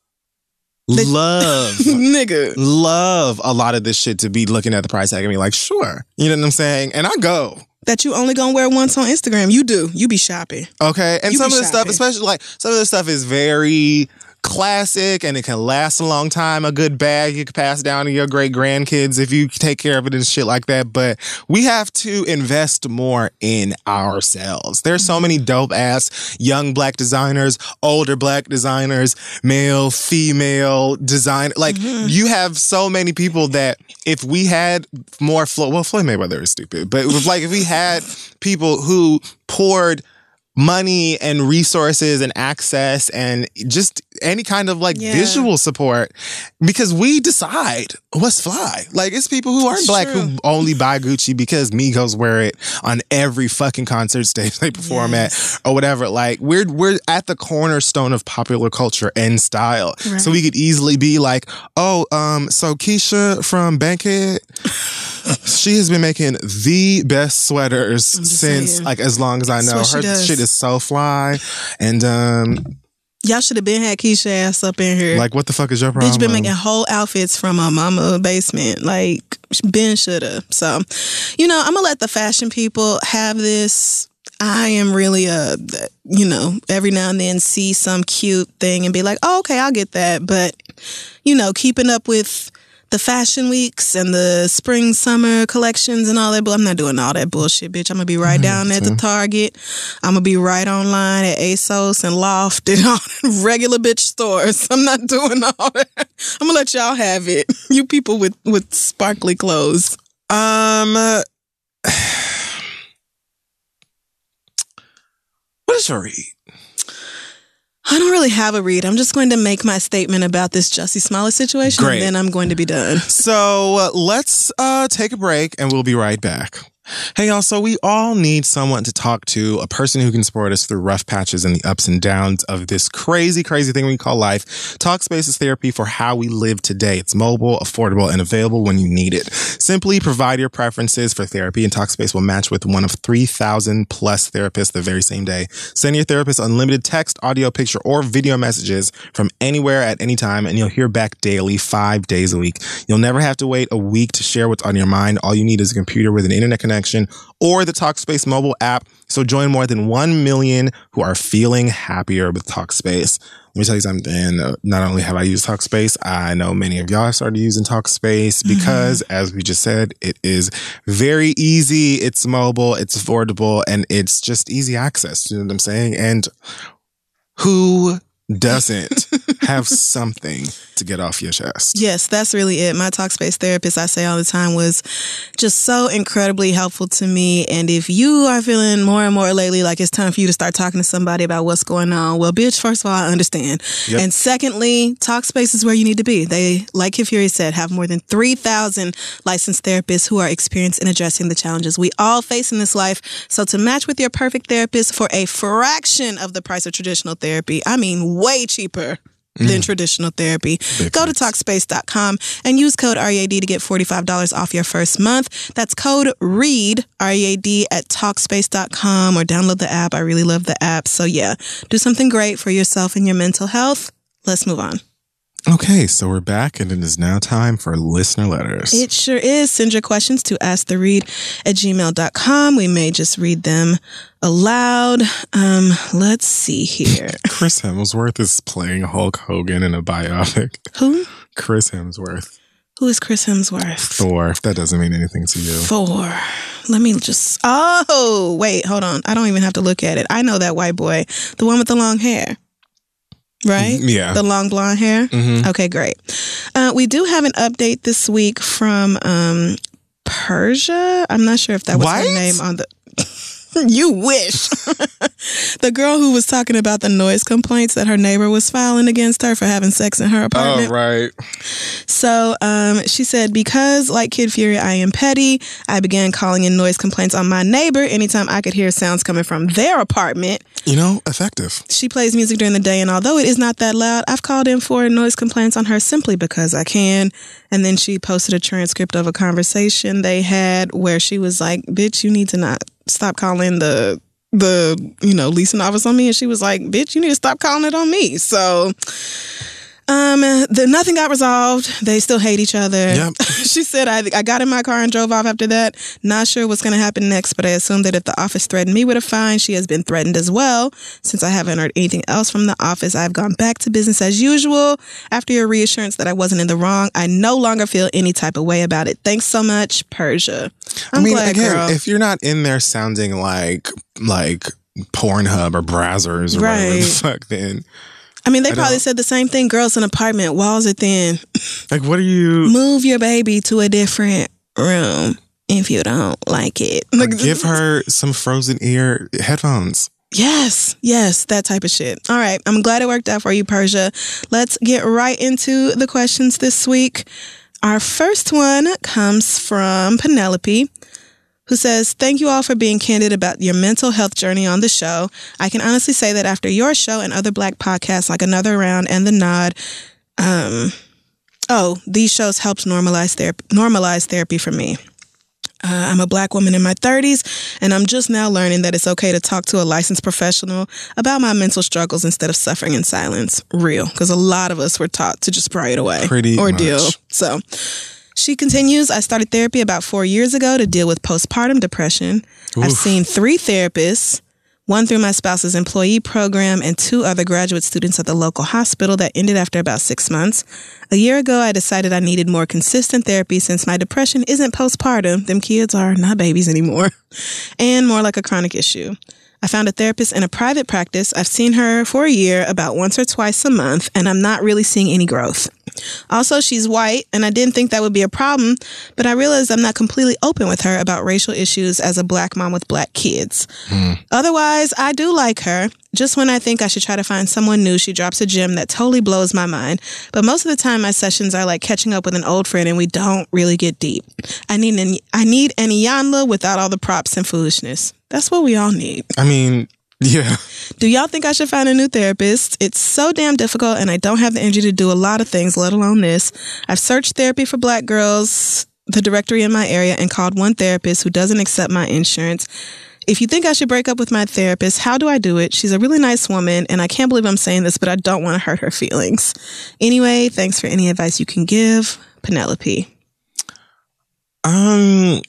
[SPEAKER 2] nigga,
[SPEAKER 1] love a lot of this shit to be looking at the price tag and be like, sure. You know what I'm saying? And I go.
[SPEAKER 2] That you only gonna wear once on Instagram. You do. You be shopping.
[SPEAKER 1] Okay. And some of the stuff, especially like some of the stuff is very classic and it can last a long time. A good bag you can pass down to your great grandkids if you take care of it and shit like that. But we have to invest more in ourselves. There's so many dope ass young Black designers, older Black designers, male, female design. Like you have so many people that if we had more Floyd Mayweather is stupid, but if we had people who poured money and resources and access and just any kind of visual support, because we decide what's fly. Like it's people who aren't Black who only buy Gucci because Migos wear it on every fucking concert stage they perform at or whatever. Like we're at the cornerstone of popular culture and style. Right. So we could easily be like, so Keisha from Bankhead, she has been making the best sweaters since as long as I know. Her shit is so fly. And
[SPEAKER 2] y'all should have been had Keisha ass up in here.
[SPEAKER 1] Like, what the fuck is your problem?
[SPEAKER 2] Bitch been making whole outfits from my mama basement. Like, Ben shoulda. So, I'm gonna let the fashion people have this. I am really every now and then see some cute thing and be like, oh, okay, I'll get that. But, keeping up with the fashion weeks and the spring, summer collections and all that. But I'm not doing all that bullshit, bitch. I'm going to be right down at the Target. I'm going to be right online at ASOS and Loft and all regular bitch stores. I'm not doing all that. I'm going to let y'all have it. You people with sparkly clothes.
[SPEAKER 1] What is your read?
[SPEAKER 2] I don't really have a read. I'm just going to make my statement about this Jussie Smollett situation, and then I'm going to be done.
[SPEAKER 1] So let's take a break, and we'll be right back. Hey, y'all, so we all need someone to talk to, a person who can support us through rough patches and the ups and downs of this crazy, crazy thing we call life. Talkspace is therapy for how we live today. It's mobile, affordable, and available when you need it. Simply provide your preferences for therapy, and Talkspace will match with one of 3,000 plus therapists the very same day. Send your therapist unlimited text, audio, picture, or video messages from anywhere at any time, and you'll hear back daily, 5 days a week. You'll never have to wait a week to share what's on your mind. All you need is a computer with an internet connection or the Talkspace mobile app. So join more than 1 million who are feeling happier with Talkspace. Let me tell you something. Not only have I used Talkspace, I know many of y'all have started using Talkspace because, as we just said, it is very easy. It's mobile, it's affordable, and it's just easy access. You know what I'm saying? And who doesn't have something to get off your chest?
[SPEAKER 2] Yes, that's really it. My Talkspace therapist, I say all the time, was just so incredibly helpful to me. And if you are feeling more and more lately like it's time for you to start talking to somebody about what's going on, well, bitch, first of all, I understand. Yep. And secondly, Talkspace is where you need to be. They, like Kid Fury said, have more than 3,000 licensed therapists who are experienced in addressing the challenges we all face in this life. So to match with your perfect therapist for a fraction of the price of traditional therapy, I mean way cheaper than traditional therapy. Go to Talkspace.com and use code READ to get $45 off your first month. That's code READ, READ, at Talkspace.com, or download the app. I really love the app. So yeah, do something great for yourself and your mental health. Let's move on.
[SPEAKER 1] Okay, so we're back, and it is now time for listener letters.
[SPEAKER 2] It sure is. Send your questions to asktheread@gmail.com. We may just read them aloud. Let's see here.
[SPEAKER 1] Chris Hemsworth is playing Hulk Hogan in a biopic.
[SPEAKER 2] Who?
[SPEAKER 1] Chris Hemsworth.
[SPEAKER 2] Who is Chris Hemsworth?
[SPEAKER 1] Thor, if that doesn't mean anything to you.
[SPEAKER 2] Thor. Let me just... Oh, wait, hold on. I don't even have to look at it. I know that white boy. The one with the long hair. Right?
[SPEAKER 1] Yeah.
[SPEAKER 2] The long blonde hair? Mm-hmm. Okay, great. We do have an update this week from Persia. I'm not sure if that was her name on the... You wish. The girl who was talking about the noise complaints that her neighbor was filing against her for having sex in her apartment.
[SPEAKER 1] Oh, right.
[SPEAKER 2] So she said, because like Kid Fury, I am petty, I began calling in noise complaints on my neighbor anytime I could hear sounds coming from their apartment.
[SPEAKER 1] You know, effective.
[SPEAKER 2] She plays music during the day, and although it is not that loud, I've called in for noise complaints on her simply because I can. And then she posted a transcript of a conversation they had where she was like, bitch, you need to not stop calling the leasing office on me. And she was like, bitch, you need to stop calling it on me. So nothing got resolved. They still hate each other.
[SPEAKER 1] Yep.
[SPEAKER 2] She said, I got in my car and drove off after that. Not sure what's going to happen next, but I assume that if the office threatened me with a fine, she has been threatened as well. Since I haven't heard anything else from the office, I've gone back to business as usual. After your reassurance that I wasn't in the wrong, I no longer feel any type of way about it. Thanks so much, Persia. I'm glad,
[SPEAKER 1] again,
[SPEAKER 2] girl.
[SPEAKER 1] if you're not in there sounding like Pornhub or Brazzers or whatever the fuck, then...
[SPEAKER 2] I mean, they probably said the same thing. Girls in an apartment, walls are thin.
[SPEAKER 1] Like, what are you...
[SPEAKER 2] Move your baby to a different room if you don't like it.
[SPEAKER 1] Give her some frozen ear headphones.
[SPEAKER 2] Yes, that type of shit. All right, I'm glad it worked out for you, Persia. Let's get right into the questions this week. Our first one comes from Penelope, who says, thank you all for being candid about your mental health journey on the show. I can honestly say that after your show and other Black podcasts like Another Round and The Nod, these shows helped normalize therapy for me. I'm a Black woman in my 30s, and I'm just now learning that it's okay to talk to a licensed professional about my mental struggles instead of suffering in silence. Real, because a lot of us were taught to just pray it away.
[SPEAKER 1] Pretty
[SPEAKER 2] ordeal.
[SPEAKER 1] Much.
[SPEAKER 2] So... She continues, I started therapy about 4 years ago to deal with postpartum depression. Oof. I've seen 3 therapists, one through my spouse's employee program and 2 other graduate students at the local hospital that ended after about 6 months. A year ago, I decided I needed more consistent therapy since my depression isn't postpartum. Them kids are not babies anymore. And more like a chronic issue. I found a therapist in a private practice. I've seen her for a year, about once or twice a month, and I'm not really seeing any growth. Also, she's white, and I didn't think that would be a problem, but I realized I'm not completely open with her about racial issues as a Black mom with Black kids. Otherwise, I do like her, just when I think I should try to find someone new, she drops a gem that totally blows my mind. But most of the time, my sessions are like catching up with an old friend and we don't really get deep. I need an Iyanla without all the props and foolishness. That's what we all need.
[SPEAKER 1] I mean, yeah.
[SPEAKER 2] Do y'all think I should find a new therapist? It's so damn difficult and I don't have the energy to do a lot of things, let alone this. I've searched therapy for Black girls, the directory in my area, and called one therapist who doesn't accept my insurance. If you think I should break up with my therapist, how do I do it? She's a really nice woman, and I can't believe I'm saying this, but I don't want to hurt her feelings. Anyway, thanks for any advice you can give. Penelope.
[SPEAKER 1] The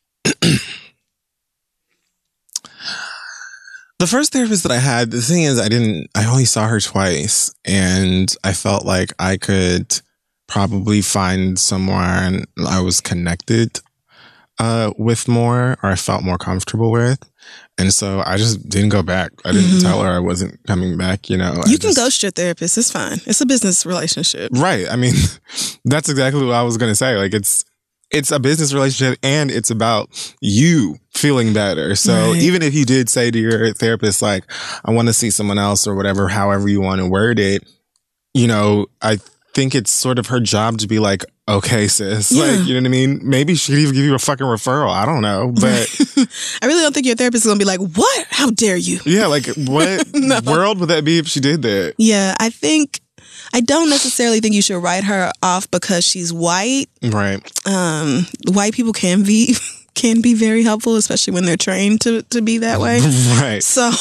[SPEAKER 1] first therapist that I had, the thing is, I only saw her twice, and I felt like I could probably find someone I was connected with more, or I felt more comfortable with. And so I just didn't go back. I didn't tell her I wasn't coming back, you know.
[SPEAKER 2] You can ghost your therapist. It's fine. It's a business relationship.
[SPEAKER 1] Right. I mean, that's exactly what I was going to say. Like, it's a business relationship and it's about you feeling better. So even if you did say to your therapist, like, I want to see someone else or whatever, however you want to word it, you know, I think it's sort of her job to be like, okay, sis, like, you know what I mean? Maybe she could even give you a fucking referral. I don't know, but
[SPEAKER 2] I really don't think your therapist is gonna be like, what? How dare you?
[SPEAKER 1] Yeah, like, what world would that be if she did that?
[SPEAKER 2] Yeah, I don't necessarily think you should write her off because she's white.
[SPEAKER 1] Right.
[SPEAKER 2] White people can be very helpful, especially when they're trained to be that way.
[SPEAKER 1] Right.
[SPEAKER 2] So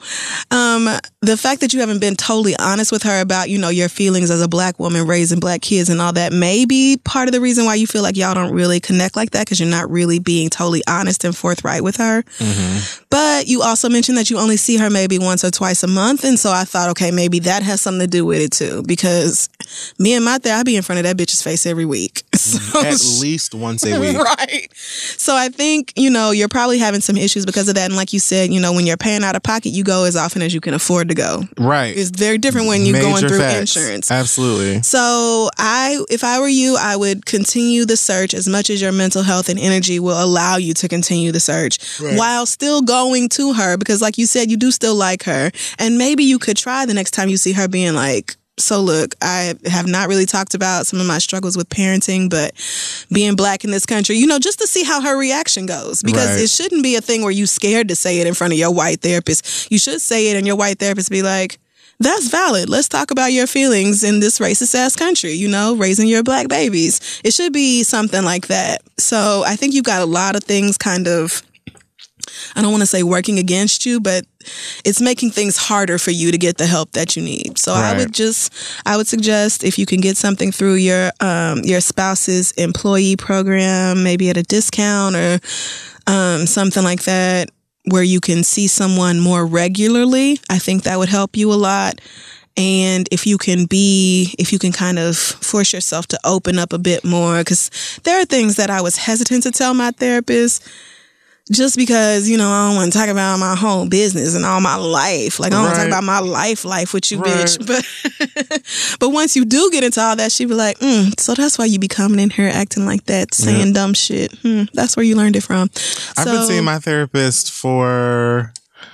[SPEAKER 2] the fact that you haven't been totally honest with her about, you know, your feelings as a Black woman raising Black kids and all that may be part of the reason why you feel like y'all don't really connect like that, because you're not really being totally honest and forthright with her. But you also mentioned that you only see her maybe once or twice a month. And so I thought, okay, maybe that has something to do with it too, because me and my therapist, I be in front of that bitch's face every week. So,
[SPEAKER 1] at least once a week.
[SPEAKER 2] Right. So I think, you know, you're probably having some issues because of that. And like you said, you know, when you're paying out of pocket, you go as often as you can afford to go.
[SPEAKER 1] Right.
[SPEAKER 2] It's very different when you're going through
[SPEAKER 1] facts.
[SPEAKER 2] insurance.
[SPEAKER 1] Absolutely.
[SPEAKER 2] So if I were you, I would continue the search as much as your mental health and energy will allow you to continue the search while still going to her, because like you said, you do still like her. And maybe you could try the next time you see her being like, so look, I have not really talked about some of my struggles with parenting, but being Black in this country, you know, just to see how her reaction goes. Because it shouldn't be a thing where you scared to say it in front of your white therapist. You should say it and your white therapist be like, that's valid. Let's talk about your feelings in this racist ass country, you know, raising your Black babies. It should be something like that. So I think you've got a lot of things kind of, I don't want to say working against you, but it's making things harder for you to get the help that you need. So I would suggest if you can get something through your spouse's employee program, maybe at a discount or something like that, where you can see someone more regularly. I think that would help you a lot. And if you can kind of force yourself to open up a bit more, because there are things that I was hesitant to tell my therapist, just because, you know, I don't want to talk about my whole business and all my life. Like, I don't want to talk about my life with you, bitch. But once you do get into all that, she be like, so that's why you be coming in here acting like that, saying dumb shit. That's where you learned it from.
[SPEAKER 1] I've been seeing my therapist for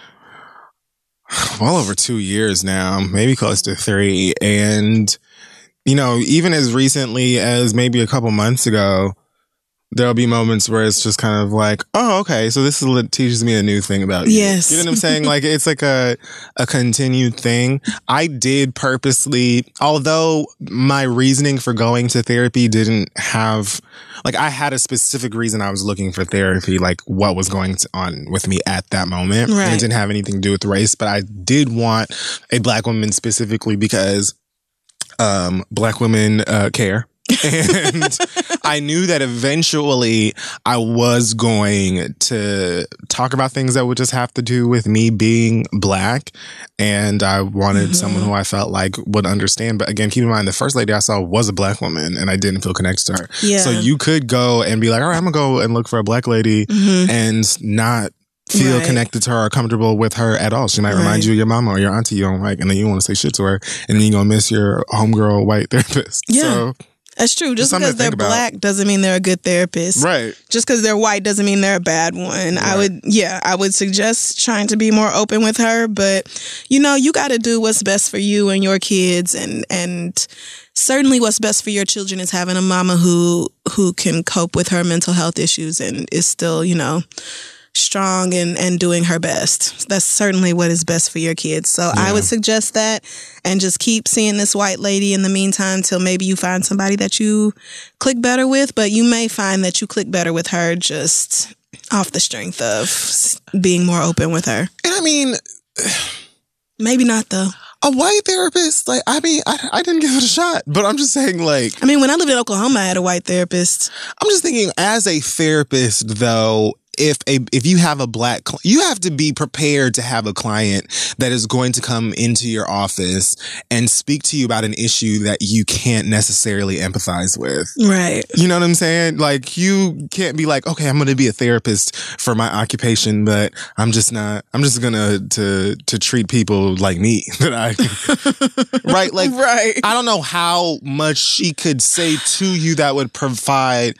[SPEAKER 1] well over 2 years now, maybe close to 3. And, you know, even as recently as maybe a couple months ago, there'll be moments where it's just kind of like, oh, okay, so this teaches me a new thing about you.
[SPEAKER 2] Yes.
[SPEAKER 1] You know what I'm saying? Like, it's like a continued thing. I did purposely, although my reasoning for going to therapy didn't have, like, I had a specific reason I was looking for therapy, like what was going on with me at that moment.
[SPEAKER 2] Right.
[SPEAKER 1] And it didn't have anything to do with race, but I did want a Black woman specifically because Black women care. And I knew that eventually I was going to talk about things that would just have to do with me being Black. And I wanted someone who I felt like would understand. But again, keep in mind, the first lady I saw was a Black woman and I didn't feel connected to her.
[SPEAKER 2] Yeah. So
[SPEAKER 1] you could go and be like, all right, I'm going to go and look for a Black lady and not feel connected to her or comfortable with her at all. She might remind you of your mama or your auntie you don't like, and then you want to say shit to her, and then you're going to miss your homegirl white therapist.
[SPEAKER 2] Yeah.
[SPEAKER 1] So
[SPEAKER 2] That's true. Just because they're black doesn't mean they're a good therapist.
[SPEAKER 1] Right.
[SPEAKER 2] Just because they're white doesn't mean they're a bad one. Right. I would suggest trying to be more open with her. But, you got to do what's best for you and your kids. And certainly what's best for your children is having a mama who can cope with her mental health issues and is still, strong and doing her best. That's certainly what is best for your kids. So I would suggest that, and just keep seeing this white lady in the meantime till maybe you find somebody that you click better with. But you may find that you click better with her just off the strength of being more open with her.
[SPEAKER 1] And I mean,
[SPEAKER 2] maybe not though.
[SPEAKER 1] A white therapist, I didn't give it a shot, but I'm just saying,
[SPEAKER 2] when I lived in Oklahoma, I had a white therapist.
[SPEAKER 1] I'm just thinking, as a therapist, though, if you have a black, you have to be prepared to have a client that is going to come into your office and speak to you about an issue that you can't necessarily empathize with.
[SPEAKER 2] Right.
[SPEAKER 1] You know what I'm saying? You can't be like, okay, I'm going to be a therapist for my occupation, but I'm just going to treat people like me. Right?
[SPEAKER 2] Right.
[SPEAKER 1] I don't know how much she could say to you that would provide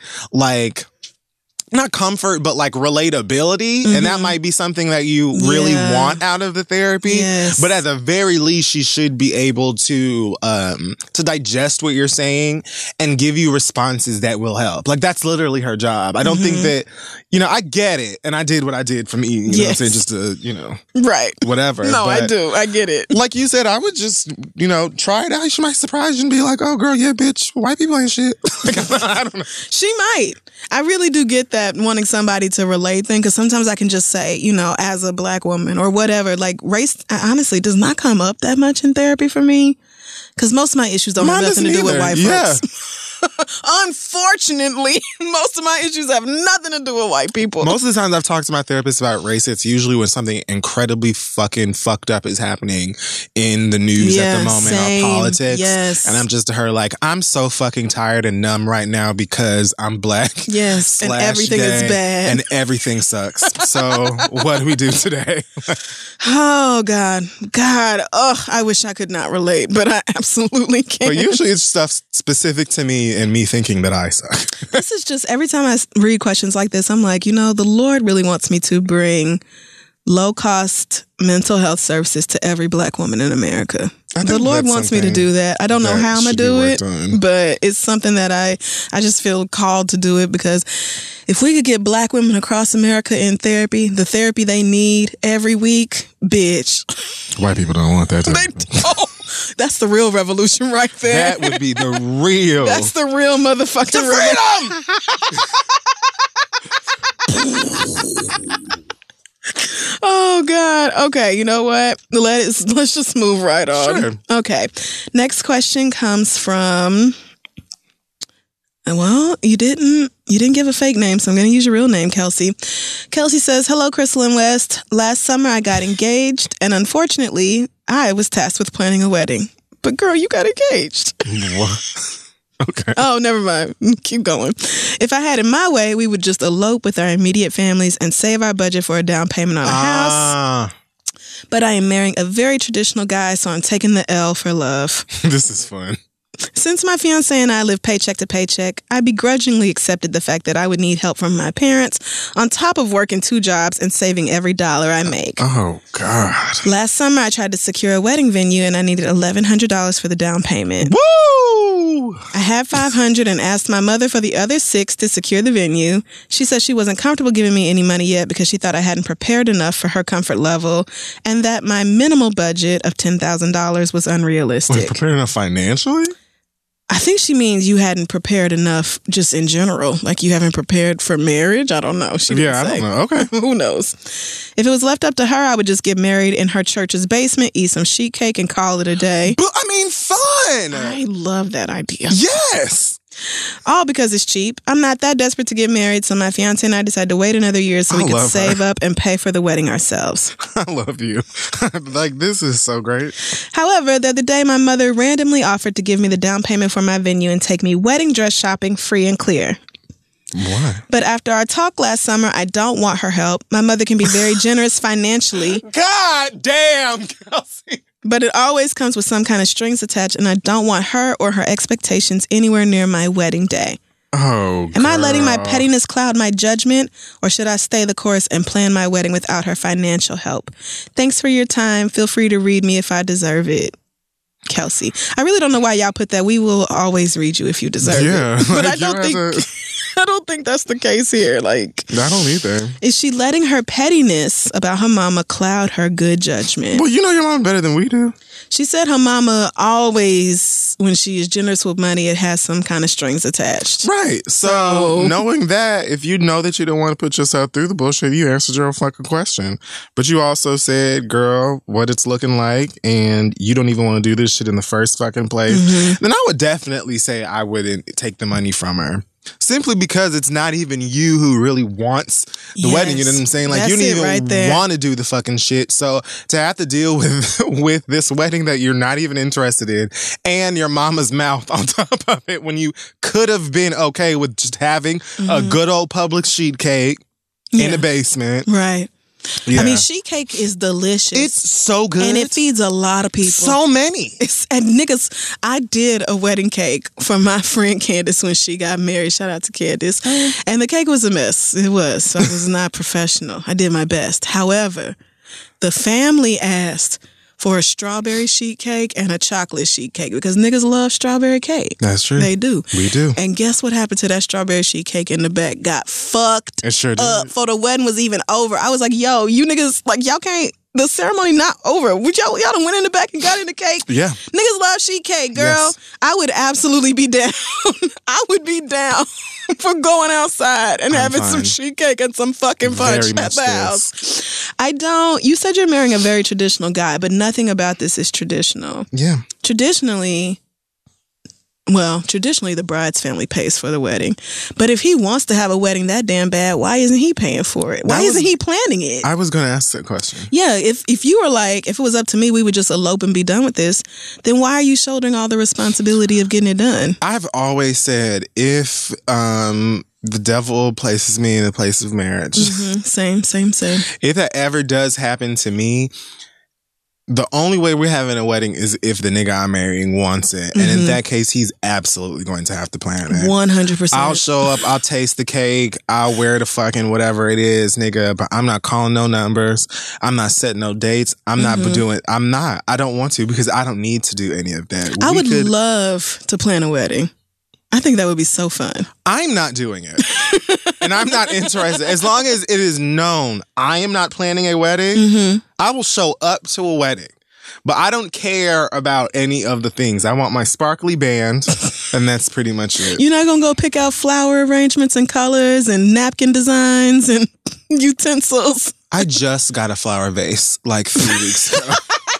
[SPEAKER 1] not comfort, but relatability. Mm-hmm. And that might be something that you really want out of the therapy.
[SPEAKER 2] Yes.
[SPEAKER 1] But at the very least, she should be able to digest what you're saying and give you responses that will help. That's literally her job. I don't think that, I get it. And I did what I did for me. You know what I'm saying? Just to,
[SPEAKER 2] right.
[SPEAKER 1] Whatever.
[SPEAKER 2] No, but I do. I get it.
[SPEAKER 1] Like you said, I would just, try it out. She might surprise you and be like, oh, girl, yeah, bitch, white people ain't shit. I don't know.
[SPEAKER 2] She might. I really do get that wanting somebody to relate thing, because sometimes I can just say, as a black woman or whatever, race honestly does not come up that much in therapy for me, because most of my issues don't have nothing to do with white folks. Unfortunately, most of my issues have nothing to do with white people.
[SPEAKER 1] Most of the times I've talked to my therapist about race, it's usually when something incredibly fucking fucked up is happening in the news at the moment, or politics.
[SPEAKER 2] Yes.
[SPEAKER 1] And I'm just to her I'm so fucking tired and numb right now because I'm black.
[SPEAKER 2] Yes. And everything is bad.
[SPEAKER 1] And everything sucks. So what do we do today?
[SPEAKER 2] Oh, God. Oh, I wish I could not relate, but I absolutely can.
[SPEAKER 1] But usually it's stuff specific to me and me thinking that I suck.
[SPEAKER 2] This is just, every time I read questions like this, I'm like, the Lord really wants me to bring low-cost mental health services to every black woman in America. The Lord wants me to do that. I don't know how I'm going to do it, but it's something that I just feel called to do it, because if we could get black women across America in therapy, the therapy they need every week, bitch.
[SPEAKER 1] White people don't want that.
[SPEAKER 2] They don't. That's the real revolution right there.
[SPEAKER 1] That would be the real.
[SPEAKER 2] That's the real motherfucking
[SPEAKER 1] freedom.
[SPEAKER 2] Oh, God. Okay, you know what? Let's just move right on.
[SPEAKER 1] Sure.
[SPEAKER 2] Okay. Next question comes from... Well, you didn't give a fake name, so I'm going to use your real name, Kelsey. Kelsey says, hello, Crystal and West. Last summer, I got engaged, and unfortunately, I was tasked with planning a wedding. But girl, you got engaged.
[SPEAKER 1] What? Okay.
[SPEAKER 2] Oh, never mind. Keep going. If I had it my way, we would just elope with our immediate families and save our budget for a down payment on a house. But I am marrying a very traditional guy, so I'm taking the L for love.
[SPEAKER 1] This is fun.
[SPEAKER 2] Since my fiance and I live paycheck to paycheck, I begrudgingly accepted the fact that I would need help from my parents, on top of working 2 jobs and saving every dollar I make.
[SPEAKER 1] Oh, God.
[SPEAKER 2] Last summer, I tried to secure a wedding venue, and I needed $1,100 for the down payment.
[SPEAKER 1] Woo!
[SPEAKER 2] I had $500 and asked my mother for the other $600 to secure the venue. She said she wasn't comfortable giving me any money yet because she thought I hadn't prepared enough for her comfort level, and that my minimal budget of $10,000 was unrealistic.
[SPEAKER 1] Wait, prepared enough financially?
[SPEAKER 2] I think she means you hadn't prepared enough just in general. Like you haven't prepared for marriage. I don't know. She didn't say.
[SPEAKER 1] I don't know. Okay.
[SPEAKER 2] Who knows? If it was left up to her, I would just get married in her church's basement, eat some sheet cake, and call it a day.
[SPEAKER 1] But I mean, fun.
[SPEAKER 2] I love that idea.
[SPEAKER 1] Yes.
[SPEAKER 2] All because it's cheap. I'm not that desperate to get married, so my fiance and I decided to wait another year so we could save up and pay for the wedding ourselves.
[SPEAKER 1] I love you. Like, this is so great.
[SPEAKER 2] However, the other day, my mother randomly offered to give me the down payment for my venue and take me wedding dress shopping free and clear.
[SPEAKER 1] What?
[SPEAKER 2] But after our talk last summer, I don't want her help. My mother can be very generous financially.
[SPEAKER 1] God damn, Kelsey.
[SPEAKER 2] But it always comes with some kind of strings attached, and I don't want her or her expectations anywhere near my wedding day.
[SPEAKER 1] Oh,
[SPEAKER 2] Am I letting my pettiness cloud my judgment, or should I stay the course and plan my wedding without her financial help? Thanks for your time. Feel free to read me if I deserve it. Kelsey. I really don't know why y'all put that. We will always read you if you deserve it. But I don't think that's the case here. Like,
[SPEAKER 1] I don't either.
[SPEAKER 2] Is she letting her pettiness about her mama cloud her good judgment?
[SPEAKER 1] Well, you know your mom better than we do.
[SPEAKER 2] She said her mama always, when she is generous with money, it has some kind of strings attached.
[SPEAKER 1] Right. So knowing that, if you know that you don't want to put yourself through the bullshit, you answered your own fucking question. But you also said, girl, what it's looking like, and you don't even want to do this shit in the first fucking place. Mm-hmm. Then I would definitely say I wouldn't take the money from her. Simply because it's not even you who really wants the wedding. You know what I'm saying? Like, you don't even want to do the fucking shit. So to have to deal with this wedding that you're not even interested in, and your mama's mouth on top of it, when you could have been okay with just having a good old public sheet cake in the basement.
[SPEAKER 2] Right. Yeah. I mean, sheet cake is delicious.
[SPEAKER 1] It's so good.
[SPEAKER 2] And it feeds a lot of people.
[SPEAKER 1] So many.
[SPEAKER 2] And niggas, I did a wedding cake for my friend Candace when she got married. Shout out to Candace. And the cake was a mess. It was. So I was not professional. I did my best. However, the family asked for a strawberry sheet cake and a chocolate sheet cake because niggas love strawberry cake.
[SPEAKER 1] That's true.
[SPEAKER 2] They do.
[SPEAKER 1] We do.
[SPEAKER 2] And guess what happened to that strawberry sheet cake in the back? Got fucked
[SPEAKER 1] it sure did.
[SPEAKER 2] up before the wedding was even over. I was like, yo, you niggas, like, y'all can't, the ceremony not over. Would y'all done went in the back and got in the cake?
[SPEAKER 1] Yeah.
[SPEAKER 2] Niggas love sheet cake, girl.
[SPEAKER 1] Yes.
[SPEAKER 2] I would absolutely be down. I would be down for going outside and having some sheet cake and some fucking punch at the house. You said you're marrying a very traditional guy, but nothing about this is traditional.
[SPEAKER 1] Yeah.
[SPEAKER 2] Traditionally, the bride's family pays for the wedding. But if he wants to have a wedding that damn bad, why isn't he paying for it? Why isn't he planning it?
[SPEAKER 1] I was going to ask that question.
[SPEAKER 2] Yeah, if you were like, if it was up to me, we would just elope and be done with this, then why are you shouldering all the responsibility of getting it done?
[SPEAKER 1] I've always said, if the devil places me in the place of marriage.
[SPEAKER 2] Same.
[SPEAKER 1] If that ever does happen to me, the only way we're having a wedding is if the nigga I'm marrying wants it. And in that case, he's absolutely going to have to plan it.
[SPEAKER 2] 100%.
[SPEAKER 1] I'll show up, I'll taste the cake, I'll wear the fucking whatever it is, nigga, but I'm not calling no numbers. I'm not setting no dates. I'm not doing, I don't want to because I don't need to do any of that.
[SPEAKER 2] I would love to plan a wedding. I think that would be so fun.
[SPEAKER 1] I'm not doing it. And I'm not interested. As long as it is known I am not planning a wedding, I will show up to a wedding. But I don't care about any of the things. I want my sparkly band, and that's pretty much it.
[SPEAKER 2] You're not going to go pick out flower arrangements and colors and napkin designs and utensils?
[SPEAKER 1] I just got a flower vase like 3 weeks ago.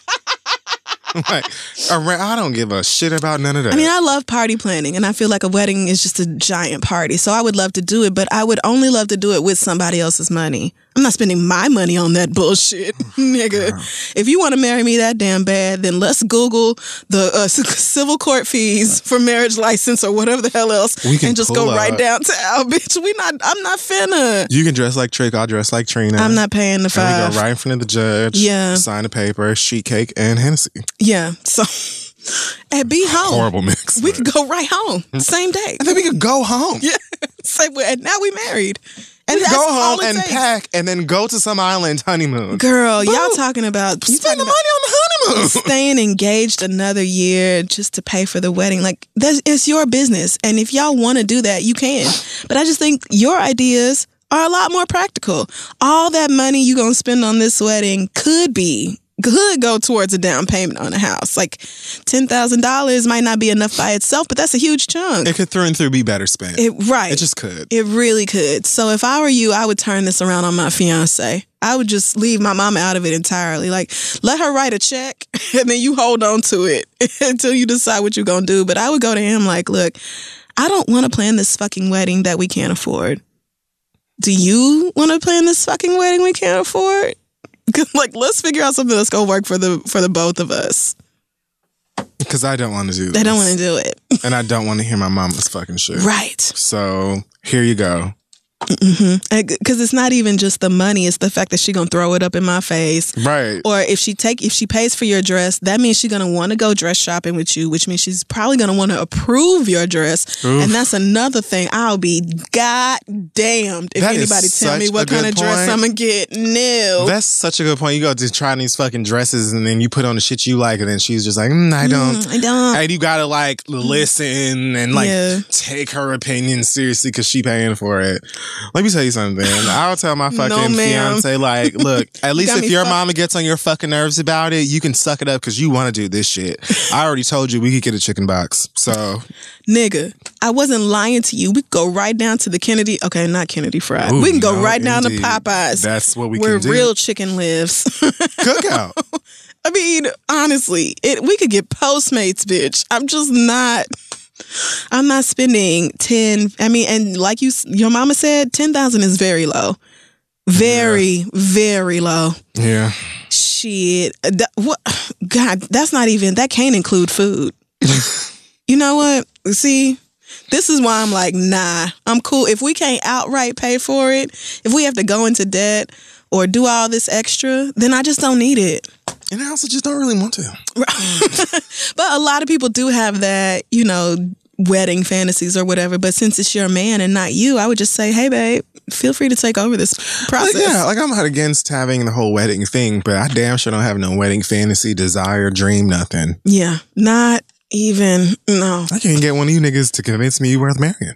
[SPEAKER 1] Like, I don't give a shit about none of that.
[SPEAKER 2] I mean, I love party planning, and I feel like a wedding is just a giant party. So I would love to do it, but I would only love to do it with somebody else's money. I'm not spending my money on that bullshit, nigga. If you want to marry me that damn bad, then let's Google the civil court fees for marriage license or whatever the hell else, and just go right downtown, bitch. I'm not finna.
[SPEAKER 1] You can dress like Trick. I'll dress like Trina.
[SPEAKER 2] I'm not paying the $5.
[SPEAKER 1] And we go right in front of the judge.
[SPEAKER 2] Yeah.
[SPEAKER 1] Sign a paper, sheet cake, and Hennessy.
[SPEAKER 2] Yeah. So, and be home.
[SPEAKER 1] Horrible mix.
[SPEAKER 2] We could go right home same day.
[SPEAKER 1] And then we could go home.
[SPEAKER 2] Yeah. And now we married. And
[SPEAKER 1] go home and pack and then go to some island honeymoon.
[SPEAKER 2] Girl, y'all talking about
[SPEAKER 1] spend the money on the honeymoon.
[SPEAKER 2] Staying engaged another year just to pay for the wedding. Like, it's your business. And if y'all want to do that, you can. But I just think your ideas are a lot more practical. All that money you're going to spend on this wedding could go towards a down payment on a house. Like $10,000 might not be enough by itself, but that's a huge chunk.
[SPEAKER 1] It could through and through be better spent.
[SPEAKER 2] Right.
[SPEAKER 1] It just could.
[SPEAKER 2] It really could. So if I were you, I would turn this around on my fiance. I would just leave my mama out of it entirely. Like, let her write a check and then you hold on to it until you decide what you're going to do. But I would go to him like, look, I don't want to plan this fucking wedding that we can't afford. Do you want to plan this fucking wedding we can't afford? Like, let's figure out something that's gonna work for the both of us.
[SPEAKER 1] Because I don't want to do this.
[SPEAKER 2] I don't want to do it.
[SPEAKER 1] And I don't want to hear my mama's fucking shit.
[SPEAKER 2] Right.
[SPEAKER 1] So, here you go.
[SPEAKER 2] Because it's not even just the money; it's the fact that she gonna throw it up in my face,
[SPEAKER 1] right?
[SPEAKER 2] Or if she pays for your dress, that means she's gonna want to go dress shopping with you, which means she's probably gonna want to approve your dress. Oof. And that's another thing. I'll be goddamned if anybody tell me what kind of dress I'm gonna get. No,
[SPEAKER 1] that's such a good point. You go to try these fucking dresses, and then you put on the shit you like, and then she's just like, I don't. And you gotta like listen and like take her opinion seriously because she paying for it. Let me tell you something. I'll tell my fucking fiance, like, look, at least if your mama gets on your fucking nerves about it, you can suck it up because you want to do this shit. I already told you we could get a chicken box. So,
[SPEAKER 2] nigga, I wasn't lying to you. We could go right down to the Kennedy. Okay, not Kennedy Fried. We can go right down to Popeyes.
[SPEAKER 1] That's what we
[SPEAKER 2] can
[SPEAKER 1] do.
[SPEAKER 2] Where real chicken lives.
[SPEAKER 1] Cookout.
[SPEAKER 2] I mean, honestly, we could get Postmates, bitch. I'm not spending 10. I mean, and like your mama said, 10,000 is very low. Very, very low.
[SPEAKER 1] Yeah.
[SPEAKER 2] Shit. What? God, that can't include food. You know what? See, this is why I'm like, nah, I'm cool. If we can't outright pay for it, if we have to go into debt or do all this extra, then I just don't need it.
[SPEAKER 1] And I also just don't really want to.
[SPEAKER 2] But a lot of people do have that, wedding fantasies or whatever. But since it's your man and not you, I would just say, hey, babe, feel free to take over this process.
[SPEAKER 1] I'm not against having the whole wedding thing, but I damn sure don't have no wedding fantasy, desire, dream, nothing.
[SPEAKER 2] Yeah, not even, no.
[SPEAKER 1] I can't get one of you niggas to convince me you worth marrying.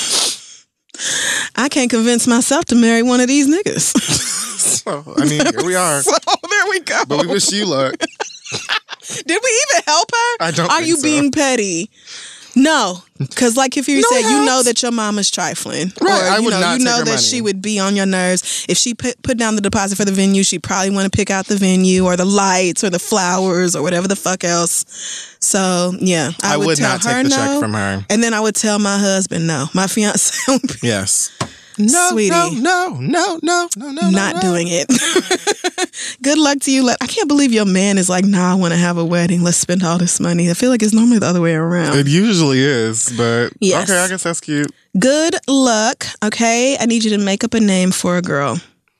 [SPEAKER 2] I can't convince myself to marry one of these niggas.
[SPEAKER 1] So, I mean, here we are.
[SPEAKER 2] So, there we go.
[SPEAKER 1] But we wish you luck.
[SPEAKER 2] Did we even help her?
[SPEAKER 1] I don't
[SPEAKER 2] Are you
[SPEAKER 1] so.
[SPEAKER 2] Being petty? No. Because like if you said, you know that your mama's trifling.
[SPEAKER 1] Right,
[SPEAKER 2] or,
[SPEAKER 1] I would not
[SPEAKER 2] you
[SPEAKER 1] take
[SPEAKER 2] know
[SPEAKER 1] her
[SPEAKER 2] that
[SPEAKER 1] money.
[SPEAKER 2] she would be on your nerves. If she put down the deposit for the venue, she'd probably want to pick out the venue or the lights or the flowers or whatever the fuck else. So, yeah. I would tell
[SPEAKER 1] not
[SPEAKER 2] her
[SPEAKER 1] take the
[SPEAKER 2] no,
[SPEAKER 1] check from her.
[SPEAKER 2] And then I would tell my husband no. My fiance would be,
[SPEAKER 1] yes. No,
[SPEAKER 2] sweetie.
[SPEAKER 1] No.
[SPEAKER 2] Not doing it. Good luck to you. I can't believe your man is like, nah, I want to have a wedding. Let's spend all this money. I feel like it's normally the other way around.
[SPEAKER 1] It usually is, but
[SPEAKER 2] yes.
[SPEAKER 1] Okay, I guess that's cute.
[SPEAKER 2] Good luck. Okay, I need you to make up a name for a girl.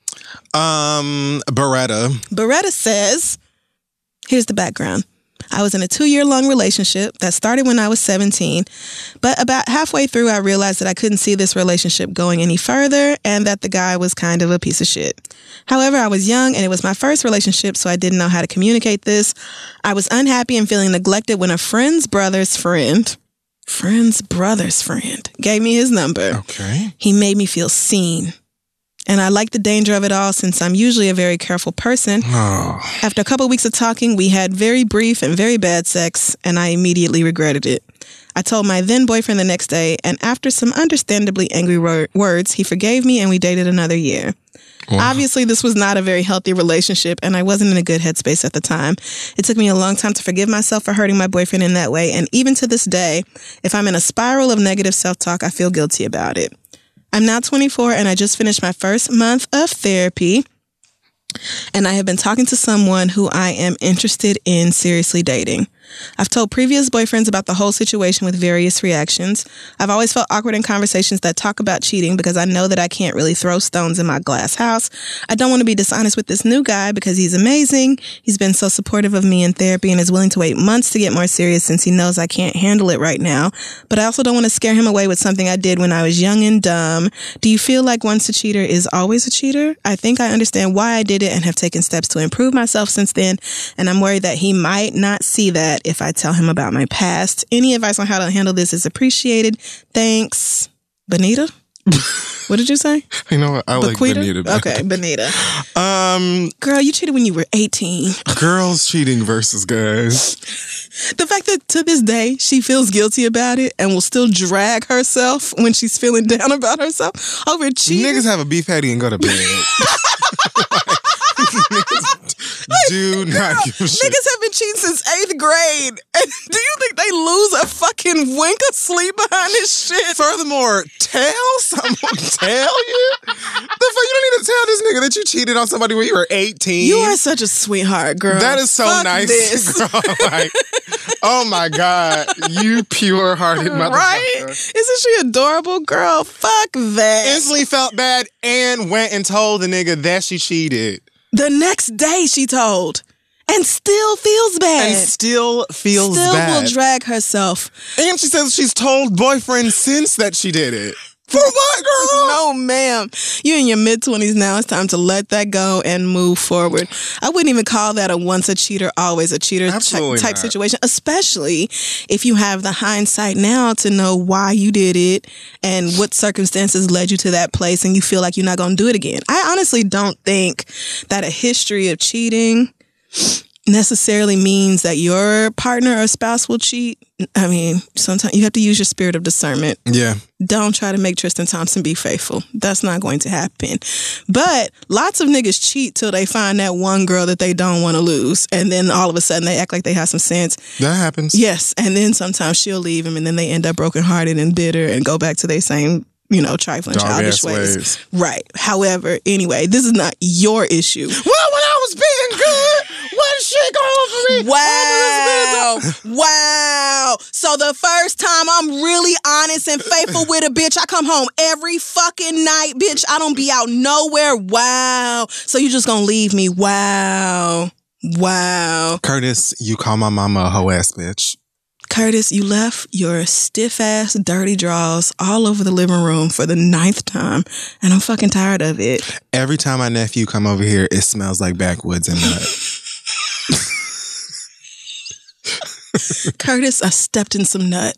[SPEAKER 1] Beretta.
[SPEAKER 2] Beretta says, here's the background. I was in a 2-year-long relationship that started when I was 17, but about halfway through, I realized that I couldn't see this relationship going any further and that the guy was kind of a piece of shit. However, I was young and it was my first relationship, so I didn't know how to communicate this. I was unhappy and feeling neglected when a friend's brother's friend gave me his number.
[SPEAKER 1] Okay.
[SPEAKER 2] He made me feel seen. And I like the danger of it all since I'm usually a very careful person.
[SPEAKER 1] Oh.
[SPEAKER 2] After a couple of weeks of talking, we had very brief and very bad sex, and I immediately regretted it. I told my then boyfriend the next day, and after some understandably angry words, he forgave me and we dated another year. Wow. Obviously, this was not a very healthy relationship, and I wasn't in a good headspace at the time. It took me a long time to forgive myself for hurting my boyfriend in that way, and even to this day, if I'm in a spiral of negative self-talk, I feel guilty about it. I'm now 24 and I just finished my first month of therapy, and I have been talking to someone who I am interested in seriously dating. I've told previous boyfriends about the whole situation with various reactions. I've always felt awkward in conversations that talk about cheating because I know that I can't really throw stones in my glass house. I don't want to be dishonest with this new guy because he's amazing. He's been so supportive of me in therapy and is willing to wait months to get more serious since he knows I can't handle it right now. But I also don't want to scare him away with something I did when I was young and dumb. Do you feel like once a cheater is always a cheater? I think I understand why I did it and have taken steps to improve myself since then, and I'm worried that he might not see that if I tell him about my past. Any advice on how to handle this is appreciated. Thanks. Benita? What did you say?
[SPEAKER 1] You know what? I like Benita.
[SPEAKER 2] Okay, Benita. Girl, you cheated when you were 18.
[SPEAKER 1] Girls cheating versus guys.
[SPEAKER 2] The fact that to this day she feels guilty about it and will still drag herself when she's feeling down about herself over cheating.
[SPEAKER 1] Niggas have a beef patty and go to bed. Do not give a shit.
[SPEAKER 2] Niggas have been cheating since 8th grade. And do you think they lose a fucking wink of sleep behind this shit?
[SPEAKER 1] Furthermore, tell someone, tell you? The fuck, you don't need to tell this nigga that you cheated on somebody when you were 18.
[SPEAKER 2] You are such a sweetheart, girl.
[SPEAKER 1] That is so
[SPEAKER 2] fuck
[SPEAKER 1] nice.
[SPEAKER 2] This.
[SPEAKER 1] Girl. Like, Oh my God. You pure-hearted motherfucker.
[SPEAKER 2] Right? Isn't she adorable, girl? Fuck that.
[SPEAKER 1] Instantly felt bad and went and told the nigga that she cheated.
[SPEAKER 2] The next day she told. And still feels bad.
[SPEAKER 1] And still feels bad.
[SPEAKER 2] Still will drag herself.
[SPEAKER 1] And she says she's told boyfriend since that she did it. For what, girl?
[SPEAKER 2] No, ma'am. You're in your mid-20s now. It's time to let that go and move forward. I wouldn't even call that a once a cheater, always a cheater type situation, especially if you have the hindsight now to know why you did it and what circumstances led you to that place and you feel like you're not going to do it again. I honestly don't think that a history of cheating necessarily means that your partner or spouse will cheat. I mean, sometimes you have to use your spirit of discernment.
[SPEAKER 1] Yeah.
[SPEAKER 2] Don't try to make Tristan Thompson be faithful. That's not going to happen. But lots of niggas cheat till they find that one girl that they don't want to lose. And then all of a sudden they act like they have some sense.
[SPEAKER 1] That happens.
[SPEAKER 2] Yes. And then sometimes she'll leave him and then they end up brokenhearted and bitter and go back to their same, trifling, childish ways. Right. However, anyway, this is not your issue.
[SPEAKER 1] Well, when I was being good, what is she going for me?
[SPEAKER 2] Wow. So the first time I'm really honest and faithful with a bitch, I come home every fucking night, bitch. I don't be out nowhere. Wow. So you just gonna leave me? Wow.
[SPEAKER 1] Curtis, you call my mama a hoe ass bitch.
[SPEAKER 2] Curtis, you left your stiff-ass, dirty drawers all over the living room for the 9th time, and I'm fucking tired of it.
[SPEAKER 1] Every time my nephew come over here, it smells like backwoods and nut.
[SPEAKER 2] Curtis, I stepped in some nut.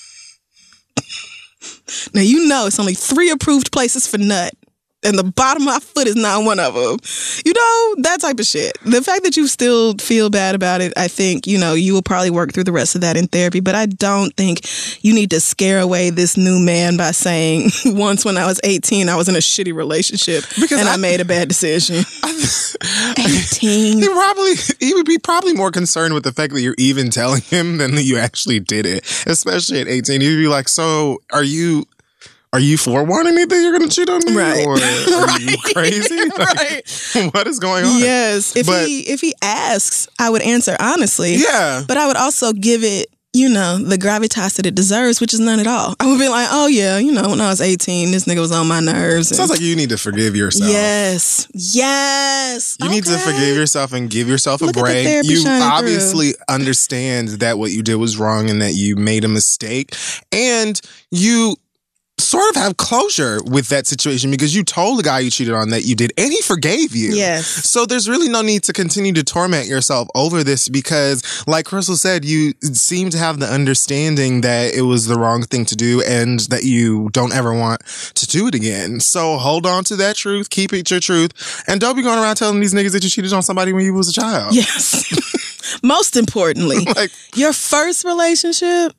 [SPEAKER 2] Now, it's only 3 approved places for nut. And the bottom of my foot is not one of them. That type of shit. The fact that you still feel bad about it, I think, you will probably work through the rest of that in therapy. But I don't think you need to scare away this new man by saying, once when I was 18, I was in a shitty relationship and I made a bad decision. 18.
[SPEAKER 1] He would be probably more concerned with the fact that you're even telling him than that you actually did it. Especially at 18. He'd be like, so are you forewarning me that you're going to cheat on me?
[SPEAKER 2] Right.
[SPEAKER 1] Or are you crazy?
[SPEAKER 2] Right.
[SPEAKER 1] What is going on?
[SPEAKER 2] Yes. If he asks, I would answer honestly.
[SPEAKER 1] Yeah.
[SPEAKER 2] But I would also give it, the gravitas that it deserves, which is none at all. I would be like, oh yeah, when I was 18, this nigga was on my nerves.
[SPEAKER 1] Sounds like you need to forgive yourself.
[SPEAKER 2] Yes.
[SPEAKER 1] You need to forgive yourself and give yourself a break. You obviously understand that what you did was wrong and that you made a mistake. And you sort of have closure with that situation because you told the guy you cheated on that you did and he forgave you.
[SPEAKER 2] Yes.
[SPEAKER 1] So there's really no need to continue to torment yourself over this because, like Crystal said, you seem to have the understanding that it was the wrong thing to do and that you don't ever want to do it again. So hold on to that truth, keep it your truth, and don't be going around telling these niggas that you cheated on somebody when you was a child.
[SPEAKER 2] Yes. Most importantly, your first relationship,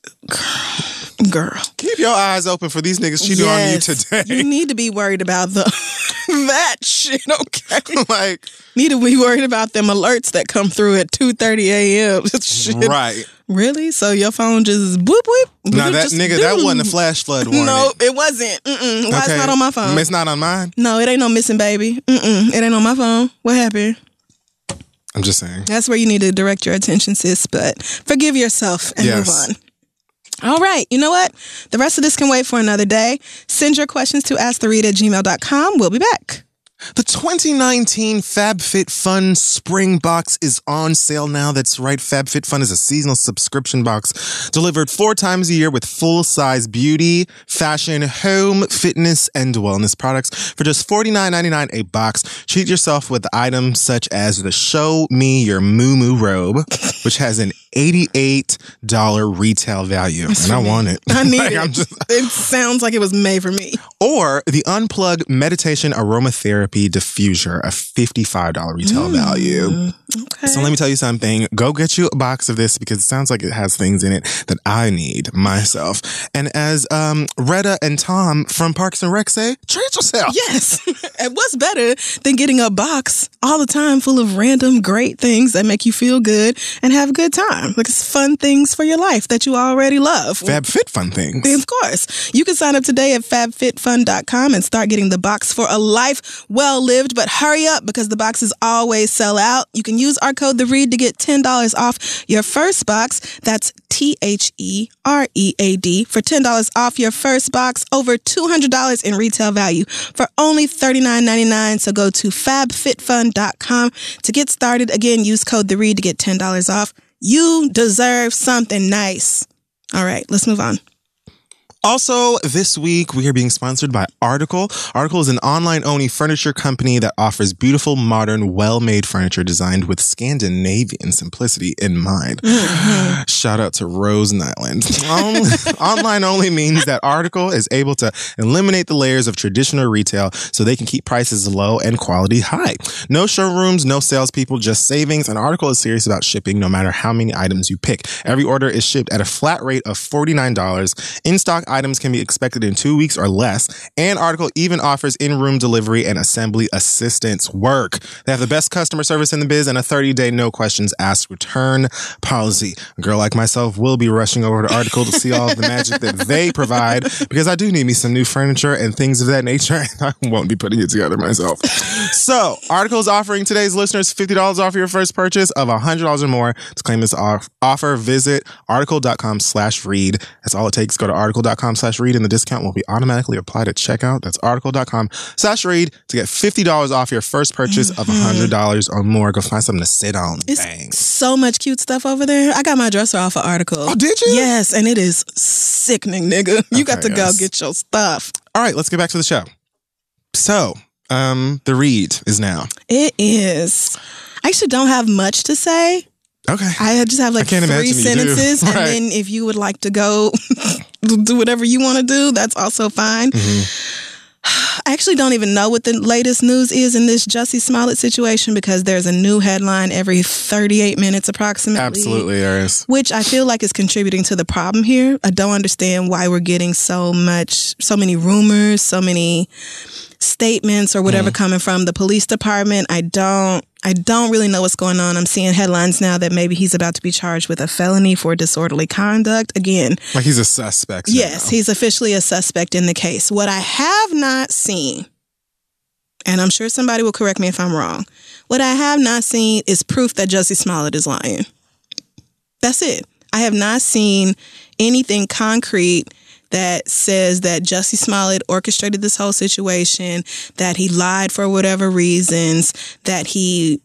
[SPEAKER 2] girl,
[SPEAKER 1] keep your eyes open for these niggas cheating on you today.
[SPEAKER 2] You need to be worried about that shit, okay? Need to be worried about them alerts that come through at 2:30 a.m. Shit.
[SPEAKER 1] Right.
[SPEAKER 2] Really? So your phone just boop boop?
[SPEAKER 1] No, that wasn't a flash flood warning.
[SPEAKER 2] No, it wasn't. Why it's not on my phone?
[SPEAKER 1] It's not on mine?
[SPEAKER 2] No, it ain't no missing baby. It ain't on my phone. What happened?
[SPEAKER 1] I'm just saying.
[SPEAKER 2] That's where you need to direct your attention, sis. But forgive yourself and move on. All right. You know what? The rest of this can wait for another day. Send your questions to asktherita@gmail.com. We'll be back.
[SPEAKER 1] The 2019 FabFitFun Spring Box is on sale now. That's right. FabFitFun is a seasonal subscription box delivered 4 times a year with full-size beauty, fashion, home, fitness, and wellness products for just $49.99 a box. Treat yourself with items such as the Show Me Your Moo Moo robe, which has an $88 retail value. And I want it.
[SPEAKER 2] I need it. It sounds like it was made for me.
[SPEAKER 1] Or the Unplugged Meditation Aromatherapy Diffuser, a $55 retail value.
[SPEAKER 2] Okay.
[SPEAKER 1] So let me tell you something. Go get you a box of this because it sounds like it has things in it that I need myself. And as Retta and Tom from Parks and Rec say, treat yourself.
[SPEAKER 2] Yes. And what's better than getting a box all the time full of random great things that make you feel good and and have a good time. Like, it's fun things for your life that you already love.
[SPEAKER 1] FabFitFun things.
[SPEAKER 2] Of course. You can sign up today at fabfitfun.com and start getting the box for a life well lived. But hurry up, because the boxes always sell out. You can use our code THEREAD to get $10 off your first box. That's THEREAD for $10 off your first box. Over $200 in retail value for only $39.99. So go to fabfitfun.com to get started. Again, use code THEREAD to get $10 off. You deserve something nice. All right, let's move on.
[SPEAKER 1] Also, this week, we are being sponsored by Article. Article is an online-only furniture company that offers beautiful, modern, well-made furniture designed with Scandinavian simplicity in mind. Mm-hmm. Shout out to Rose Nyland. Online only means that Article is able to eliminate the layers of traditional retail so they can keep prices low and quality high. No showrooms, no salespeople, just savings. And Article is serious about shipping no matter how many items you pick. Every order is shipped at a flat rate of $49. In-stock items can be expected in 2 weeks or less, and Article even offers in-room delivery and assembly assistance work. They have the best customer service in the biz and a 30-day no questions asked return policy. A girl like myself will be rushing over to Article to see all of the magic that they provide, because I do need me some new furniture and things of that nature. I won't be putting it together myself. So, Article is offering today's listeners $50 off your first purchase of $100 or more. To claim this offer, visit article.com/read. That's all it takes. Go to article.com/read and the discount will be automatically applied at checkout. That's article.com/read to get $50 off your first purchase of $100 or more. Go find something to sit on.
[SPEAKER 2] It's so much cute stuff over there. I got my dresser off of Article.
[SPEAKER 1] Oh, did you?
[SPEAKER 2] Yes, and it is sickening, nigga. You got to go get your stuff.
[SPEAKER 1] All right, let's get back to the show. So, the read is now.
[SPEAKER 2] It is. I actually don't have much to say.
[SPEAKER 1] Okay.
[SPEAKER 2] I just have like 3 sentences. And then if you would like to go do whatever you want to do, that's also fine. Mm-hmm. I actually don't even know what the latest news is in this Jussie Smollett situation, because there's a new headline every 38 minutes approximately.
[SPEAKER 1] Absolutely, there is.
[SPEAKER 2] Which I feel like is contributing to the problem here. I don't understand why we're getting so many rumors, so many statements or whatever coming from the police department. I don't really know what's going on. I'm seeing headlines now that maybe he's about to be charged with a felony for disorderly conduct. Again,
[SPEAKER 1] like he's a suspect.
[SPEAKER 2] Yes, he's officially a suspect in the case. What I have not seen, and I'm sure somebody will correct me if I'm wrong, what I have not seen is proof that Jussie Smollett is lying. That's it. I have not seen anything concrete that says that Jussie Smollett orchestrated this whole situation, that he lied for whatever reasons, that he,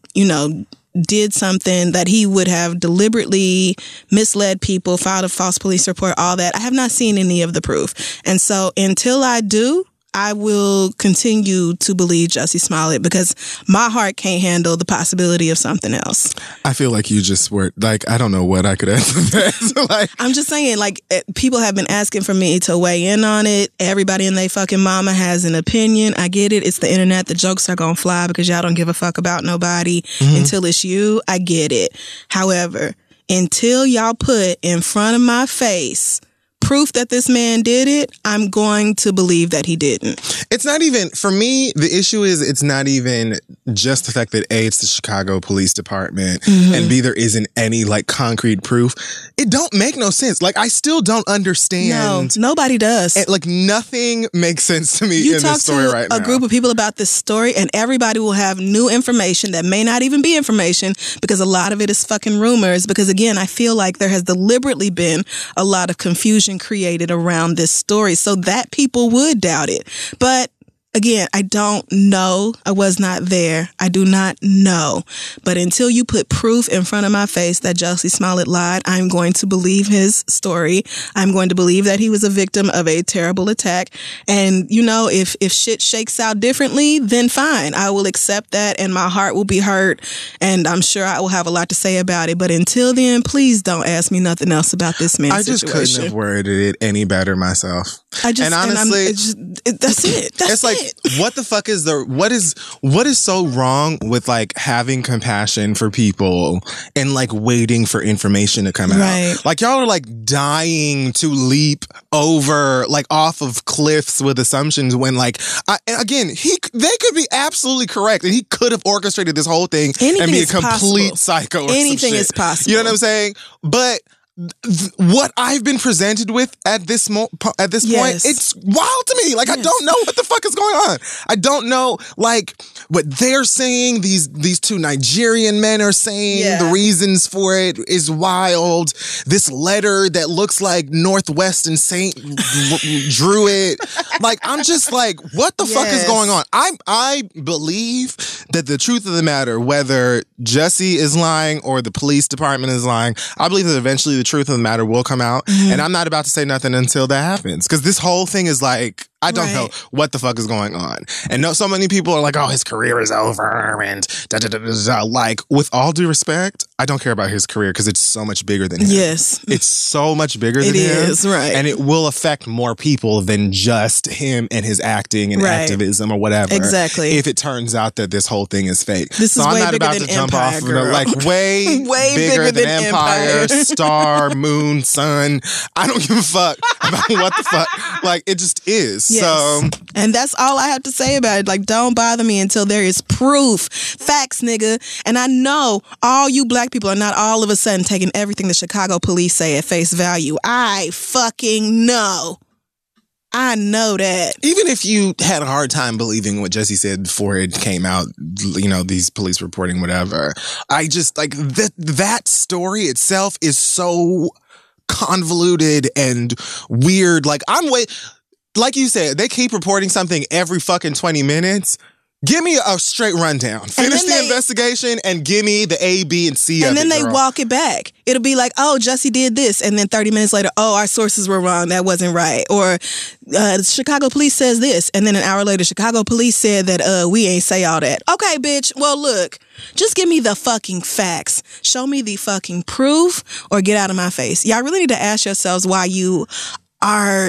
[SPEAKER 2] did something, that he would have deliberately misled people, filed a false police report, all that. I have not seen any of the proof. And so until I do, I will continue to believe Jussie Smollett, because my heart can't handle the possibility of something else.
[SPEAKER 1] I feel like you just were like, I don't know what I could answer that.
[SPEAKER 2] I'm just saying, people have been asking for me to weigh in on it. Everybody and they fucking mama has an opinion. I get it. It's the internet. The jokes are gonna fly because y'all don't give a fuck about nobody until it's you. I get it. However, until y'all put in front of my face proof that this man did it, I'm going to believe that he didn't.
[SPEAKER 1] It's not even, for me, the issue is it's not even just the fact that A, it's the Chicago Police Department, and B, there isn't any concrete proof. It don't make no sense. I still don't understand.
[SPEAKER 2] No, nobody does.
[SPEAKER 1] Nothing makes sense to me in this story right now.
[SPEAKER 2] You talk to a group of people about this story and everybody will have new information that may not even be information, because a lot of it is fucking rumors. Because again, I feel like there has deliberately been a lot of confusion created around this story so that people would doubt it. But again, I don't know. I was not there. I do not know. But until you put proof in front of my face that Jussie Smollett lied, I'm going to believe his story. I'm going to believe that he was a victim of a terrible attack. And, if shit shakes out differently, then fine. I will accept that and my heart will be hurt. And I'm sure I will have a lot to say about it. But until then, please don't ask me nothing else about this man's situation.
[SPEAKER 1] I just couldn't have worded it any better myself. And honestly,
[SPEAKER 2] that's it. That's
[SPEAKER 1] like, what the fuck is what is so wrong with like having compassion for people and like waiting for information to come out? Like, y'all are like dying to leap over like off of cliffs with assumptions when like, they could be absolutely correct and he could have orchestrated this whole thing and be a complete psycho.
[SPEAKER 2] Anything is possible.
[SPEAKER 1] You know what I'm saying? But what I've been presented with at this point, it's wild to me. Like, I don't know what the fuck is going on. I don't know, like, what they're saying. These two Nigerian men are saying the reasons for it is wild. This letter that looks like Northwest and Saint drew it. Like, I'm just like, what the fuck is going on? I believe that the truth of the matter, whether Jussie is lying or the police department is lying, I believe that eventually the truth of the matter will come out. And I'm not about to say nothing until that happens. Because this whole thing is like, I don't know what the fuck is going on. And so many people are like, oh, his career is over. And like, with all due respect, I don't care about his career because it's so much bigger than him.
[SPEAKER 2] Yes.
[SPEAKER 1] It's so much bigger than him.
[SPEAKER 2] It is, right.
[SPEAKER 1] And it will affect more people than just him and his acting and activism or whatever.
[SPEAKER 2] Exactly.
[SPEAKER 1] If it turns out that this whole thing is fake.
[SPEAKER 2] This is
[SPEAKER 1] I'm
[SPEAKER 2] way
[SPEAKER 1] not
[SPEAKER 2] bigger
[SPEAKER 1] about
[SPEAKER 2] than
[SPEAKER 1] to jump
[SPEAKER 2] Empire,
[SPEAKER 1] off
[SPEAKER 2] girl.
[SPEAKER 1] like way bigger than Empire, star, moon, sun. I don't give a fuck about what the fuck. Like, it just is.
[SPEAKER 2] Yes.
[SPEAKER 1] So,
[SPEAKER 2] and that's all I have to say about it. Like, don't bother me until there is proof. Facts, nigga. And I know all you black people are not all of a sudden taking everything the Chicago police say at face value. I fucking know. I know that.
[SPEAKER 1] Even if you had a hard time believing what Jussie said before it came out, you know, these police reporting, whatever, I just, like, that story itself is so convoluted and weird. Like, like you said, they keep reporting something every fucking 20 minutes. Give me a straight rundown. Finish the investigation and give me the A, B, and C of it,
[SPEAKER 2] and then they
[SPEAKER 1] girl.
[SPEAKER 2] walk it back. It'll be like, oh, Jussie did this. And then 30 minutes later, oh, our sources were wrong. That wasn't right. Or Chicago police says this. And then an hour later, Chicago police said that we ain't say all that. Okay, bitch. Well, look, just give me the fucking facts. Show me the fucking proof or get out of my face. Y'all really need to ask yourselves why you are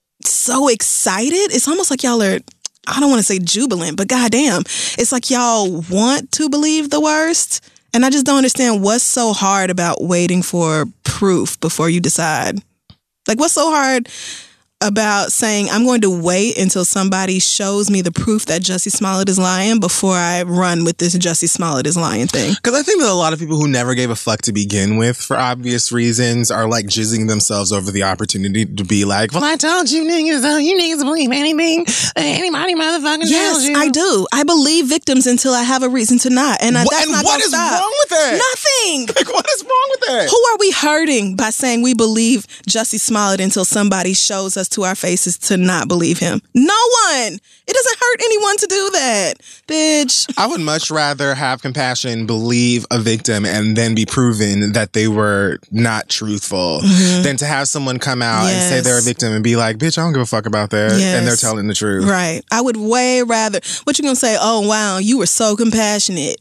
[SPEAKER 2] so excited. It's almost like y'all are, I don't want to say jubilant, but goddamn, it's like y'all want to believe the worst. And I just don't understand what's so hard about waiting for proof before you decide. Like, what's so hard about saying, I'm going to wait until somebody shows me the proof that Jussie Smollett is lying before I run with this Jussie Smollett is lying thing?
[SPEAKER 1] Because I think that a lot of people who never gave a fuck to begin with, for obvious reasons, are like jizzing themselves over the opportunity to be like, well, I told you niggas, you niggas believe anything anybody motherfucking tells you.
[SPEAKER 2] Yes, I do. I believe victims until I have a reason to not. And that's not
[SPEAKER 1] what is wrong with that?
[SPEAKER 2] Nothing.
[SPEAKER 1] Like, what is wrong with that?
[SPEAKER 2] Who are we hurting by saying we believe Jussie Smollett until somebody shows us to our faces to not believe him? No one. It doesn't hurt anyone to do that, bitch.
[SPEAKER 1] I would much rather have compassion, believe a victim, and then be proven that they were not truthful than to have someone come out and say they're a victim and be like, bitch, I don't give a fuck about that. And they're telling the truth.
[SPEAKER 2] Right. I would way rather. What you gonna say? Oh, wow, you were so compassionate.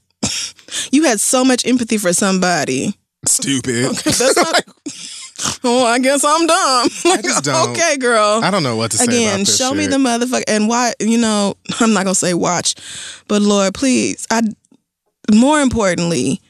[SPEAKER 2] You had so much empathy for somebody.
[SPEAKER 1] Stupid.
[SPEAKER 2] Okay, that's not... Oh, I guess I'm dumb.
[SPEAKER 1] I just don't.
[SPEAKER 2] Okay, girl.
[SPEAKER 1] I don't know what to say about this
[SPEAKER 2] show
[SPEAKER 1] shit.
[SPEAKER 2] me the motherfucker. And why, I'm not going to say watch, but Lord, please. More importantly,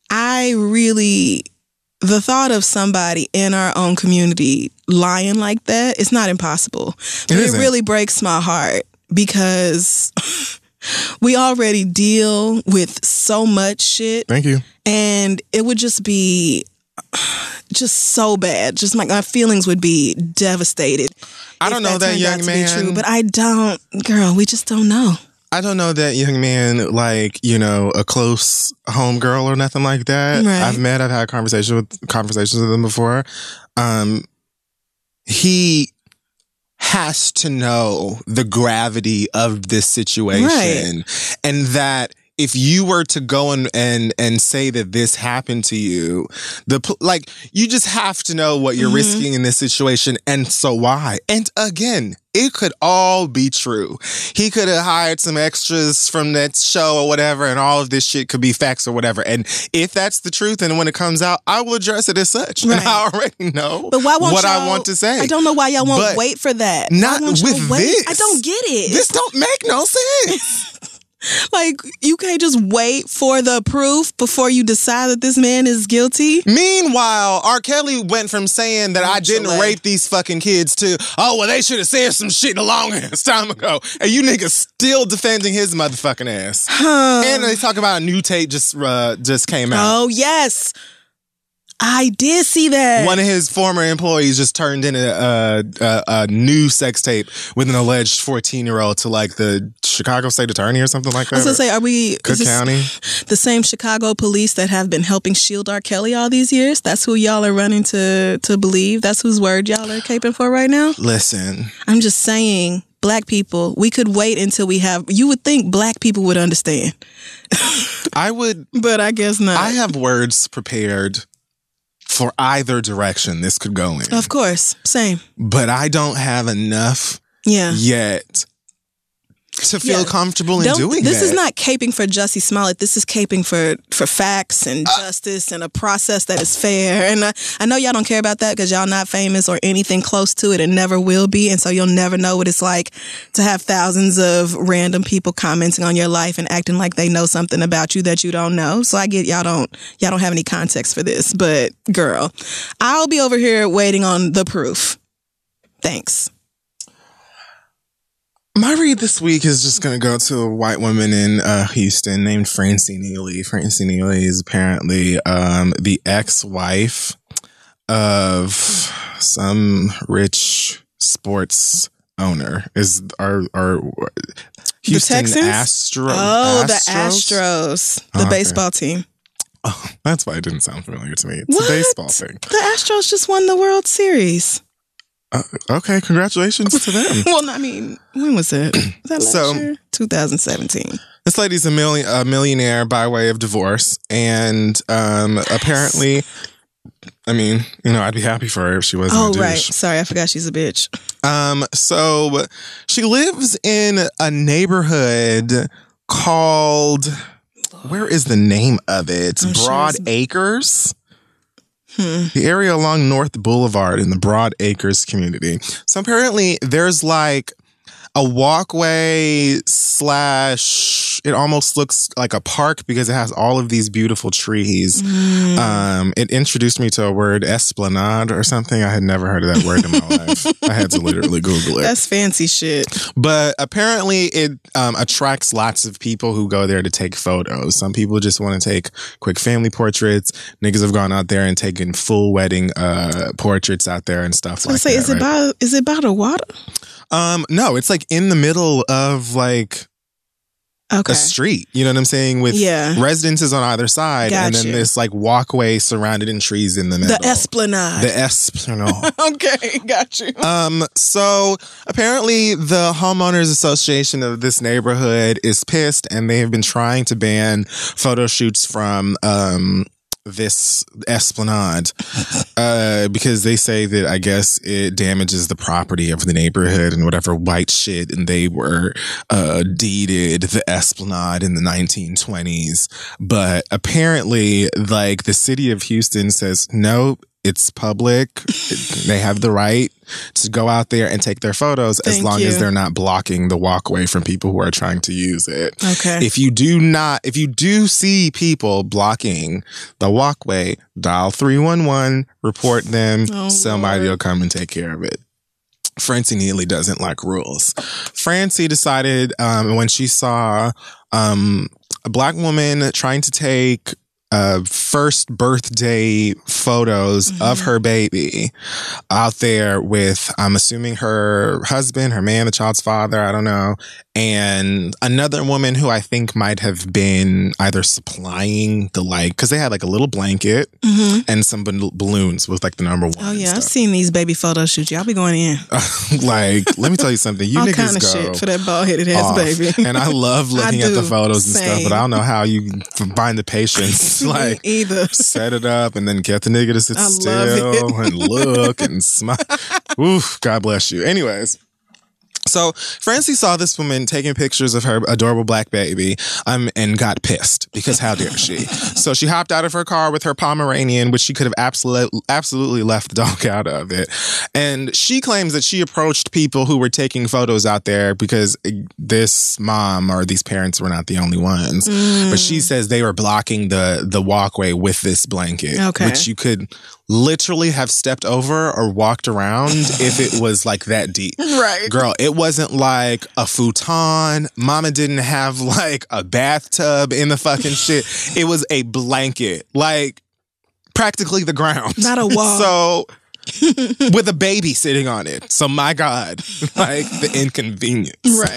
[SPEAKER 2] the thought of somebody in our own community lying like that, it's not impossible. It really breaks my heart because we already deal with so much shit.
[SPEAKER 1] Thank you.
[SPEAKER 2] And it would just be just so bad. Just my feelings would be devastated.
[SPEAKER 1] I don't know that young man.
[SPEAKER 2] True, but I don't, girl, we just don't know.
[SPEAKER 1] I don't know that young man like, a close homegirl or nothing like that.
[SPEAKER 2] Right.
[SPEAKER 1] I've had conversations with him before. He has to know the gravity of this situation and that if you were to go and say that this happened to you, you just have to know what you're risking in this situation, and so why. And again, it could all be true. He could have hired some extras from that show or whatever, and all of this shit could be facts or whatever. And if that's the truth, and when it comes out, I will address it as such. Right. And I already know what I want to say.
[SPEAKER 2] I don't know why y'all won't wait for that.
[SPEAKER 1] Not with this.
[SPEAKER 2] I don't get it.
[SPEAKER 1] This don't make no sense.
[SPEAKER 2] Like, you can't just wait for the proof before you decide that this man is guilty.
[SPEAKER 1] Meanwhile, R. Kelly went from saying that I didn't rape these fucking kids to, oh, well, they should have said some shit a long ass time ago. And you niggas still defending his motherfucking ass. And they talk about a new tape just came out.
[SPEAKER 2] Oh, yes. I did see that.
[SPEAKER 1] One of his former employees just turned in a new sex tape with an alleged 14-year-old to like the Chicago State Attorney or something like that.
[SPEAKER 2] I was gonna say,
[SPEAKER 1] Cook County?
[SPEAKER 2] The same Chicago police that have been helping shield R. Kelly all these years? That's who y'all are running to believe? That's whose word y'all are caping for right now?
[SPEAKER 1] Listen.
[SPEAKER 2] I'm just saying, Black people, we could wait until you would think Black people would understand.
[SPEAKER 1] I would.
[SPEAKER 2] But I guess not.
[SPEAKER 1] I have words prepared for either direction this could go in.
[SPEAKER 2] Of course. Same.
[SPEAKER 1] But I don't have enough yet to feel comfortable in doing
[SPEAKER 2] this
[SPEAKER 1] that.
[SPEAKER 2] Is not caping for Jussie Smollett. This is caping for facts and justice and a process that is fair. And I know y'all don't care about that because y'all not famous or anything close to it and never will be. And so you'll never know what it's like to have thousands of random people commenting on your life and acting like they know something about you that you don't know. So I get y'all don't have any context for this. But girl, I'll be over here waiting on the proof. Thanks.
[SPEAKER 1] My read this week is just going to go to a white woman in Houston named Francie Neely. Francie Neely is apparently the ex-wife of some rich sports owner. Is our Houston
[SPEAKER 2] the
[SPEAKER 1] Astros?
[SPEAKER 2] Oh, the Astros, the baseball team.
[SPEAKER 1] Oh, that's why it didn't sound familiar to me. It's a baseball thing.
[SPEAKER 2] The Astros just won the World Series.
[SPEAKER 1] Okay, congratulations to them.
[SPEAKER 2] Well, I mean, when was it? Was that last year? 2017.
[SPEAKER 1] This lady's a millionaire by way of divorce, and apparently, I mean, I'd be happy for her if she wasn't a douche. Oh, right.
[SPEAKER 2] Sorry, I forgot she's a bitch.
[SPEAKER 1] So she lives in a neighborhood called, where is the name of it? Broad Acres. The area along North Boulevard in the Broad Acres community. So apparently there's like a walkway / it almost looks like a park because it has all of these beautiful trees. It introduced me to a word, esplanade or something. I had never heard of that word in my life. I had to literally Google it.
[SPEAKER 2] That's fancy shit.
[SPEAKER 1] But apparently it attracts lots of people who go there to take photos. Some people just want to take quick family portraits. Niggas have gone out there and taken full wedding portraits out there and stuff like that.
[SPEAKER 2] Is it by the water?
[SPEAKER 1] No, it's like in the middle of like a street. You know what I'm saying? With residences on either side, and then this like walkway surrounded in trees in the middle.
[SPEAKER 2] The esplanade. Okay, got you.
[SPEAKER 1] So apparently the homeowners association of this neighborhood is pissed, and they have been trying to ban photo shoots from this esplanade because they say that I guess it damages the property of the neighborhood and whatever white shit, and they were deeded the esplanade in the 1920s. But apparently like the city of Houston says no, it's public. They have the right to go out there and take their photos as long as they're not blocking the walkway from people who are trying to use it.
[SPEAKER 2] Okay.
[SPEAKER 1] If you do see people blocking the walkway, dial 311, report them. Somebody will come and take care of it. Francie Neely doesn't like rules. Francie decided when she saw a black woman trying to take first birthday photos of her baby out there with, I'm assuming, her husband, her man, the child's father, I don't know, and another woman who I think might have been either supplying the, like, because they had like a little blanket and some balloons with like the number 1.
[SPEAKER 2] Oh yeah, I've seen these baby photo shoots. Y'all be going in.
[SPEAKER 1] Like, let me tell you something. You
[SPEAKER 2] all
[SPEAKER 1] niggas
[SPEAKER 2] kind of
[SPEAKER 1] go
[SPEAKER 2] shit for that bald-headed ass
[SPEAKER 1] off.
[SPEAKER 2] baby.
[SPEAKER 1] And I love looking at the photos and stuff,
[SPEAKER 2] Same.
[SPEAKER 1] but I don't know how you find the patience. Like,
[SPEAKER 2] either.
[SPEAKER 1] set it up and then get the nigga to sit
[SPEAKER 2] I love
[SPEAKER 1] still and look and smile. Oof, God bless you. Anyways. So Francie saw this woman taking pictures of her adorable black baby and got pissed because how dare she? So she hopped out of her car with her Pomeranian, which she could have absolutely left the dog out of it. And she claims that she approached people who were taking photos out there because this mom or these parents were not the only ones. But she says they were blocking the walkway with this blanket, which you could literally have stepped over or walked around if it was like that deep.
[SPEAKER 2] Right.
[SPEAKER 1] Girl, it wasn't like a futon. Mama didn't have like a bathtub in the fucking shit. It was a blanket. Like practically the ground.
[SPEAKER 2] Not a wall.
[SPEAKER 1] So with a baby sitting on it. So my God, like the inconvenience.
[SPEAKER 2] Right.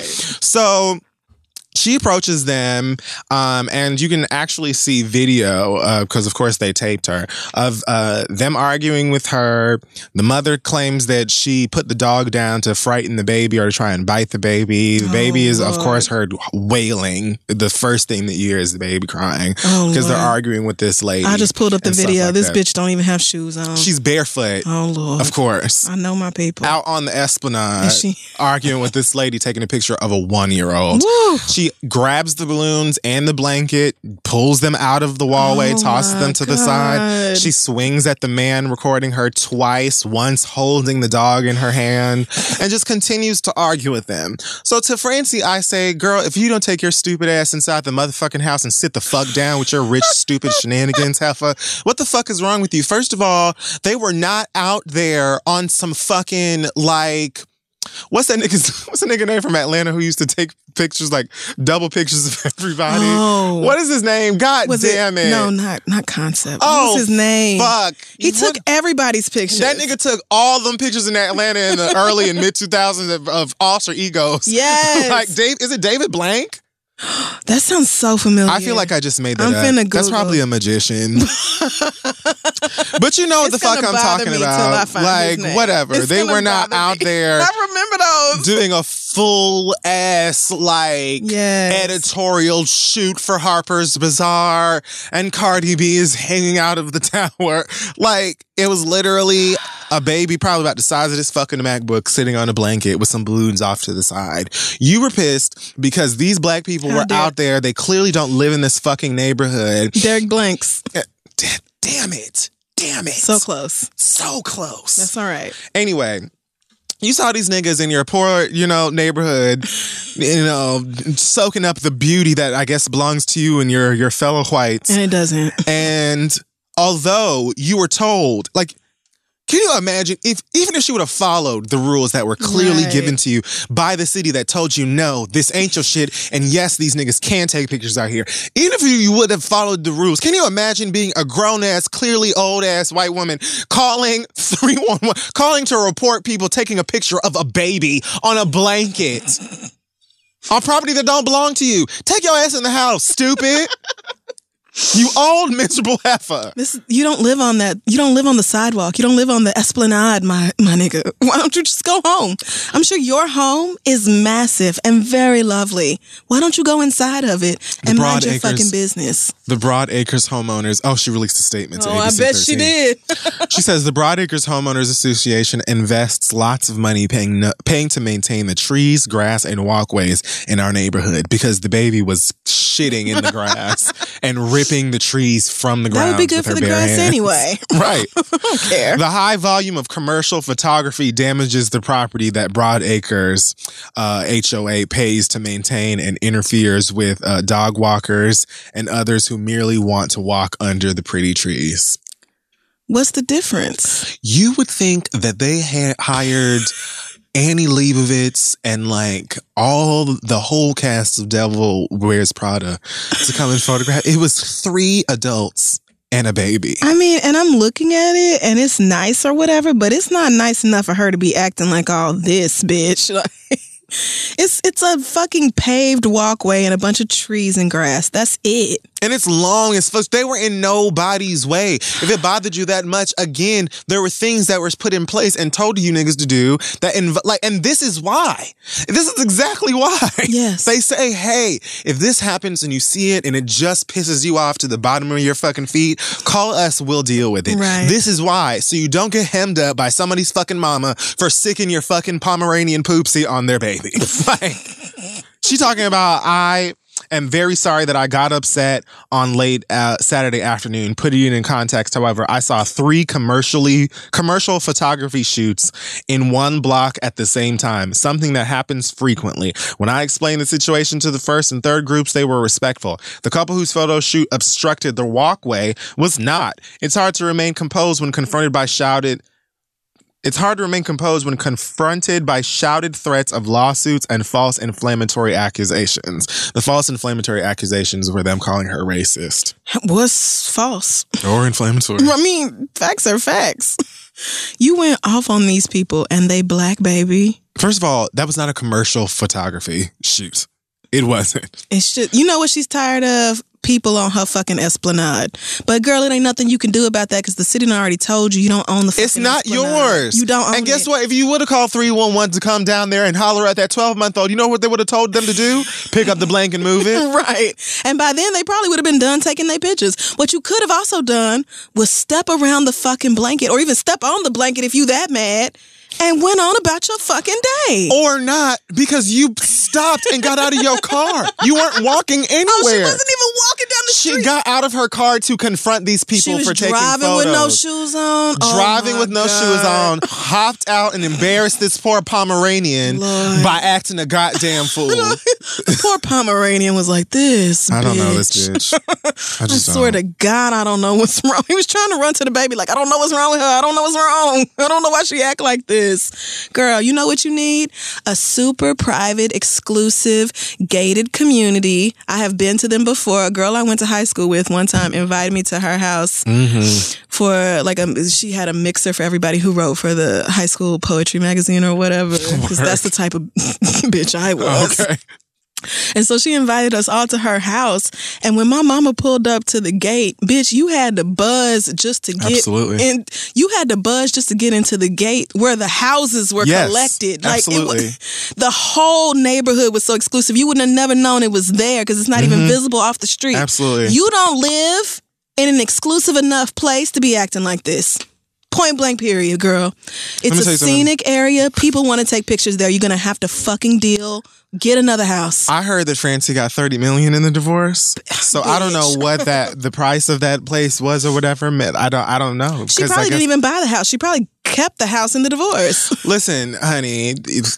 [SPEAKER 1] So she approaches them, and you can actually see video, because of course they taped her, of them arguing with her. The mother claims that she put the dog down to frighten the baby or to try and bite the baby. The baby is, of course, heard wailing. The first thing that you hear is the baby crying because they're arguing with this lady.
[SPEAKER 2] I just pulled up the video.
[SPEAKER 1] Like
[SPEAKER 2] this
[SPEAKER 1] that.
[SPEAKER 2] bitch don't even have shoes on.
[SPEAKER 1] She's barefoot.
[SPEAKER 2] Oh, Lord.
[SPEAKER 1] Of course.
[SPEAKER 2] I know my people.
[SPEAKER 1] Out on the Esplanade, arguing with this lady taking a picture of a 1-year-old.
[SPEAKER 2] Woo.
[SPEAKER 1] She grabs the balloons and the blanket, pulls them out of the wallway, tosses them to the side. She swings at the man recording her twice, once holding the dog in her hand, and just continues to argue with them. So to Francie, I say, girl, if you don't take your stupid ass inside the motherfucking house and sit the fuck down with your rich, stupid shenanigans, heifer, what the fuck is wrong with you? First of all, they were not out there on some fucking, like, what's the nigga name from Atlanta who used to take pictures, like double pictures of everybody?
[SPEAKER 2] Oh.
[SPEAKER 1] What is his name? God damn it.
[SPEAKER 2] No, not Concept.
[SPEAKER 1] Oh,
[SPEAKER 2] what's his name?
[SPEAKER 1] Fuck.
[SPEAKER 2] He took everybody's pictures.
[SPEAKER 1] That nigga took all them pictures in Atlanta in the early and mid 2000s of alter egos.
[SPEAKER 2] Yes.
[SPEAKER 1] Like, is it David Blank?
[SPEAKER 2] That sounds so familiar.
[SPEAKER 1] I feel like I just made that
[SPEAKER 2] I'm
[SPEAKER 1] up.
[SPEAKER 2] finna
[SPEAKER 1] That's
[SPEAKER 2] Google.
[SPEAKER 1] probably a magician. But you know what the fuck I'm talking about. Like, whatever. They were not out there
[SPEAKER 2] I remember those.
[SPEAKER 1] doing a full ass, like, editorial shoot for Harper's Bazaar, and Cardi B is hanging out of the tower. Like, it was literally a baby probably about the size of this fucking MacBook sitting on a blanket with some balloons off to the side. You were pissed because these black people were out there. They clearly don't live in this fucking neighborhood.
[SPEAKER 2] Derek Blanks.
[SPEAKER 1] Damn it.
[SPEAKER 2] So close.
[SPEAKER 1] So close.
[SPEAKER 2] That's all right.
[SPEAKER 1] Anyway, you saw these niggas in your poor, neighborhood, soaking up the beauty that I guess belongs to you and your fellow whites.
[SPEAKER 2] And it doesn't.
[SPEAKER 1] And although you were told, like, can you imagine even if she would have followed the rules that were clearly given to you by the city that told you, no, this ain't your shit, and yes, these niggas can take pictures out here. Even if you would have followed the rules, can you imagine being a grown-ass, clearly old-ass white woman calling 311, calling to report people taking a picture of a baby on a blanket on property that don't belong to you? Take your ass in the house, stupid. You old miserable heifer.
[SPEAKER 2] You don't live on that. You don't live on the sidewalk. You don't live on the Esplanade, my nigga. Why don't you just go home? I'm sure your home is massive and very lovely. Why don't you go inside of it and mind your fucking business?
[SPEAKER 1] The Broad Acres homeowners. Oh, she released a statement to ABC
[SPEAKER 2] I bet
[SPEAKER 1] 13.
[SPEAKER 2] she did.
[SPEAKER 1] She says the Broad Acres Homeowners Association invests lots of money paying to maintain the trees, grass, and walkways in our neighborhood because the baby was shitting in the grass and ripping the trees from the ground.
[SPEAKER 2] That would be good for the grass anyway.
[SPEAKER 1] Right.
[SPEAKER 2] I don't care.
[SPEAKER 1] The high volume of commercial photography damages the property that Broad Acres HOA pays to maintain and interferes with dog walkers and others who merely want to walk under the pretty trees.
[SPEAKER 2] What's the difference?
[SPEAKER 1] You would think that they had hired Annie Leibovitz and like the whole cast of Devil Wears Prada to come and photograph. It was 3 adults and a baby.
[SPEAKER 2] I mean, and I'm looking at it and it's nice or whatever, but it's not nice enough for her to be acting like all this, bitch. Like, it's a fucking paved walkway and a bunch of trees and grass. That's it.
[SPEAKER 1] And it's long as fuck. They were in nobody's way. If it bothered you that much, again, there were things that were put in place and told you niggas to do that, and this is why. This is exactly why.
[SPEAKER 2] Yes.
[SPEAKER 1] They say, hey, if this happens and you see it and it just pisses you off to the bottom of your fucking feet, call us, we'll deal with it.
[SPEAKER 2] Right.
[SPEAKER 1] This is why. So you don't get hemmed up by somebody's fucking mama for sicking your fucking Pomeranian poopsie on their baby. Like, she talking about, I am very sorry that I got upset on late Saturday afternoon. Putting it in context, however, I saw 3 commercial photography shoots in one block at the same time, something that happens frequently. When I explained the situation to the first and third groups, they were respectful. The couple whose photo shoot obstructed the walkway was not. It's hard to remain composed when confronted by shouted threats of lawsuits and false inflammatory accusations. The false inflammatory accusations were them calling her racist.
[SPEAKER 2] What's false?
[SPEAKER 1] Or inflammatory.
[SPEAKER 2] I mean, facts are facts. You went off on these people and they black, baby.
[SPEAKER 1] First of all, that was not a commercial photography shoot. It wasn't.
[SPEAKER 2] It's just, you know what she's tired of? People on her fucking esplanade. But girl, it ain't nothing you can do about that because the city done already told you don't own the fucking
[SPEAKER 1] It's not
[SPEAKER 2] esplanade.
[SPEAKER 1] yours.
[SPEAKER 2] You don't own it.
[SPEAKER 1] And guess what? If you would have called 311 to come down there and holler at that 12-month-old, you know what they would have told them to do? Pick up the blanket and move it.
[SPEAKER 2] Right. And by then, they probably would have been done taking their pictures. What you could have also done was step around the fucking blanket or even step on the blanket if you that mad and went on about your fucking day.
[SPEAKER 1] Or not, because you stopped and got out of your car. You weren't walking anywhere.
[SPEAKER 2] Oh, she wasn't even walking down the street.
[SPEAKER 1] She got out of her car to confront these people for taking photos.
[SPEAKER 2] Driving with no shoes on.
[SPEAKER 1] Driving with no shoes on, hopped out and embarrassed this poor Pomeranian by acting a goddamn fool.
[SPEAKER 2] The poor Pomeranian was like, this
[SPEAKER 1] I don't know
[SPEAKER 2] bitch.
[SPEAKER 1] this bitch. I
[SPEAKER 2] swear to God, I don't know what's wrong. He was trying to run to the baby like, I don't know what's wrong with her. I don't know what's wrong. I don't know why she act like this. Girl, you know what you need? A super private, exclusive, gated community. I have been to them before. A girl I went to high school with one time invited me to her house for like she had a mixer for everybody who wrote for the high school poetry magazine or whatever. Because that's the type of bitch I was. Okay. And so she invited us all to her house. And when my mama pulled up to the gate, bitch, you had to buzz just to get in. You had to buzz just to get into the gate where the houses were collected. Like
[SPEAKER 1] absolutely.
[SPEAKER 2] The whole neighborhood was so exclusive. You wouldn't have never known it was there because it's not even visible off the street.
[SPEAKER 1] Absolutely.
[SPEAKER 2] You don't live in an exclusive enough place to be acting like this. Point blank period, girl. It's a scenic area. People want to take pictures there. You're going to have to fucking get another house.
[SPEAKER 1] I heard that Francie got $30 million in the divorce. So I don't know what the price of that place was or whatever. I don't know.
[SPEAKER 2] She probably didn't even buy the house. She probably kept the house in the divorce.
[SPEAKER 1] Listen, honey.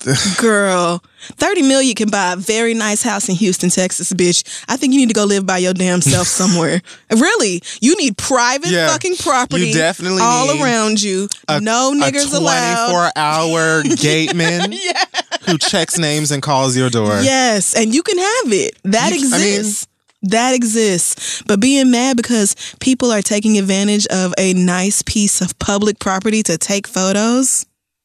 [SPEAKER 2] Girl, $30 million can buy a very nice house in Houston, Texas, bitch. I think you need to go live by your damn self somewhere. Really, you need private fucking property.
[SPEAKER 1] You definitely
[SPEAKER 2] all
[SPEAKER 1] need
[SPEAKER 2] around you. No niggers allowed.
[SPEAKER 1] 24-hour gateman who checks names and calls your door.
[SPEAKER 2] Yes, and you can have it. That exists. That exists. But being mad because people are taking advantage of a nice piece of public property to take photos,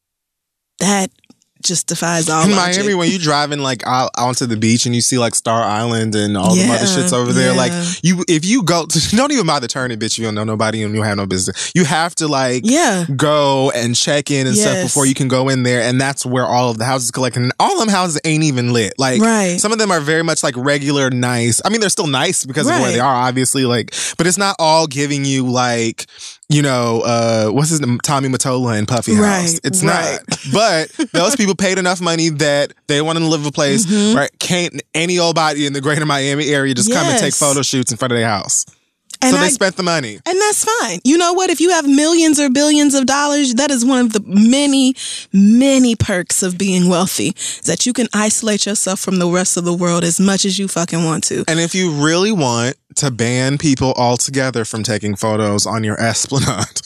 [SPEAKER 2] that just defies all logic.
[SPEAKER 1] Miami, when you driving like out onto the beach and you see like Star Island and all the other shits over there, like if you go to, don't even bother turning, bitch. You don't know nobody and you have no business. You have to like go and check in and stuff before you can go in there, and that's where all of the houses collect. And all them houses ain't even lit. Like some of them are very much like regular nice. I mean, they're still nice because of where they are, obviously. Like, but it's not all giving you like, you know, what's his name? Tommy Mottola and Puffy House. It's not. But those people paid enough money that they want to live a place where can't any old body in the greater Miami area just come and take photo shoots in front of their house. And so they spent the money.
[SPEAKER 2] And that's fine. You know what? If you have millions or billions of dollars, that is one of the many, many perks of being wealthy, is that you can isolate yourself from the rest of the world as much as you fucking want to.
[SPEAKER 1] And if you really want to ban people altogether from taking photos on your esplanade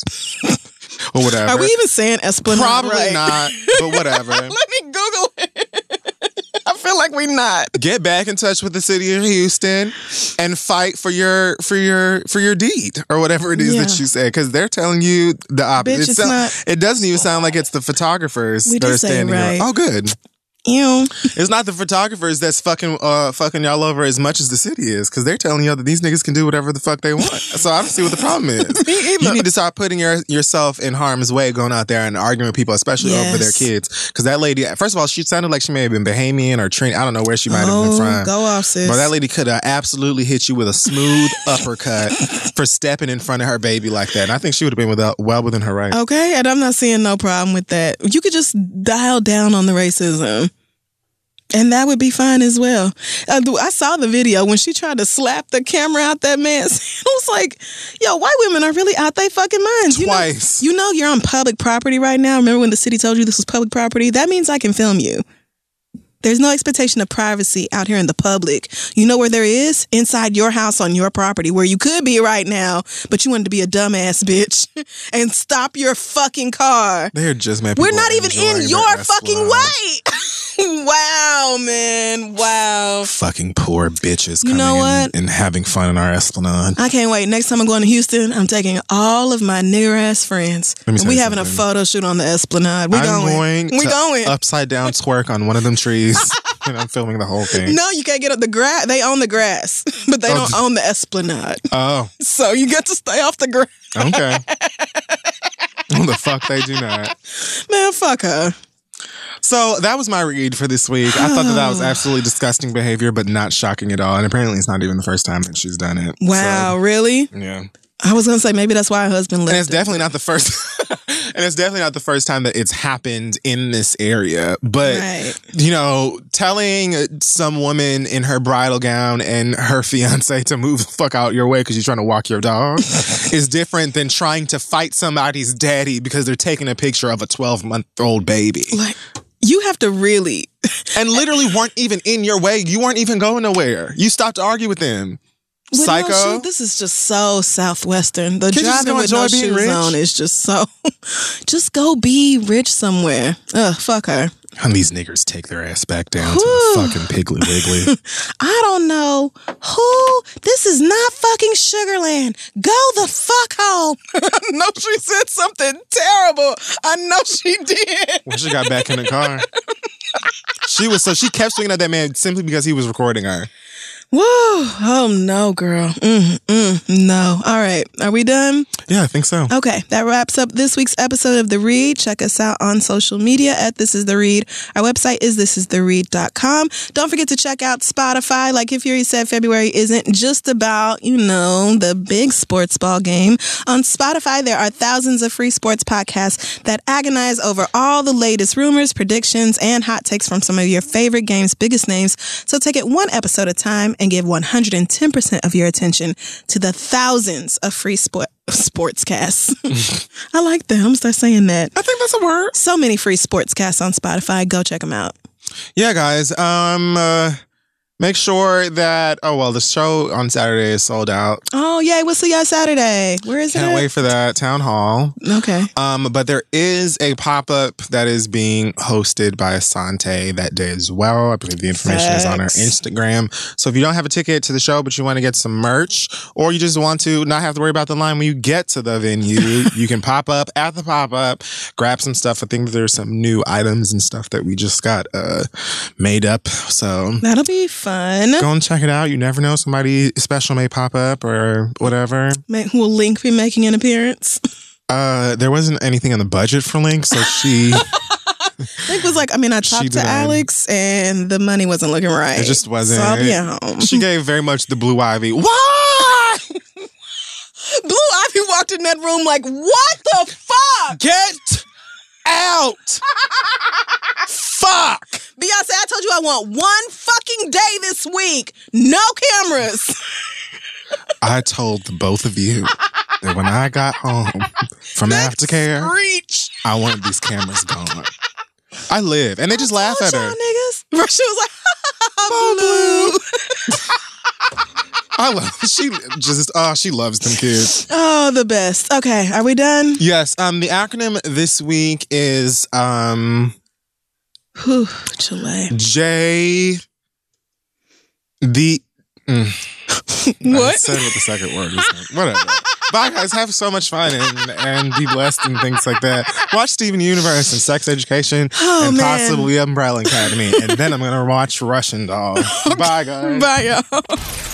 [SPEAKER 1] or whatever.
[SPEAKER 2] Are we even saying esplanade?
[SPEAKER 1] Probably not, but whatever.
[SPEAKER 2] Let me Google it. I feel like we not.
[SPEAKER 1] Get back in touch with the city of Houston and fight for your deed or whatever it is that you say, because they're telling you the opposite.
[SPEAKER 2] Bitch,
[SPEAKER 1] it doesn't even sound like it's the photographers that are standing
[SPEAKER 2] right.
[SPEAKER 1] Oh, good.
[SPEAKER 2] Ew.
[SPEAKER 1] It's not the photographers that's fucking y'all over as much as the city is, because they're telling y'all that these niggas can do whatever the fuck they want. So I don't see what the problem is. You need to start putting yourself in harm's way going out there and arguing with people, especially over their kids. Because that lady, first of all, she sounded like she may have been Bahamian or Trini. I don't know where she might have been from.
[SPEAKER 2] Go off, sis.
[SPEAKER 1] But that lady could have absolutely hit you with a smooth uppercut for stepping in front of her baby like that. And I think she would have been well within her right.
[SPEAKER 2] Okay, and I'm not seeing no problem with that. You could just dial down on the racism. And that would be fine as well. I saw the video when she tried to slap the camera out that man's. It was like, yo, white women are really out their fucking minds.
[SPEAKER 1] Twice.
[SPEAKER 2] You know you're on public property right now. Remember when the city told you this was public property? That means I can film you. There's no expectation of privacy out here in the public. You know where there is? Inside your house on your property, where you could be right now, but you wanted to be a dumbass bitch and stop your fucking car.
[SPEAKER 1] They're just mad.
[SPEAKER 2] We're not even in your fucking way. Wow, man. Wow.
[SPEAKER 1] Fucking poor bitches
[SPEAKER 2] you
[SPEAKER 1] coming in and having fun in our Esplanade.
[SPEAKER 2] I can't wait. Next time I'm going to Houston, I'm taking all of my nigger ass friends. And we having a photo shoot on the Esplanade. We going
[SPEAKER 1] upside down twerk on one of them trees. And I'm filming the whole thing.
[SPEAKER 2] No, you can't get up the grass. They own the grass, but they don't own the Esplanade.
[SPEAKER 1] Oh.
[SPEAKER 2] So you get to stay off the grass.
[SPEAKER 1] Okay. Well, the fuck they do not.
[SPEAKER 2] Man, fuck her.
[SPEAKER 1] So that was my read for this week. I thought that was absolutely disgusting behavior, but not shocking at all. And apparently it's not even the first time that she's done it.
[SPEAKER 2] Wow, really?
[SPEAKER 1] Yeah.
[SPEAKER 2] I was going to say maybe that's why her husband left.
[SPEAKER 1] And it's definitely not the first. And it's definitely not the first time that it's happened in this area. But, you know, telling some woman in her bridal gown and her fiance to move the fuck out your way because you're trying to walk your dog is different than trying to fight somebody's daddy because they're taking a picture of a 12-month-old baby.
[SPEAKER 2] Like, you have to really.
[SPEAKER 1] And literally weren't even in your way. You weren't even going nowhere. You stopped to argue with them.
[SPEAKER 2] With
[SPEAKER 1] Psycho.
[SPEAKER 2] No shoe, this is just so Southwestern. The driving with no shoes on is just so. Just go be rich somewhere. Ugh, fuck her.
[SPEAKER 1] And these niggers take their ass back down to the fucking Piggly Wiggly.
[SPEAKER 2] I don't know who. This is not fucking Sugarland. Go the fuck home. I know she said something terrible. I know she did.
[SPEAKER 1] When she got back in the car, she kept swinging at that man simply because he was recording her.
[SPEAKER 2] Whoa. Oh, no, girl. No. All right. Are we done?
[SPEAKER 1] Yeah, I think so.
[SPEAKER 2] Okay. That wraps up this week's episode of The Read. Check us out on social media at This Is The Read. Our website is thisistheread.com. Don't forget to check out Spotify. Like Kid Fury said, February isn't just about, the big sports ball game. On Spotify, there are thousands of free sports podcasts that agonize over all the latest rumors, predictions, and hot takes from some of your favorite game's biggest names. So take it one episode at a time and give 110% of your attention to the thousands of free sportscasts. I like that. I'm going to start saying that.
[SPEAKER 1] I think that's a word.
[SPEAKER 2] So many free sportscasts on Spotify. Go check them out.
[SPEAKER 1] Yeah, guys. Make sure that, the show on Saturday is sold out.
[SPEAKER 2] Oh, yay. We'll see y'all Saturday. Where is it?
[SPEAKER 1] Can't wait for that. Town Hall.
[SPEAKER 2] Okay.
[SPEAKER 1] But there is a pop-up that is being hosted by Asante that day as well. I believe the information is on our Instagram. So if you don't have a ticket to the show, but you want to get some merch, or you just want to not have to worry about the line when you get to the venue, you can pop up at the pop-up, grab some stuff. I think that there's some new items and stuff that we just got made up. So
[SPEAKER 2] that'll be fun.
[SPEAKER 1] Go and check it out. You never know. Somebody special may pop up or whatever.
[SPEAKER 2] Will Link be making an appearance?
[SPEAKER 1] There wasn't anything on the budget for Link, so she...
[SPEAKER 2] Link was like, I talked to Alex and the money wasn't looking right.
[SPEAKER 1] It just wasn't.
[SPEAKER 2] So I'll be at home.
[SPEAKER 1] She gave very much the Blue Ivy. Why?
[SPEAKER 2] Blue Ivy walked in that room like, what the fuck?
[SPEAKER 1] Get out. Fuck.
[SPEAKER 2] Beyonce, I told you I want one fucking day this week. No cameras.
[SPEAKER 1] I told the both of you that when I got home from aftercare, I wanted these cameras gone. I live. And they just laugh at her.
[SPEAKER 2] Niggas. She was like, Blue.
[SPEAKER 1] I love she loves them kids.
[SPEAKER 2] Oh, the best. Okay, are we done?
[SPEAKER 1] Yes. The acronym this week is
[SPEAKER 2] Whew, Chile.
[SPEAKER 1] J. The.
[SPEAKER 2] What?
[SPEAKER 1] I said what the second word is. Whatever. Bye, guys. Have so much fun and be blessed and things like that. Watch Steven Universe and Sex Education and possibly Umbrella Academy. And then I'm going to watch Russian Doll. Bye, guys.
[SPEAKER 2] Bye, y'all.